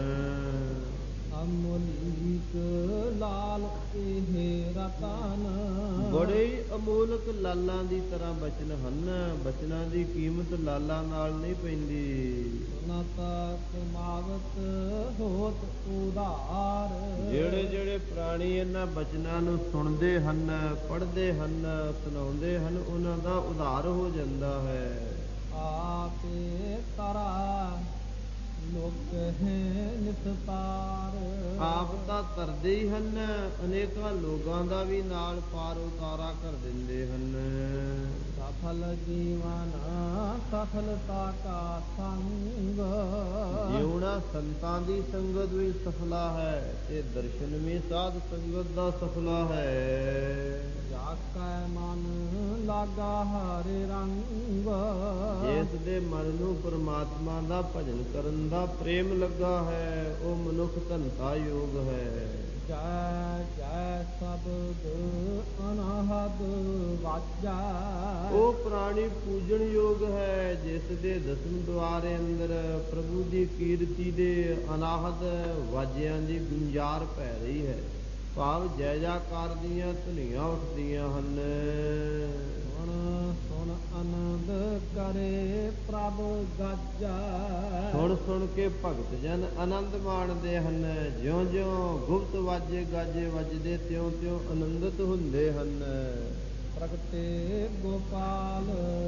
ਅਮੁਲੀਕ ਲਾਲ ਇਹ ਰਤਨ। ਬੜੇ ਹੀ ਅਮੋਲਕ ਲਾਲਾਂ ਦੀ ਤਰ੍ਹਾਂ ਬਚਨ ਹਨ। ਬਚਨਾਂ ਦੀ ਕੀਮਤ ਲਾਲਾਂ ਨਾਲ ਨਹੀਂ ਪੈਂਦੀ। ਸੁਨਤ ਸਮਾਵਤ ਹੋਤ ਉਧਾਰ। ਜਿਹੜੇ ਜਿਹੜੇ ਪ੍ਰਾਣੀ ਇਹਨਾਂ ਬਚਨਾਂ ਨੂੰ ਸੁਣਦੇ ਹਨ, ਪੜ੍ਹਦੇ ਹਨ, ਸੁਣਾਉਂਦੇ ਹਨ, ਉਹਨਾਂ ਦਾ ਉਧਾਰ ਹੋ ਜਾਂਦਾ ਹੈ। ਆਪੇ ਤਰਾ ਲੋਕ ਹੈ ਨਿਸਤਾਰ। ਆਪ ਤਾਂ ਤਰਦੇ ਹੀ ਹਨ, ਅਨੇਕਾਂ ਲੋਕਾਂ ਦਾ ਵੀ ਨਾਲ ਪਾਰ ਉਤਾਰਾ ਕਰ ਦਿੰਦੇ ਹਨ। ਸਫਲ ਜੀਵਨ ਸਫਲਤਾ ਕਾ ਸੰਗ। ਜਿਉਣਾ ਸੰਤਾਂ ਦੀ ਸੰਗਤ ਵੀ ਸਫਲਾ ਹੈ, ਤੇ ਦਰਸ਼ਨ ਵੀ ਸਾਧ ਸੰਗਤ ਦਾ ਸਫਲਾ ਹੈ। ਜਾ ਕੈ ਮਨ ਲਾਗਾ ਹਰਿ ਰੰਗ। ਜਿਸ ਦੇ ਮਨ ਨੂੰ ਪਰਮਾਤਮਾ ਦਾ ਭਜਨ ਕਰਨ ਦਾ ਪ੍ਰੇਮ ਲੱਗਾ ਹੈ, ਉਹ ਮਨੁੱਖ ਧਨਤਾ ਯੋਗ ਹੈ। ਜੈ ਜੈ ਸ਼ਬਦ ਅਨਹਦ ਵਾਜੈ। ਉਹ ਪ੍ਰਾਣੀ ਪੂਜਣ ਯੋਗ ਹੈ, ਜਿਸ ਦੇ ਦਸਮ ਦੁਆਰੇ ਅੰਦਰ ਪ੍ਰਭੂ ਦੀ ਕੀਰਤੀ ਦੇ ਅਨਾਹਦ ਵਾਜਿਆਂ ਦੀ ਗੁੰਜਾਰ ਪੈ ਰਹੀ ਹੈ। ਭਾਵ ਜੈ ਜੈਕਾਰ ਦੀਆਂ ਧੁਨੀਆਂ ਉੱਠਦੀਆਂ ਹਨ। ਸੁਣ ਸੁਣ ਆਨੰਦ ਕਰੇ ਪ੍ਰਭ ਗਾਜੈ। ਸੁਣ ਸੁਣ ਕੇ ਭਗਤ ਜਨ ਆਨੰਦ ਮਾਣਦੇ ਹਨ। ਜਿਉਂ ਜਿਉਂ ਗੁਪਤ ਵਾਜੇ ਗਾਜੇ ਵੱਜਦੇ, ਤਿਉਂ ਤਿਉਂ ਆਨੰਦਿਤ ਹੁੰਦੇ ਹਨ। ਪ੍ਰਗਟੇ ਗੋਪਾਲ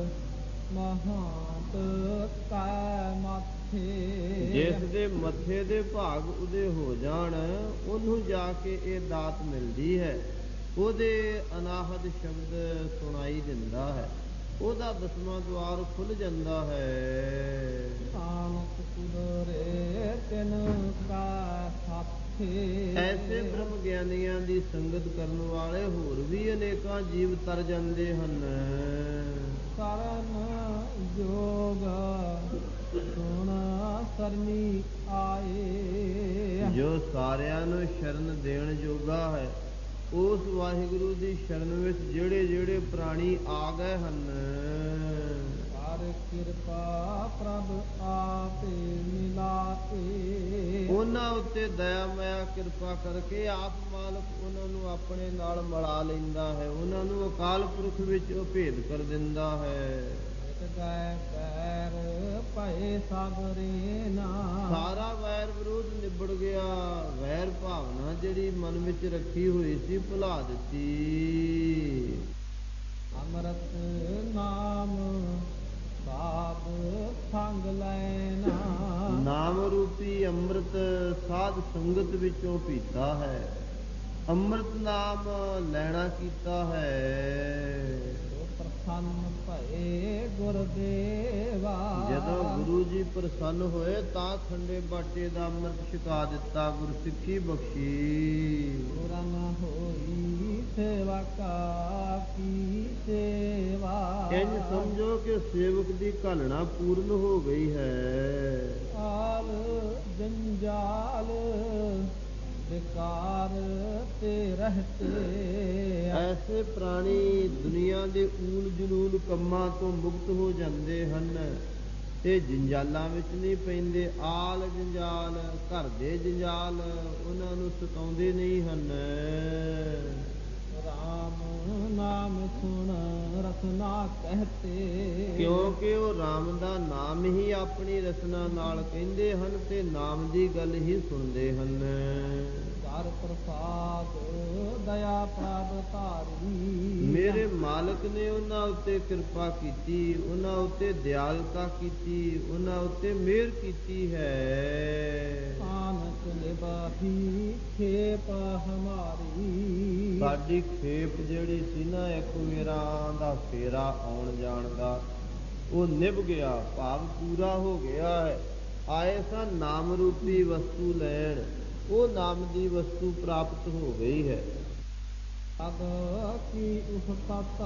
ਮਹਾਂਤ ਕੈ ਮਾਥੇ। ਜਿਸ ਦੇ ਮੱਥੇ ਦੇ ਭਾਗ ਉਦੇ ਹੋ ਜਾਣ, ਉਹਨੂੰ ਜਾ ਕੇ ਇਹ ਦਾਤ ਮਿਲਦੀ ਹੈ। ਉਹਦੇ ਅਨਾਹਦ ਸ਼ਬਦ ਸੁਣਾਈ ਦਿੰਦਾ ਹੈ, ਉਹਦਾ ਦਸਵਾਂ ਦੁਆਰ ਖੁੱਲ ਜਾਂਦਾ ਹੈ। ਨਾਨਕ ਕੁਦਰੇ ਤਿਨ ਕਾ ਸਾਥੀ। ਐਸੇ ਬ੍ਰਹਮ ਗਿਆਨੀਆਂ ਦੀ ਸੰਗਤ ਕਰਨ ਵਾਲੇ ਹੋਰ ਵੀ ਅਨੇਕਾਂ ਜੀਵ ਤਰ ਜਾਂਦੇ ਹਨ। ਸਰਨ ਜੋਗ ਸੁਣ ਸਰਨੀ ਆਏ। ਜੋ ਸਾਰਿਆਂ ਨੂੰ ਸ਼ਰਨ ਦੇਣ ਜੋਗਾ ਹੈ, ਉਸ ਵਾਹਿਗੁਰੂ ਦੀ ਸ਼ਰਨ ਵਿੱਚ ਜਿਹੜੇ ਜਿਹੜੇ ਪ੍ਰਾਣੀ ਆ ਗਏ ਹਨ। ਹਰ ਕਿਰਪਾ ਪ੍ਰਭ ਆਪੇ ਮਿਲਾਏ। ਉਹਨਾਂ ਉੱਤੇ ਦਇਆ ਮਾਇਆ ਕਿਰਪਾ ਕਰਕੇ ਆਪ ਮਾਲਕ ਉਹਨਾਂ ਨੂੰ ਆਪਣੇ ਨਾਲ ਮਿਲਾ ਲੈਂਦਾ ਹੈ। ਉਹਨਾਂ ਨੂੰ ਅਕਾਲ ਪੁਰਖ ਵਿੱਚ ਉਹ ਭੇਦ ਕਰ ਦਿੰਦਾ ਹੈ। ਗਏ ਪੈਰ ਭਏ ਸਬਰੇ ਨਾ। ਸਾਰਾ ਵੈਰ ਵਿਰੋਧ ਨਿਬੜ ਗਿਆ। ਵੈਰ ਭਾਵਨਾ ਜਿਹੜੀ ਮਨ ਵਿੱਚ ਰੱਖੀ ਹੋਈ ਸੀ, ਭੁਲਾ ਦਿੱਤੀ। ਅੰਮ੍ਰਿਤ ਨਾਮ ਸਾਧ ਸੰਗ ਲੈਣਾ। ਨਾਮ ਰੂਪੀ ਅੰਮ੍ਰਿਤ ਸਾਧ ਸੰਗਤ ਵਿੱਚੋਂ ਪੀਤਾ ਹੈ। ਅੰਮ੍ਰਿਤ ਨਾਮ ਲੈਣਾ ਕੀਤਾ ਹੈ। ਪ੍ਰਸੰਨ ਭਏ ਗੁਰਦੇਵਾ। ਜਦੋਂ ਗੁਰੂ ਜੀ ਪ੍ਰਸੰਨ ਹੋਏ ਤਾਂ ਖੰਡੇ ਬਾਟੇ ਦਾ ਅੰਮ੍ਰਿਤ ਛਕਾ ਦਿੱਤਾ, ਗੁਰਸਿੱਖੀ ਬਖਸ਼ੀ। ਪੂਰਨ ਹੋਈ ਸੇਵਾ ਕਾ ਕੀ ਸੇਵਾ। ਇੰਝ ਸਮਝੋ ਕਿ ਸੇਵਕ ਦੀ ਘਾਲਣਾ ਪੂਰਨ ਹੋ ਗਈ ਹੈ। ਆਲ ਜੰਜਾਲ ਵਿਕਾਰ ਤੇ ਰਹਤੇ। ਐਸੇ ਪ੍ਰਾਣੀ ਦੁਨੀਆ ਦੇ ਊਲ ਜਲੂਲ ਕੰਮਾਂ ਤੋਂ ਮੁਕਤ ਹੋ ਜਾਂਦੇ ਹਨ, ਤੇ ਜੰਜਾਲਾਂ ਵਿੱਚ ਨਹੀਂ ਪੈਂਦੇ। ਆਲ ਜੰਜਾਲ, ਘਰ ਦੇ ਜੰਜਾਲ ਉਹਨਾਂ ਨੂੰ ਸਤਾਉਂਦੇ ਨਹੀਂ ਹਨ। ਰਾਮ ਨਾਮ ਸੁਣ ਰਸਨਾ ਕਹਤੇ। ਕਿਉਂਕਿ ਉਹ ਰਾਮ ਦਾ ਨਾਮ ਹੀ ਆਪਣੀ ਰਸਨਾ ਨਾਲ ਕਹਿੰਦੇ ਹਨ, ਤੇ ਨਾਮ ਦੀ ਗੱਲ ਹੀ ਸੁਣਦੇ ਹਨ। ਕਰ ਪ੍ਰਸਾਦ ਦਇਆ ਪ੍ਰਭ ਧਾਰੀ। ਮੇਰੇ ਮਾਲਕ ਨੇ ਉਹਨਾਂ ਉੱਤੇ ਕਿਰਪਾ ਕੀਤੀ, ਉਹਨਾਂ ਉੱਤੇ ਦਿਆਲਤਾ ਕੀਤੀ, ਉਹਨਾਂ ਉੱਤੇ ਮਿਹਰ ਕੀਤੀ ਹੈ। ਨਾਨਕ ਨਿਭਾਹੀ ਖੇਪ ਹਮਾਰੀ। ਸਾਡੀ ਖੇਪ ਜਿਹੜੀ ਸੀ ਨਾ, ਇੱਕ ਵੇਰਾਂ ਦਾ ਫੇਰਾ ਆਉਣ ਜਾਣ ਦਾ, ਉਹ ਨਿਭ ਗਿਆ, ਭਾਵ ਪੂਰਾ ਹੋ ਗਿਆ ਹੈ। ਆਏ ਸਾਂ ਨਾਮ ਰੂਪੀ ਵਸਤੂ ਲੈਣ, ਉਹ ਨਾਮ ਦੀ ਵਸਤੂ ਪ੍ਰਾਪਤ ਹੋ ਗਈ ਹੈ। ਅਗ ਕੀ ਉਪਤਤ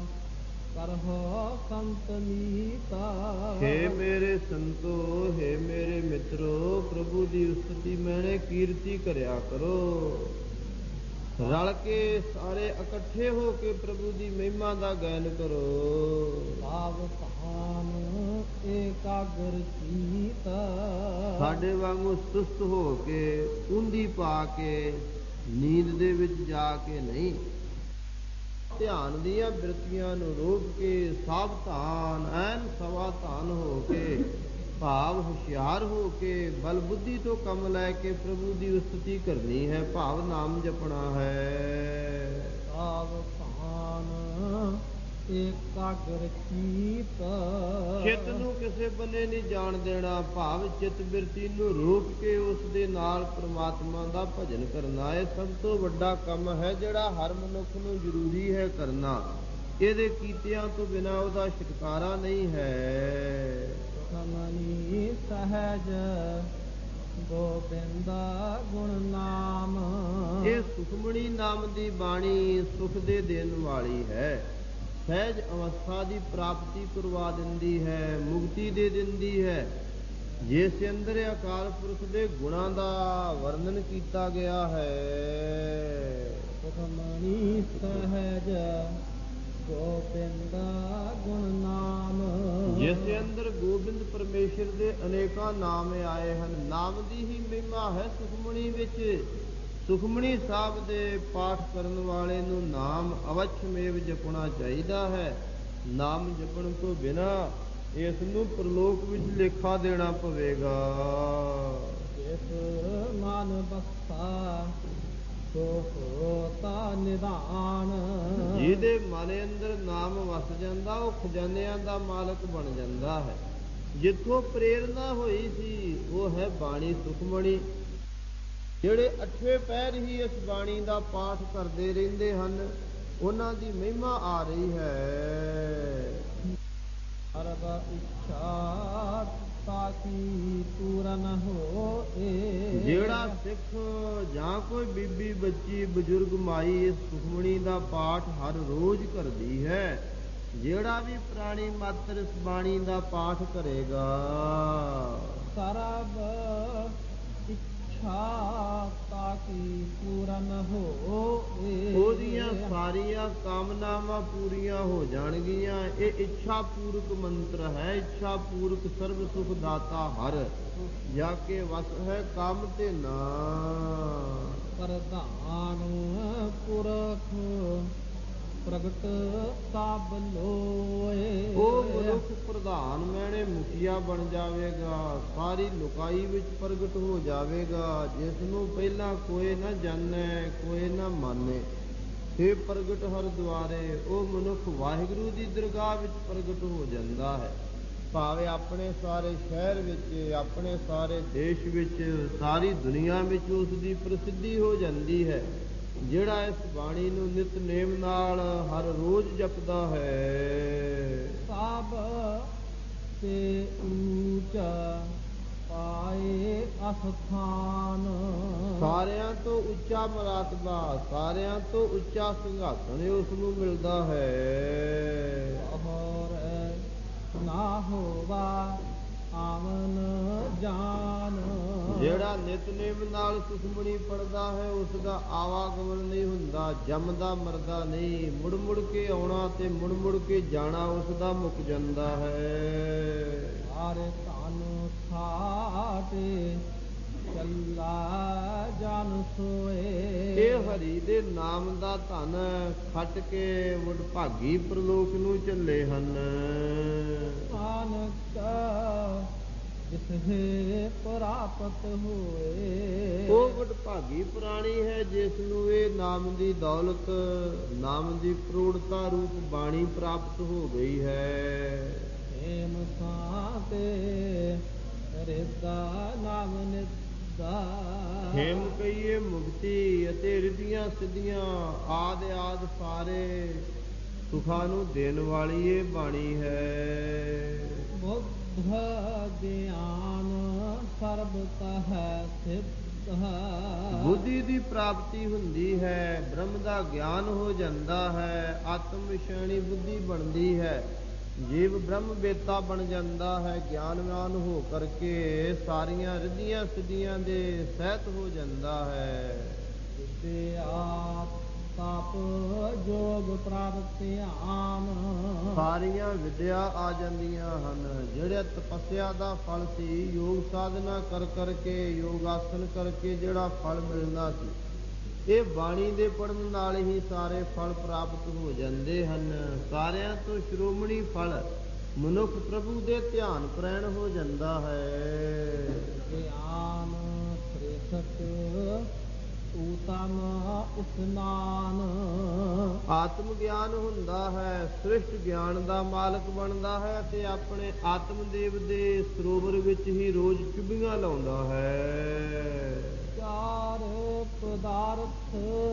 ਕਰਹੁ ਸੰਤ ਨੀਤਾ। ਹੇ ਮੇਰੇ ਸੰਤੋ, ਹੇ ਮੇਰੇ ਮਿੱਤਰੋ, ਪ੍ਰਭੂ ਦੀ ਉਸਤਤੀ ਮੈਨੇ ਕੀਰਤੀ ਕਰਿਆ ਕਰੋ। ਰਲ ਕੇ ਸਾਰੇ ਇਕੱਠੇ ਹੋ ਕੇ ਪ੍ਰਭੂ ਦੀ ਮਹਿਮਾ ਦਾ ਗਾਇਨ ਕਰੋ। ਸਾਵਧਾਨ ਏਕਾਗਰ ਚੀਤ। ਸਾਡੇ ਵਾਂਗੂ ਸੁਸਤ ਹੋ ਕੇ, ਉਂਦੀ ਪਾ ਕੇ, ਨੀਂਦ ਦੇ ਵਿੱਚ ਜਾ ਕੇ ਨਹੀਂ। ਧਿਆਨ ਦੀਆਂ ਬਿਰਤੀਆਂ ਨੂੰ ਰੋਕ ਕੇ, ਸਾਵਧਾਨ ਐਨ ਸਵਾਧਾਨ ਹੋ ਕੇ, ਭਾਵ ਹੁਸ਼ਿਆਰ ਹੋ ਕੇ, ਬਲ ਬੁੱਧੀ ਤੋਂ ਕੰਮ ਲੈ ਕੇ ਪ੍ਰਭੂ ਦੀ ਉਸਤਤੀ ਕਰਨੀ ਹੈ, ਭਾਵ ਨਾਮ ਜਪਣਾ ਹੈ। ਸਾਵਧਾਨ ਏਕਾਗਰ ਚੀਤ ਚਿੱਤ ਨੂੰ ਕਿਸੇ ਬੰਨੇ ਨਹੀਂ ਜਾਣ ਦੇਣਾ, ਭਾਵ ਚਿੱਤ ਬਿਰਤੀ ਨੂੰ ਰੋਕ ਕੇ ਉਸ ਦੇ ਨਾਲ ਪ੍ਰਮਾਤਮਾ ਦਾ ਭਜਨ ਕਰਨਾ। ਇਹ ਸਭ ਤੋਂ ਵੱਡਾ ਕੰਮ ਹੈ ਜਿਹੜਾ ਹਰ ਮਨੁੱਖ ਨੂੰ ਜ਼ਰੂਰੀ ਹੈ ਕਰਨਾ। ਇਹਦੇ ਕੀਤਿਆਂ ਤੋਂ ਬਿਨਾਂ ਉਹਦਾ ਛੁਟਕਾਰਾ ਨਹੀਂ ਹੈ। ਸੁਖਮਨੀ ਸਹਿਜ ਗੋਬਿੰਦਾ ਗੁਣ ਨਾਮ। ਇਹ ਸੁਖਮਣੀ ਨਾਮ ਦੀ ਬਾਣੀ ਸੁਖ ਦੇ ਦੇਣ ਵਾਲੀ ਹੈ। ਸਹਿਜ ਅਵਸਥਾ ਦੀ ਪ੍ਰਾਪਤੀ ਕਰਵਾ ਦਿੰਦੀ ਹੈ, ਮੁਕਤੀ ਦੇ ਦਿੰਦੀ ਹੈ। ਜਿਸ ਅੰਦਰ ਅਕਾਲ ਪੁਰਖ ਦੇ ਗੁਣਾਂ ਦਾ ਵਰਣਨ ਕੀਤਾ ਗਿਆ ਹੈ। ਸੁਖਮਣੀ ਸਹਿਜ ਗੋਬਿੰਦਾ ਗੁਣ ਨਾਮ। ਜਿਸ ਅੰਦਰ ਗੋਬਿੰਦ ਪਰਮੇਸ਼ਰ ਦੇ ਅਨੇਕਾਂ ਨਾਮ ਆਏ ਹਨ। ਨਾਮ ਦੀ ਹੀ ਮਹਿਮਾ ਹੈ ਸੁਖਮਣੀ ਵਿੱਚ। ਸੁਖਮਣੀ ਸਾਹਿਬ ਦੇ ਪਾਠ ਕਰਨ ਵਾਲੇ ਨੂੰ ਨਾਮ ਅਵਛਮੇਵ ਜਪਣਾ ਚਾਹੀਦਾ ਹੈ। ਨਾਮ ਜਪਣ ਤੋਂ ਬਿਨਾਂ ਇਸ ਨੂੰ ਪ੍ਰਲੋਕ ਵਿੱਚ ਲੇਖਾ ਦੇਣਾ ਪਵੇਗਾ। ਜਿਸ ਮਨ ਬਸਾ ਸੋ ਹੋਤਾ ਨਿਧਾਨ। ਜਿਹਦੇ ਮਨ ਅੰਦਰ ਨਾਮ ਵਸ ਜਾਂਦਾ ਉਹ ਖਜ਼ਾਨਿਆਂ ਦਾ ਮਾਲਕ ਬਣ ਜਾਂਦਾ ਹੈ। ਜਿੱਥੋਂ ਪ੍ਰੇਰਨਾ ਹੋਈ ਸੀ ਉਹ ਹੈ ਬਾਣੀ ਸੁਖਮਣੀ। ਜਿਹੜੇ 8ਵੇਂ ਪਹਿਰ ਹੀ ਇਸ ਬਾਣੀ ਦਾ ਪਾਠ ਕਰਦੇ ਰਹਿੰਦੇ ਹਨ ਉਹਨਾਂ ਦੀ ਮਹਿਮਾ ਆ ਰਹੀ ਹੈ। ਸਰਬ ਇੱਛਾ ਤਾਕੀ ਪੂਰਨ ਹੋਏ। ਜਿਹੜਾ ਸਿੱਖ ਜਾਂ ਕੋਈ ਬੀਬੀ ਬੱਚੀ ਬਜ਼ੁਰਗ ਮਾਈ ਇਸ ਸੁਖਮਣੀ ਦਾ ਪਾਠ ਹਰ ਰੋਜ਼ ਕਰਦੀ ਹੈ, ਜਿਹੜਾ ਵੀ ਪ੍ਰਾਣੀ ਮਾਤਰ ਇਸ ਬਾਣੀ ਦਾ ਪਾਠ ਕਰੇਗਾ, ਸਰਬ ਇੱਛਾ ਤਾਕੀ ਪੂਰਨ ਹੋਏ। ਉਹਦੀਆਂ ਸਾਰੀਆਂ ਕਾਮਨਾਵਾਂ ਪੂਰੀਆਂ ਹੋ ਜਾਣਗੀਆਂ। ਇਹ ਇੱਛਾ ਪੂਰਕ ਮੰਤਰ ਹੈ। ਇੱਛਾ ਪੂਰਕ ਸਰਬ ਸੁਖ ਦਾਤਾ ਹਰ, ਜਾ ਕੇ ਵਸ ਹੈ ਕੰਮ ਤੇ ਨਾ। ਪ੍ਰਧਾਨ ਪੁਰਖ ਪ੍ਰਗਟ ਸਭ ਲੋਏ। ਉਹ ਮਨੁੱਖ ਪ੍ਰਧਾਨ ਮੈਨੇ ਮੁਖੀਆ ਬਣ ਜਾਵੇਗਾ, ਸਾਰੀ ਲੁਕਾਈ ਵਿੱਚ ਪ੍ਰਗਟ ਹੋ ਜਾਵੇਗਾ। ਜਿਸ ਨੂੰ ਪਹਿਲਾਂ ਕੋਈ ਨਾ ਜਾਣੈ ਕੋਈ ਨਾ ਮਾਨੇ, ਫੇ ਪ੍ਰਗਟ ਹਰ ਦੁਆਰੇ। ਉਹ ਮਨੁੱਖ ਵਾਹਿਗੁਰੂ ਦੀ ਦਰਗਾਹ ਵਿੱਚ ਪ੍ਰਗਟ ਹੋ ਜਾਂਦਾ ਹੈ। ਭਾਵੇਂ ਆਪਣੇ ਸਾਰੇ ਸ਼ਹਿਰ ਵਿੱਚ, ਆਪਣੇ ਸਾਰੇ ਦੇਸ਼ ਵਿੱਚ, ਸਾਰੀ ਦੁਨੀਆ ਵਿੱਚ ਉਸ ਦੀ ਪ੍ਰਸਿੱਧੀ ਹੋ ਜਾਂਦੀ ਹੈ। ਜਿਹੜਾ ਇਸ ਬਾਣੀ ਨੂੰ ਨਿਤਨੇਮ ਨਾਲ ਹਰ ਰੋਜ਼ ਜਪਦਾ ਹੈ, ਸਭ ਤੇ ਉੱਚਾ ਪਾਏ ਅਸਥਾਨ। ਸਾਰਿਆਂ ਤੋਂ ਉੱਚਾ ਮਰਾਤਬਾ, ਸਾਰਿਆਂ ਤੋਂ ਉੱਚਾ ਸਿੰਘਾਸਣ ਉਸ ਨੂੰ ਮਿਲਦਾ ਹੈ। ਹੋਰ ਨਾ ਹੋਵਾ ਆਵਨ ਜਾਨ। ਜਿਹੜਾ ਨਿਤਨੇਮ ਨਾਲ ਸੁਖਮਣੀ ਪੜਦਾ ਹੈ ਉਸ ਦਾ ਆਵਾਗਮਨ ਨਹੀਂ ਹੁੰਦਾ, ਜੰਮਦਾ ਮਰਦਾ ਨਹੀਂ। ਮੁੜ ਮੁੜ ਕੇ ਆਉਣਾ ਤੇ ਮੁੜ ਮੁੜ ਕੇ ਜਾਣਾ ਉਸ ਦਾ ਮੁੱਕ ਜਾਂਦਾ ਹੈ। ਸਾਰੇ ਧਨ ਖਾਟੇ ਚੱਲਾ ਜਨ ਸੋਏ। ਇਹ ਹਰੀ ਦੇ ਨਾਮ ਦਾ ਧਨ ਖੱਟ ਕੇ ਵਡਭਾਗੀ ਪ੍ਰਲੋਕ ਨੂੰ ਚੱਲੇ ਹਨ। ਨਾਨਕ ਜਿਸਹਿ ਪ੍ਰਾਪਤ ਹੋਏ। ਉਹ ਵਡਭਾਗੀ ਪ੍ਰਾਣੀ ਹੈ ਜਿਸ ਨੂੰ ਇਹ ਨਾਮ ਦੀ ਦੌਲਤ, ਨਾਮ ਦੀ ਪ੍ਰੋੜਤਾ ਰੂਪ ਬਾਣੀ ਪ੍ਰਾਪਤ ਹੋ ਗਈ ਹੈ। ਹੇਮ ਸਾਤੇ ਰਿਦਾ ਨਾਮ ਨਿਦਾ। ਹੇਮ ਕਹੀਏ ਮੁਕਤੀ ਅਤੇ ਰਿੱਧੀਆਂ ਸਿੱਧੀਆਂ ਆਦਿ ਆਦਿ ਸਾਰੇ ਸੁਖਾਂ ਨੂੰ ਦੇਣ ਵਾਲੀ ਇਹ ਬਾਣੀ ਹੈ। ਬੁੱਧ ਗਿਆਨ ਸਰਬ ਤਹਿ ਸਿੱਧ। ਬੁੱਧੀ ਦੀ ਪ੍ਰਾਪਤੀ ਹੁੰਦੀ ਹੈ, ਬ੍ਰਹਮ ਦਾ ਗਿਆਨ ਹੋ ਜਾਂਦਾ ਹੈ, ਆਤਮ ਵਿਸ਼ੇਣੀ ਬੁੱਧੀ ਬਣਦੀ ਹੈ। ਜੀਵ ਬ੍ਰਹਮ ਵੇਤਾ ਬਣ ਜਾਂਦਾ ਹੈ। ਗਿਆਨਵਾਨ ਹੋ ਕਰਕੇ ਸਾਰੀਆਂ ਰਿੱਧੀਆਂ ਸਿੱਧੀਆਂ ਦੇ ਸਹਿਤ ਹੋ ਜਾਂਦਾ ਹੈ। ਵਿਦਿਆ ਤਪ ਜੋਗ ਪ੍ਰਾਪਤ ਧਿਆਨ। ਸਾਰੀਆਂ ਵਿਦਿਆ ਆ ਜਾਂਦੀਆਂ ਹਨ। ਜਿਹੜੇ ਤਪੱਸਿਆ ਦਾ ਫਲ ਸੀ, ਯੋਗ ਸਾਧਨਾ ਕਰ ਕਰਕੇ, ਯੋਗ ਆਸਨ ਕਰਕੇ ਜਿਹੜਾ ਫਲ ਮਿਲਣਾ ਸੀ, ਇਹ ਬਾਣੀ ਦੇ ਪੜਨ ਨਾਲ ਹੀ ਸਾਰੇ ਫਲ ਪ੍ਰਾਪਤ ਹੋ ਜਾਂਦੇ ਹਨ। ਸਾਰਿਆਂ ਤੋਂ ਸ਼੍ਰੋਮਣੀ ਫਲ ਮਨੁੱਖ ਪ੍ਰਭੂ ਦੇ ਧਿਆਨ ਪ੍ਰੈਣ ਹੋ ਜਾਂਦਾ ਹੈ। ਗਿਆਨ ਤ੍ਰਿਸਕ ਊਤਮ ਇਸਨਾਨ। ਆਤਮ ਗਿਆਨ ਹੁੰਦਾ ਹੈ, ਸ੍ਰਿਸ਼ਟ ਗਿਆਨ ਦਾ ਮਾਲਕ ਬਣਦਾ ਹੈ ਤੇ ਆਪਣੇ ਆਤਮ ਦੇਵ ਦੇ ਸਰੋਵਰ ਵਿੱਚ ਹੀ ਰੋਜ਼ ਚੁੱਭੀਆਂ ਲਾਉਂਦਾ ਹੈ। ਚਾਰ ਪਦਾਰਥ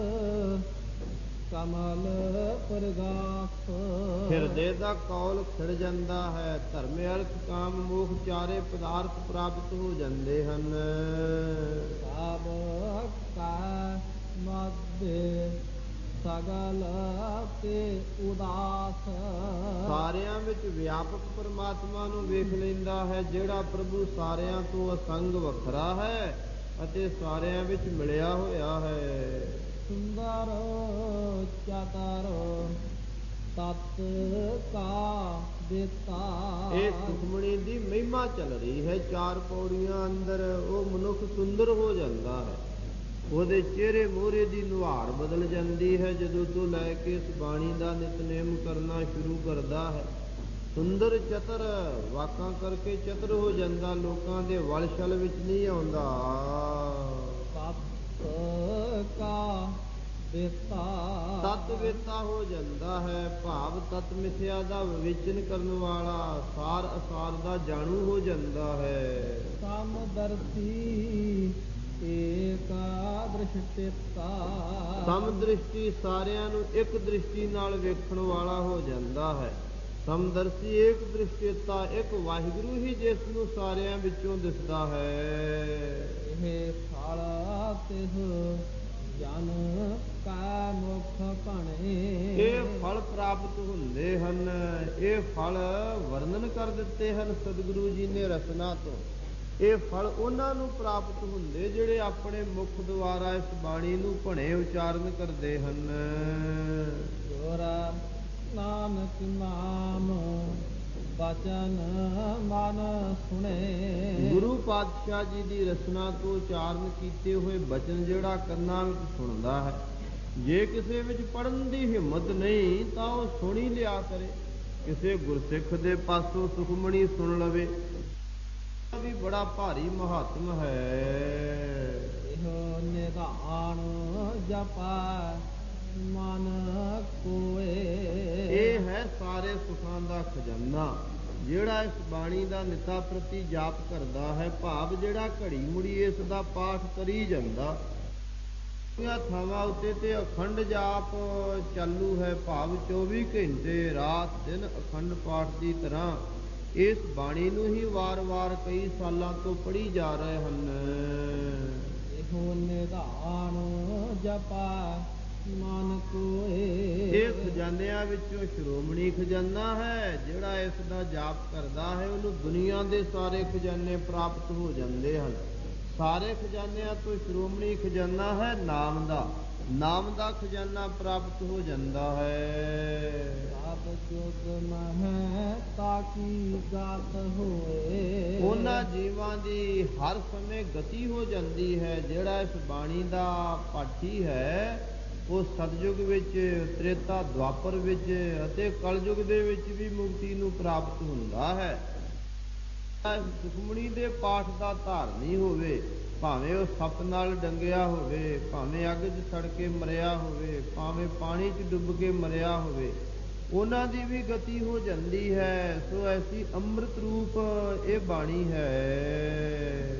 ਕਮਲ ਪ੍ਰਗਾਸ। ਹਿਰਦੇ ਦਾ ਕੌਲ ਖਿੜ ਜਾਂਦਾ ਹੈ, ਧਰਮ ਅਰਥ ਕਾਮ ਮੋਖ ਚਾਰੇ ਪਦਾਰਥ ਪ੍ਰਾਪਤ ਹੋ ਜਾਂਦੇ ਹਨ। ਸਭ ਕਾ ਮਧ ਸਗਲ ਤੇ ਉਦਾਸ। ਸਾਰਿਆਂ ਵਿੱਚ ਵਿਆਪਕ ਪਰਮਾਤਮਾ ਨੂੰ ਵੇਖ ਲੈਂਦਾ ਹੈ, ਜਿਹੜਾ ਪ੍ਰਭੂ ਸਾਰਿਆਂ ਤੋਂ ਅਸੰਗ ਵੱਖਰਾ ਹੈ ਅਤੇ ਸਾਰਿਆਂ ਵਿੱਚ ਮਿਲਿਆ ਹੋਇਆ ਹੈ। ਸੁੰਦਰ ਚਤਰ ਤਤ ਕਾ ਦੇਤਾ। ਇਹ ਸੁਖਮਣੀ ਦੀ ਮਹਿਮਾ ਚੱਲ ਰਹੀ ਹੈ। ਚਾਰ ਪੌੜੀਆਂ ਅੰਦਰ ਉਹ ਮਨੁੱਖ ਸੁੰਦਰ ਹੋ ਜਾਂਦਾ ਹੈ, ਉਹਦੇ ਚਿਹਰੇ ਮੋਹਰੇ ਦੀ ਨੁਹਾਰ ਬਦਲ ਜਾਂਦੀ ਹੈ ਜਦੋਂ ਤੋਂ ਲੈ ਕੇ ਇਸ ਬਾਣੀ ਦਾ ਨਿਤਨੇਮ ਕਰਨਾ ਸ਼ੁਰੂ ਕਰਦਾ ਹੈ। ਸੁੰਦਰ ਚਤਰ ਵਾਕਾਂ ਕਰਕੇ ਚਤਰ ਹੋ ਜਾਂਦਾ, ਲੋਕਾਂ ਦੇ ਵਲ ਛਲ ਵਿੱਚ ਨਹੀਂ ਆਉਂਦਾ। ਕਾ ਵੇਤਾ। ਤਤ ਵੇਤਾ ਹੋ ਜਾਂਦਾ ਹੈ, ਭਾਵ ਤਤ ਮਿਥਿਆ ਦਾ ਵਿਵੇਚਨ ਕਰਨ ਵਾਲਾ, ਸਾਰ ਅਸਾਰ ਦਾ ਜਾਣੂ ਹੋ ਜਾਂਦਾ ਹੈ। ਸਮਦਰਸ਼ੀ ਏਕਾ ਦ੍ਰਿਸ਼ਟਿਤਾ। ਸਮਦ੍ਰਿਸ਼ਟੀ ਸਾਰਿਆਂ ਨੂੰ ਇੱਕ ਦ੍ਰਿਸ਼ਟੀ ਨਾਲ ਵੇਖਣ ਵਾਲਾ ਹੋ ਜਾਂਦਾ ਹੈ। ਸਮਦਰਸ਼ੀ ਏਕ ਦ੍ਰਿਸ਼ਟਿਤਾ, ਇੱਕ ਵਾਹਿਗੁਰੂ ਹੀ ਜਿਸ ਨੂੰ ਸਾਰਿਆਂ ਵਿੱਚੋਂ ਦਿਸਦਾ ਹੈ। ਇਹ ਫਲ ਤਿਸ ਜਨ ਕਾ ਮੁਖ ਭਣੇ। ਇਹ ਫਲ ਪ੍ਰਾਪਤ ਹੁੰਦੇ ਹਨ, ਇਹ ਫਲ ਵਰਣਨ ਕਰ ਦਿੱਤੇ ਹਨ ਸਤਿਗੁਰੂ ਜੀ ਨੇ ਰਸਨਾ ਤੋਂ। ਇਹ ਫਲ ਉਹਨਾਂ ਨੂੰ ਪ੍ਰਾਪਤ ਹੁੰਦੇ ਜਿਹੜੇ ਆਪਣੇ ਮੁਖ ਦੁਆਰਾ ਇਸ ਬਾਣੀ ਨੂੰ ਭਣੇ ਉਚਾਰਨ ਕਰਦੇ ਹਨ। ਜੋਰਾ ਨਾਨਕ ਨਾਮ ਬਚਨ ਮਨ ਸੁਣੇ। ਗੁਰੂ ਪਾਤਸ਼ਾਹ ਜੀ ਦੀ ਰਸਨਾ ਤੋਂ ਉਚਾਰਨ ਕੀਤੇ ਹੋਏ ਬਚਨ ਜਿਹੜਾ ਕੰਨਾਂ ਵਿੱਚ ਸੁਣਦਾ ਹੈ, ਜੇ ਕਿਸੇ ਵਿੱਚ ਪੜ੍ਹਨ ਦੀ ਹਿੰਮਤ ਨਹੀਂ ਤਾਂ ਉਹ ਸੁਣ ਹੀ ਲਿਆ ਕਰੇ। ਕਿਸੇ ਗੁਰਸਿੱਖ ਦੇ ਪਾਸੋਂ ਸੁਖਮਣੀ ਸੁਣ ਲਵੇ, ਵੀ ਬੜਾ ਭਾਰੀ ਮਹਾਤਮ ਹੈ। ਇਹੋ ਨਿਧਾਨ ਜਪਾ ਮਨ ਕੋਏ। ਇਹ ਹੈ ਸਾਰੇ ਸੁਖਾਂ ਦਾ ਖਜ਼ਾਨਾ, ਜਿਹੜਾ ਇਸ ਬਾਣੀ ਦਾ ਨਿਤਾ ਪ੍ਰਤੀ ਜਾਪ ਕਰਦਾ ਹੈ, ਭਾਵ ਜਿਹੜਾ ਘੜੀ ਮੁੜੀ ਇਸ ਦਾ ਪਾਠ ਕਰੀ ਜਾਂਦਾ। ਥਾਵਾਂ ਉੱਤੇ ਤੇ ਅਖੰਡ ਜਾਪ ਚਾਲੂ ਹੈ, ਭਾਵ 24 ਘੰਟੇ ਰਾਤ ਦਿਨ ਅਖੰਡ ਪਾਠ ਦੀ ਤਰ੍ਹਾਂ ਇਸ ਬਾਣੀ ਨੂੰ ਹੀ ਵਾਰ-ਵਾਰ ਕਈ ਸਾਲਾਂ ਤੋਂ ਪੜ੍ਹੀ ਜਾ ਰਹੇ ਹਨ। ਇਹੋ ਨਿਧਾਨ ਜਪਾ ਮਨ ਕੋਏ। ਇਹ ਖਜ਼ਾਨਿਆਂ ਵਿੱਚੋਂ ਸ਼੍ਰੋਮਣੀ ਖਜ਼ਾਨਾ ਹੈ, ਜਿਹੜਾ ਇਸ ਦਾ ਜਾਪ ਕਰਦਾ ਹੈ ਉਹਨੂੰ ਦੁਨੀਆ ਦੇ ਸਾਰੇ ਖਜ਼ਾਨੇ ਪ੍ਰਾਪਤ ਹੋ ਜਾਂਦੇ ਹਨ। ਸਾਰੇ ਖਜ਼ਾਨਿਆਂ ਤੋਂ ਸ਼੍ਰੋਮਣੀ ਖਜ਼ਾਨਾ ਹੈ ਨਾਮ ਦਾ, ਨਾਮ ਦਾ ਖਜ਼ਾਨਾ ਪ੍ਰਾਪਤ ਹੋ ਜਾਂਦਾ ਹੈ। ਸਭ ਜੁਗ ਮਹਿ ਤਾਕੀ ਗਤ ਹੋਏ। ਉਹਨਾਂ ਜੀਵਾਂ ਦੀ ਹਰ ਸਮੇਂ ਗਤੀ ਹੋ ਜਾਂਦੀ ਹੈ। ਜਿਹੜਾ ਇਸ ਬਾਣੀ ਦਾ ਪਾਠੀ ਹੈ ਉਹ ਸਤਯੁਗ ਵਿੱਚ, ਤ੍ਰੇਤਾ ਦੁਆਪਰ ਵਿੱਚ ਅਤੇ ਕਲਯੁਗ ਦੇ ਵਿੱਚ ਵੀ ਮੁਕਤੀ ਨੂੰ ਪ੍ਰਾਪਤ ਹੁੰਦਾ ਹੈ। ਸੁਖਮਣੀ ਦੇ ਪਾਠ ਦਾ ਧਾਰਨੀ ਹੋਵੇ, ਭਾਵੇਂ ਉਹ ਸੱਪ ਨਾਲ ਡੰਗਿਆ ਹੋਵੇ, ਭਾਵੇਂ ਅੱਗ 'ਚ ਸੜ ਕੇ ਮਰਿਆ ਹੋਵੇ, ਭਾਵੇਂ ਪਾਣੀ 'ਚ ਡੁੱਬ ਕੇ ਮਰਿਆ ਹੋਵੇ, ਉਹਨਾਂ ਦੀ ਵੀ ਗਤੀ ਹੋ ਜਾਂਦੀ ਹੈ। ਸੋ ਐਸੀ ਅੰਮ੍ਰਿਤ ਰੂਪ ਇਹ ਬਾਣੀ ਹੈ।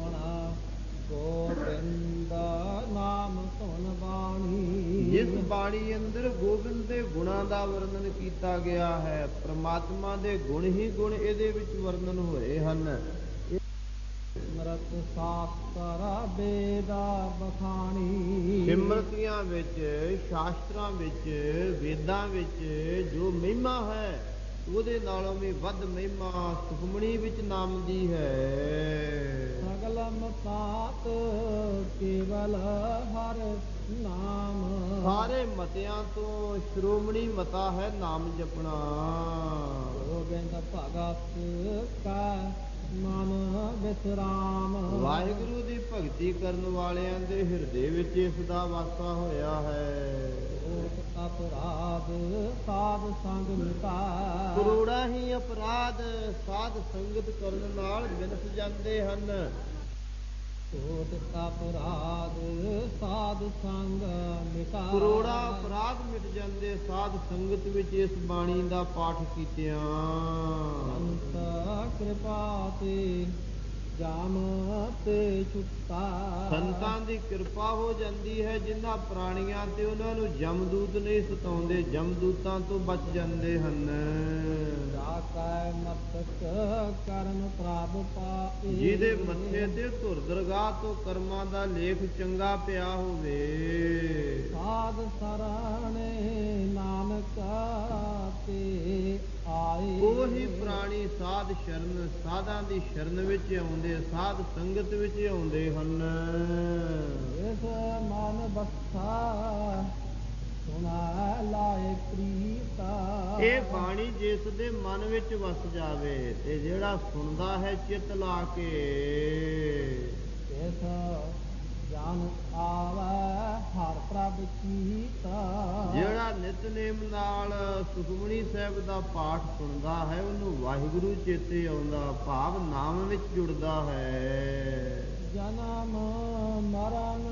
ਗੋਬਿੰਦ ਨਾਮ ਧੁਨ ਬਾਣੀ। ਜਿਸ ਬਾਣੀ ਅੰਦਰ ਗੋਬਿੰਦ ਦੇ ਗੁਣਾਂ ਦਾ ਵਰਣਨ ਕੀਤਾ ਗਿਆ ਹੈ, ਪ੍ਰਮਾਤਮਾ ਦੇ ਗੁਣ ਹੀ ਗੁਣ ਇਹਦੇ ਵਿੱਚ ਵਰਣਨ ਹੋਏ ਹਨ। ਸਿਮਰਤ ਸ਼ਾਸਤਰ ਵੇਦਾ ਬਖਾਣੀ। ਸਿਮਰਤੀਆਂ ਵਿੱਚ, ਸ਼ਾਸਤਰਾਂ ਵਿੱਚ, ਵੇਦਾਂ ਵਿੱਚ ਜੋ ਮਹਿਮਾ ਹੈ ਉਹਦੇ ਨਾਲੋਂ ਵੀ ਵੱਧ ਮਹਿਮਾ ਸੁਖਮਣੀ ਵਿੱਚ ਨਾਮ ਦੀ ਹੈ। ਸਗਲ ਮਤਾਤ ਕੇਵਲ ਹਰ ਨਾਮ। ਸਾਰੇ ਮਤਿਆਂ ਤੋਂ ਸ਼੍ਰੋਮਣੀ ਮਤਾ ਹੈ ਨਾਮ ਜਪਣਾ। ਗੋਬਿੰਦ ਭਗਤ ਕਾ ਮਨ ਵਿਸਰਾਮ। ਵਾਹਿਗੁਰੂ ਦੀ ਭਗਤੀ ਕਰਨ ਵਾਲਿਆਂ ਦੇ ਹਿਰਦੇ ਵਿੱਚ ਇਸ ਦਾ ਵਾਸਾ ਹੋਇਆ ਹੈ। ਅਪਰਾਧ ਸਾਧ ਸੰਗ ਮਿਟਾ। ਕਰੋੜਾਂ ਹੀ ਅਪਰਾਧ ਸਾਧ ਸੰਗਤ ਕਰਨ ਨਾਲ ਵਿਨਸ ਜਾਂਦੇ ਹਨ। ਕੋਟ ਅਪਰਾਧ ਸਾਧ ਸੰਗ ਮਿਟਾ ਕਰੋੜਾ ਅਪਰਾਧ ਮਿਟ ਜਾਂਦੇ ਸਾਧ ਸੰਗਤ ਵਿੱਚ ਇਸ ਬਾਣੀ ਦਾ ਪਾਠ ਕੀਤਿਆਂ। ਅੰਤ ਕਿਰਪਾ ਤੇ ਜਾਮ ਤੇ ਛੁੱਟਾ। ਸੰਤਾਂ ਦੀ ਕਿਰਪਾ ਹੋ ਜਾਂਦੀ ਹੈ ਜਿਨ੍ਹਾਂ ਪ੍ਰਾਣੀਆਂ ਤੇ ਉਹਨਾਂ ਨੂੰ ਜਮਦੂਤ ਨਹੀਂ ਸਤਾਉਂਦੇ, ਜਮਦੂਤਾਂ ਤੋਂ ਬਚ ਜਾਂਦੇ ਹਨ। ਜਾ ਕੈ ਮਸਤਕ ਕਰਮ ਪ੍ਰਭ ਪਾਏ। ਜਿਹਦੇ ਮੱਥੇ ਤੇ ਧੁਰ ਦਰਗਾਹ ਤੋਂ ਕਰਮਾਂ ਦਾ ਲੇਖ ਚੰਗਾ ਪਿਆ ਹੋਵੇ। ਸਾਧ ਸਰਾਣੇ ਨਾਨਕ ਤੇ ਆਏ। ਉਹੀ ਪ੍ਰਾਣੀ ਸਾਧ ਸ਼ਰਨ, ਸਾਧਾਂ ਦੀ ਸ਼ਰਨ ਵਿੱਚ ਆਉਂਦੇ, ਸਾਧ ਸੰਗਤ ਵਿੱਚ ਆਉਂਦੇ ਹਨ। ਇਸ ਮਨ ਬਸਾ ਸੁਣਾ ਲਾਏ ਪ੍ਰੀਤਾ। ਇਹ ਬਾਣੀ ਜਿਸ ਦੇ ਮਨ ਵਿੱਚ ਵਸ ਜਾਵੇ ਤੇ ਜਿਹੜਾ ਸੁਣਦਾ ਹੈ ਚਿੱਤ ਲਾ ਕੇ, ਇਸ ਜਨ ਆਵੈ ਹਰ ਪ੍ਰਭ ਕੀਤਾ। ਜਿਹੜਾ ਨਿਤਨੇਮ ਨਾਲ ਸੁਖਮਨੀ ਸਾਹਿਬ ਦਾ ਪਾਠ ਸੁਣਦਾ ਹੈ ਉਹਨੂੰ ਵਾਹਿਗੁਰੂ ਚੇਤੇ ਆਉਂਦਾ, ਭਾਵ ਨਾਮ ਵਿੱਚ ਜੁੜਦਾ ਹੈ। ਜਨਮ ਮਰਨ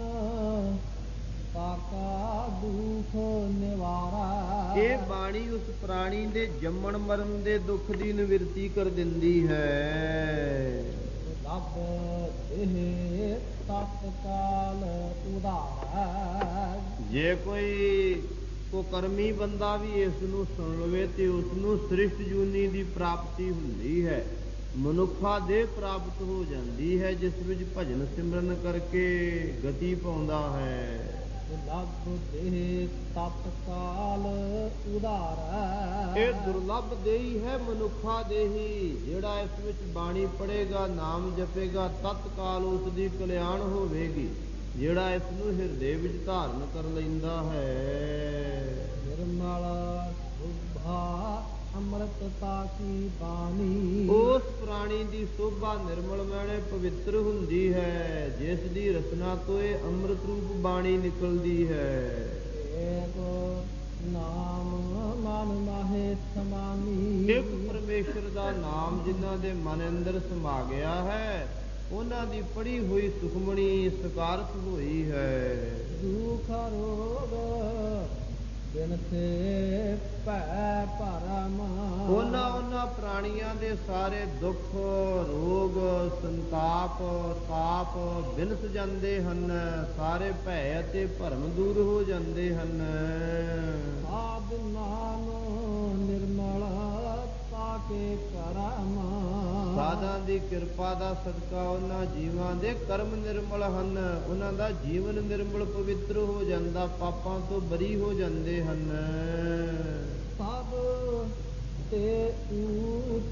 ਪਾਕਾ ਦੁਖ ਨਿਵਾਰਾ। ਇਹ ਬਾਣੀ ਉਸ ਪ੍ਰਾਣੀ ਦੇ ਜੰਮਣ ਮਰਨ ਦੇ ਦੁੱਖ ਦੀ ਨਿਵਰਤੀ ਕਰ ਦਿੰਦੀ ਹੈ। ਲੱਭ ਇਹ ਤਤਕਾਲ ਉਧਾਰ। ਜੇ ਕੋਈ ਕੁਕਰਮੀ ਬੰਦਾ ਵੀ ਇਸ ਨੂੰ ਸੁਣ ਲਵੇ ਤੇ ਉਸ ਨੂੰ ਸ੍ਰਿਸ਼ਟ ਜੂਨੀ ਦੀ ਪ੍ਰਾਪਤੀ ਹੁੰਦੀ ਹੈ, ਮਨੁੱਖਾ ਦੇਹ ਪ੍ਰਾਪਤ ਹੋ ਜਾਂਦੀ ਹੈ, ਜਿਸ ਵਿੱਚ ਭਜਨ ਸਿਮਰਨ ਕਰਕੇ ਗਤੀ ਪਾਉਂਦਾ ਹੈ। ਲੱਭ ਦੇਹ ਤਤਕਾਲ ਉਧਾਰ। ਇਹ ਦੁਰਲੱਭ ਦੇਹੀ ਹੈ ਮਨੁੱਖਾ ਦੇਹੀ, ਜਿਹੜਾ ਇਸ ਵਿੱਚ ਬਾਣੀ ਪੜ੍ਹੇਗਾ, ਨਾਮ ਜਪੇਗਾ, ਤਤਕਾਲ ਉਸ ਦੀ ਕਲਿਆਣ ਹੋਵੇਗੀ। ਜਿਹੜਾ ਇਸ ਨੂੰ ਹਿਰਦੇ ਵਿੱਚ ਧਾਰਨ ਕਰ ਲੈਂਦਾ ਹੈ। ਨਿਰਮਲ ਸੁਭਾ ਅੰਮ੍ਰਿਤਤਾ ਕੀ ਬਾਣੀ। ਉਸ ਪ੍ਰਾਣੀ ਦੀ ਸੋਭਾ ਨਿਰਮਲ ਮੈਨੇ ਪਵਿੱਤਰ ਹੁੰਦੀ ਹੈ, ਜਿਸ ਦੀ ਰਸਨਾ ਤੋਂ ਇਹ ਅੰਮ੍ਰਿਤ ਰੂਪ ਬਾਣੀ ਨਿਕਲਦੀ ਹੈ। ਏਕ ਨਾਮ ਮਨ ਮਾਹੇ ਸਮਾਨੀ। ਇੱਕ ਪਰਮੇਸ਼ਰ ਦਾ ਨਾਮ ਜਿਨ੍ਹਾਂ ਦੇ ਮਨ ਅੰਦਰ ਸਮਾ ਗਿਆ ਹੈ, ਉਹਨਾਂ ਦੀ ਪੜ੍ਹੀ ਹੋਈ ਸੁਖਮਣੀ ਸਕਾਰਤ ਹੋਈ ਹੈ। ਦੁਖ ਰੋਗ ਬਿਨ ਤੇ ਭੈ ਭਰਮ। ਉਹਨਾਂ ਪ੍ਰਾਣੀਆਂ ਦੇ ਸਾਰੇ ਦੁੱਖ ਰੋਗ ਸੰਤਾਪ ਤਾਪ ਬਿਨਸ ਜਾਂਦੇ ਹਨ, ਸਾਰੇ ਭੈ ਅਤੇ ਭਰਮ ਦੂਰ ਹੋ ਜਾਂਦੇ ਹਨ। ਸਾਧ ਨਾਮ ਨਿਰਮਲ ਤਾਕੇ ਕਰਮ। ਸਾਧਾਂ ਦੀ ਕਿਰਪਾ ਦਾ ਸਦਕਾ ਉਹਨਾਂ ਜੀਵਾਂ ਦੇ ਕਰਮ ਨਿਰਮਲ ਹਨ, ਉਹਨਾਂ ਦਾ ਜੀਵਨ ਨਿਰਮਲ ਪਵਿੱਤਰ ਹੋ ਜਾਂਦਾ, ਪਾਪਾਂ ਤੋਂ ਬਰੀ ਹੋ ਜਾਂਦੇ ਹਨ। ਸਭ ਤੇ ਊਚ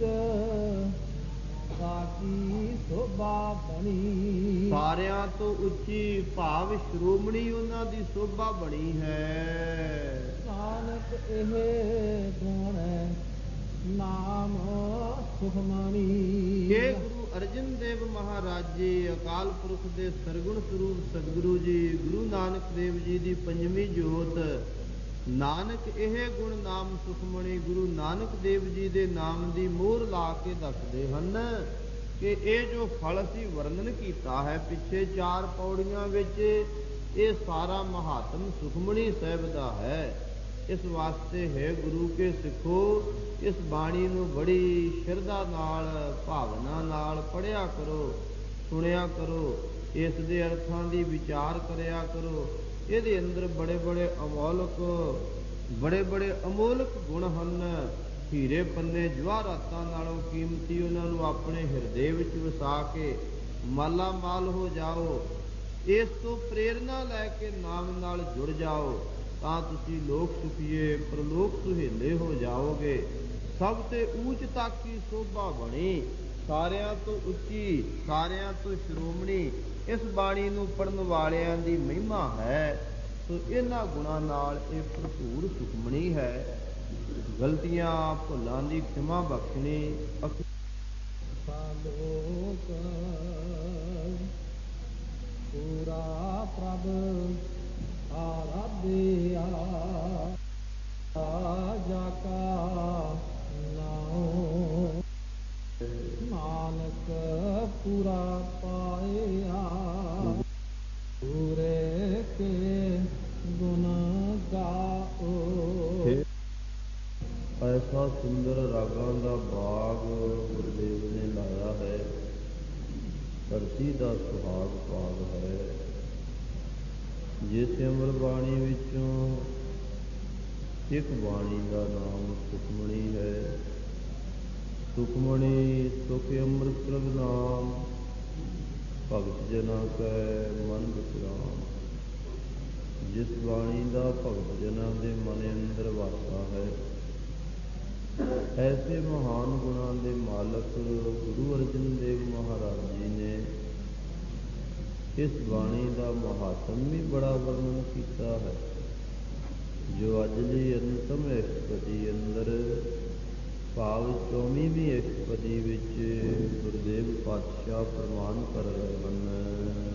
ਸਾਕੀ ਸੋਭਾ ਬਣੀ। ਸਾਰਿਆਂ ਤੋਂ ਉੱਚੀ ਭਾਵ ਸ਼੍ਰੋਮਣੀ ਉਹਨਾਂ ਦੀ ਸੋਭਾ ਬਣੀ ਹੈ। ਨਾਨਕ ਇਹ ਗੁਣ ਨਾਮ ਸੁਖਮਣੀ। ਇਹ ਗੁਰੂ ਅਰਜਨ ਦੇਵ ਮਹਾਰਾਜ ਜੀ, ਅਕਾਲ ਪੁਰਖ ਦੇ ਸਰਗੁਣ ਸਰੂਪ ਸਤਿਗੁਰੂ ਜੀ, ਗੁਰੂ ਨਾਨਕ ਦੇਵ ਜੀ ਦੀ ਪੰਜਵੀਂ ਜੋਤ ਨਾਨਕ ਇਹ ਗੁਣ ਨਾਮ ਸੁਖਮਣੀ ਗੁਰੂ ਨਾਨਕ ਦੇਵ ਜੀ ਦੇ ਨਾਮ ਦੀ ਮੋਹਰ ਲਾ ਕੇ ਦੱਸਦੇ ਹਨ ਕਿ ਇਹ ਜੋ ਫਲ ਅਸੀਂ ਵਰਣਨ ਕੀਤਾ ਹੈ ਪਿੱਛੇ 4 ਪੌੜੀਆਂ ਵਿੱਚ, ਇਹ ਸਾਰਾ ਮਹਾਤਮ ਸੁਖਮਣੀ ਸਾਹਿਬ ਦਾ ਹੈ। ਇਸ ਵਾਸਤੇ ਹੈ ਗੁਰੂ ਕੇ ਸਿੱਖੋ, ਇਸ ਬਾਣੀ ਨੂੰ ਬੜੀ ਸ਼ਰਧਾ ਨਾਲ ਭਾਵਨਾ ਨਾਲ ਪੜ੍ਹਿਆ ਕਰੋ, ਸੁਣਿਆ ਕਰੋ, ਇਸ ਦੇ ਅਰਥਾਂ ਦੀ ਵਿਚਾਰ ਕਰਿਆ ਕਰੋ। ਇਹਦੇ ਅੰਦਰ ਬੜੇ ਬੜੇ ਅਮੋਲਕ ਗੁਣ ਹਨ। ਹੀਰੇ ਪੰਨੇ ਜਵਾਹਰਾਤਾਂ ਨਾਲੋਂ ਕੀਮਤੀ ਉਹਨਾਂ ਨੂੰ ਆਪਣੇ ਹਿਰਦੇ ਵਿੱਚ ਵਸਾ ਕੇ ਮਾਲਾ ਮਾਲ ਹੋ ਜਾਓ। ਇਸ ਤੋਂ ਪ੍ਰੇਰਨਾ ਲੈ ਕੇ ਨਾਮ ਨਾਲ ਜੁੜ ਜਾਓ, ਤਾਂ ਤੁਸੀਂ ਲੋਕ ਸੁਖੀਏ ਪ੍ਰਲੋਕ ਸੁਹੇਲੇ ਹੋ ਜਾਓਗੇ। ਸਭ ਤੇ ਊਚ ਤਾਕੀ ਸੋਭਾ ਬਣੀ, ਸਾਰਿਆਂ ਤੋਂ ਉੱਚੀ, ਸਾਰਿਆਂ ਤੋਂ ਸ਼੍ਰੋਮਣੀ ਇਸ ਬਾਣੀ ਨੂੰ ਪੜ੍ਹਨ ਵਾਲਿਆਂ ਦੀ ਮਹਿਮਾ ਹੈ। ਸੋ ਇਹਨਾਂ ਗੁਣਾਂ ਨਾਲ ਇਹ ਭਰਪੂਰ ਸੁਖਮਣੀ ਹੈ। ਗਲਤੀਆਂ ਭੁੱਲਾਂ ਦੀ ਖਿਮਾ ਬਖਸ਼ਣੀ। ਪੂਰਾ ਪ੍ਰਭ ਆਰਾਧਿਆ ਜਾ ਕਾ ਨਾਮ ਨਾਨਕ ਪੂਰਾ ਪਾਇਆ। ਐਸਾ ਸੁੰਦਰ ਰਾਗਾਂ ਦਾ ਬਾਗ ਗੁਰਦੇਵ ਨੇ ਲਾਇਆ ਹੈ। ਧਰਤੀ ਦਾ ਸੁਹਾਗ ਭਾਗ ਹੈ। ਜਿਸ ਅੰਮ੍ਰਿਤ ਬਾਣੀ ਵਿੱਚੋਂ ਇੱਕ ਬਾਣੀ ਦਾ ਨਾਮ ਸੁਖਮਣੀ ਹੈ। ਸੁਖਮਣੀ ਸੁਖ ਅੰਮ੍ਰਿਤ ਪ੍ਰਭ ਨਾਮ, ਭਗਤ ਜਨਾਂ ਕੈ ਮਨ ਵਿਸਰਾਮ। ਜਿਸ ਬਾਣੀ ਦਾ ਭਗਤ ਜਨਾਂ ਦੇ ਮਨ ਅੰਦਰ ਵਾਸਾ ਹੈ, ਐਸੇ ਮਹਾਨ ਗੁਣਾਂ ਦੇ ਮਾਲਕ ਗੁਰੂ ਅਰਜਨ ਦੇਵ ਮਹਾਰਾਜ ਜੀ ਨੇ ਇਸ ਬਾਣੀ ਦਾ ਮਹਾਤਮ ਵੀ ਬੜਾ ਵਰਣਨ ਕੀਤਾ ਹੈ, ਜੋ ਅੱਜ ਲਈ ਅੰਤਮ ਇਸ਼ਪਦੀ ਅੰਦਰ ਭਾਵ 24ਵੀਂ ਇਸ਼ਪਦੀ ਵਿੱਚ ਗੁਰਦੇਵ ਪਾਤਸ਼ਾਹ ਪ੍ਰਮਾਣ ਕਰ ਰਹੇ ਹਨ।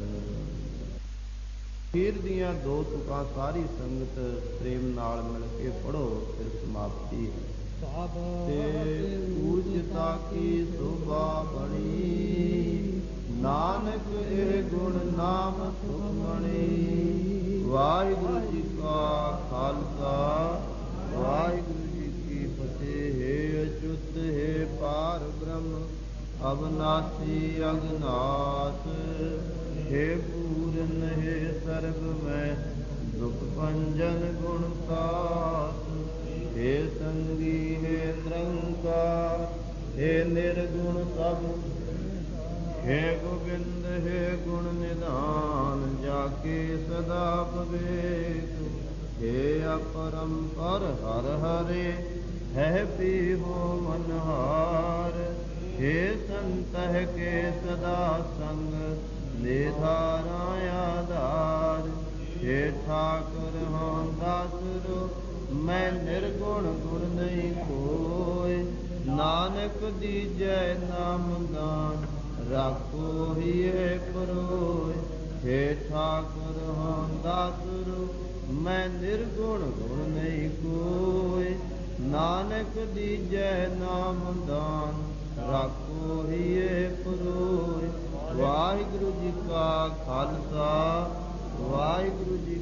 ਅਖੀਰ ਦੀਆਂ ਦੋ ਤੁਕਾਂ ਸਾਰੀ ਸੰਗਤ ਪ੍ਰੇਮ ਨਾਲ ਮਿਲ ਕੇ ਪੜ੍ਹੋ, ਫਿਰ ਸਮਾਪਤੀ ਹੈ। ਤੇ ਪੂਜਤਾ ਕੀ ਸ਼ੋਭਾ ਬਣੀ, ਨਾਨਕ ਇਹ ਗੁਣ ਨਾਮ ਸੁਖਮਣੀ। ਵਾਹਿਗੁਰੂ ਜੀ ਕਾ ਖਾਲਸਾ, ਵਾਹਿਗੁਰੂ ਜੀ ਕੀ ਫਤਿਹ। ਹੈ ਅਚੁੱਤ ਹੈ ਪਾਰ ਬ੍ਰਹਮ, ਅਵਨਾਸੀ ਅਗਨਾਸ। ਹੈ ਪੂਰਨ ਹੈ ਸਰਬ ਮੈਂ, ਦੁਖ ਭੰਜਨ ਗੁਣ ਸਾਸ। ਹੈ ਸੰਗੀ ਹੈ ਨਿਰੰਕਾਰ, ਹੈ ਨਿਰਗੁਣ ਸਭ। ਹੈ ਗੋਬਿੰਦ ਹੈ ਗੁਣ ਨਿਧਾਨ, ਜਾ ਕੇ ਸਦਾ ਵਿਵੇਕ। ਹੈ ਅਪਰੰਪਰ ਹਰ ਹਰੇ, ਹੈ ਪੀਹੋ ਮਨਹਾਰ। ਹੈ ਸੰਤਹਿ ਕੇ ਸਦਾ ਸੰਗ, ਨਿਧਾਰਾ ਆਧਾਰ। ਹੈ ਠਾਕੁਰ ਹਾਂ ਦਾਸੁਰ, ਮੈਂ ਨਿਰਗੁਣ ਗੁਣ ਨਹੀਂ ਕੋਇ। ਨਾਨਕ ਦੀਜੈ ਨਾਮ ਦਾਨ, ਰਾਖੋ ਹੀਏ ਪਰੋਇ। ਹੈ ਠਾਕੁਰ ਹਾਂ ਦਾਸੁਰ, ਮੈਂ ਨਿਰਗੁਣ ਗੁਣ ਨਹੀਂ ਕੋਇ। ਨਾਨਕ ਦੀਜੈ ਨਾਮ ਦਾਨ, ਰਾਖੋ ਹੀਏ ਪਰੋਇ। ਵਾਹਿਗੁਰੂ ਜੀ ਕਾ ਖਾਲਸਾ, ਵਾਹਿਗੁਰੂ ਜੀ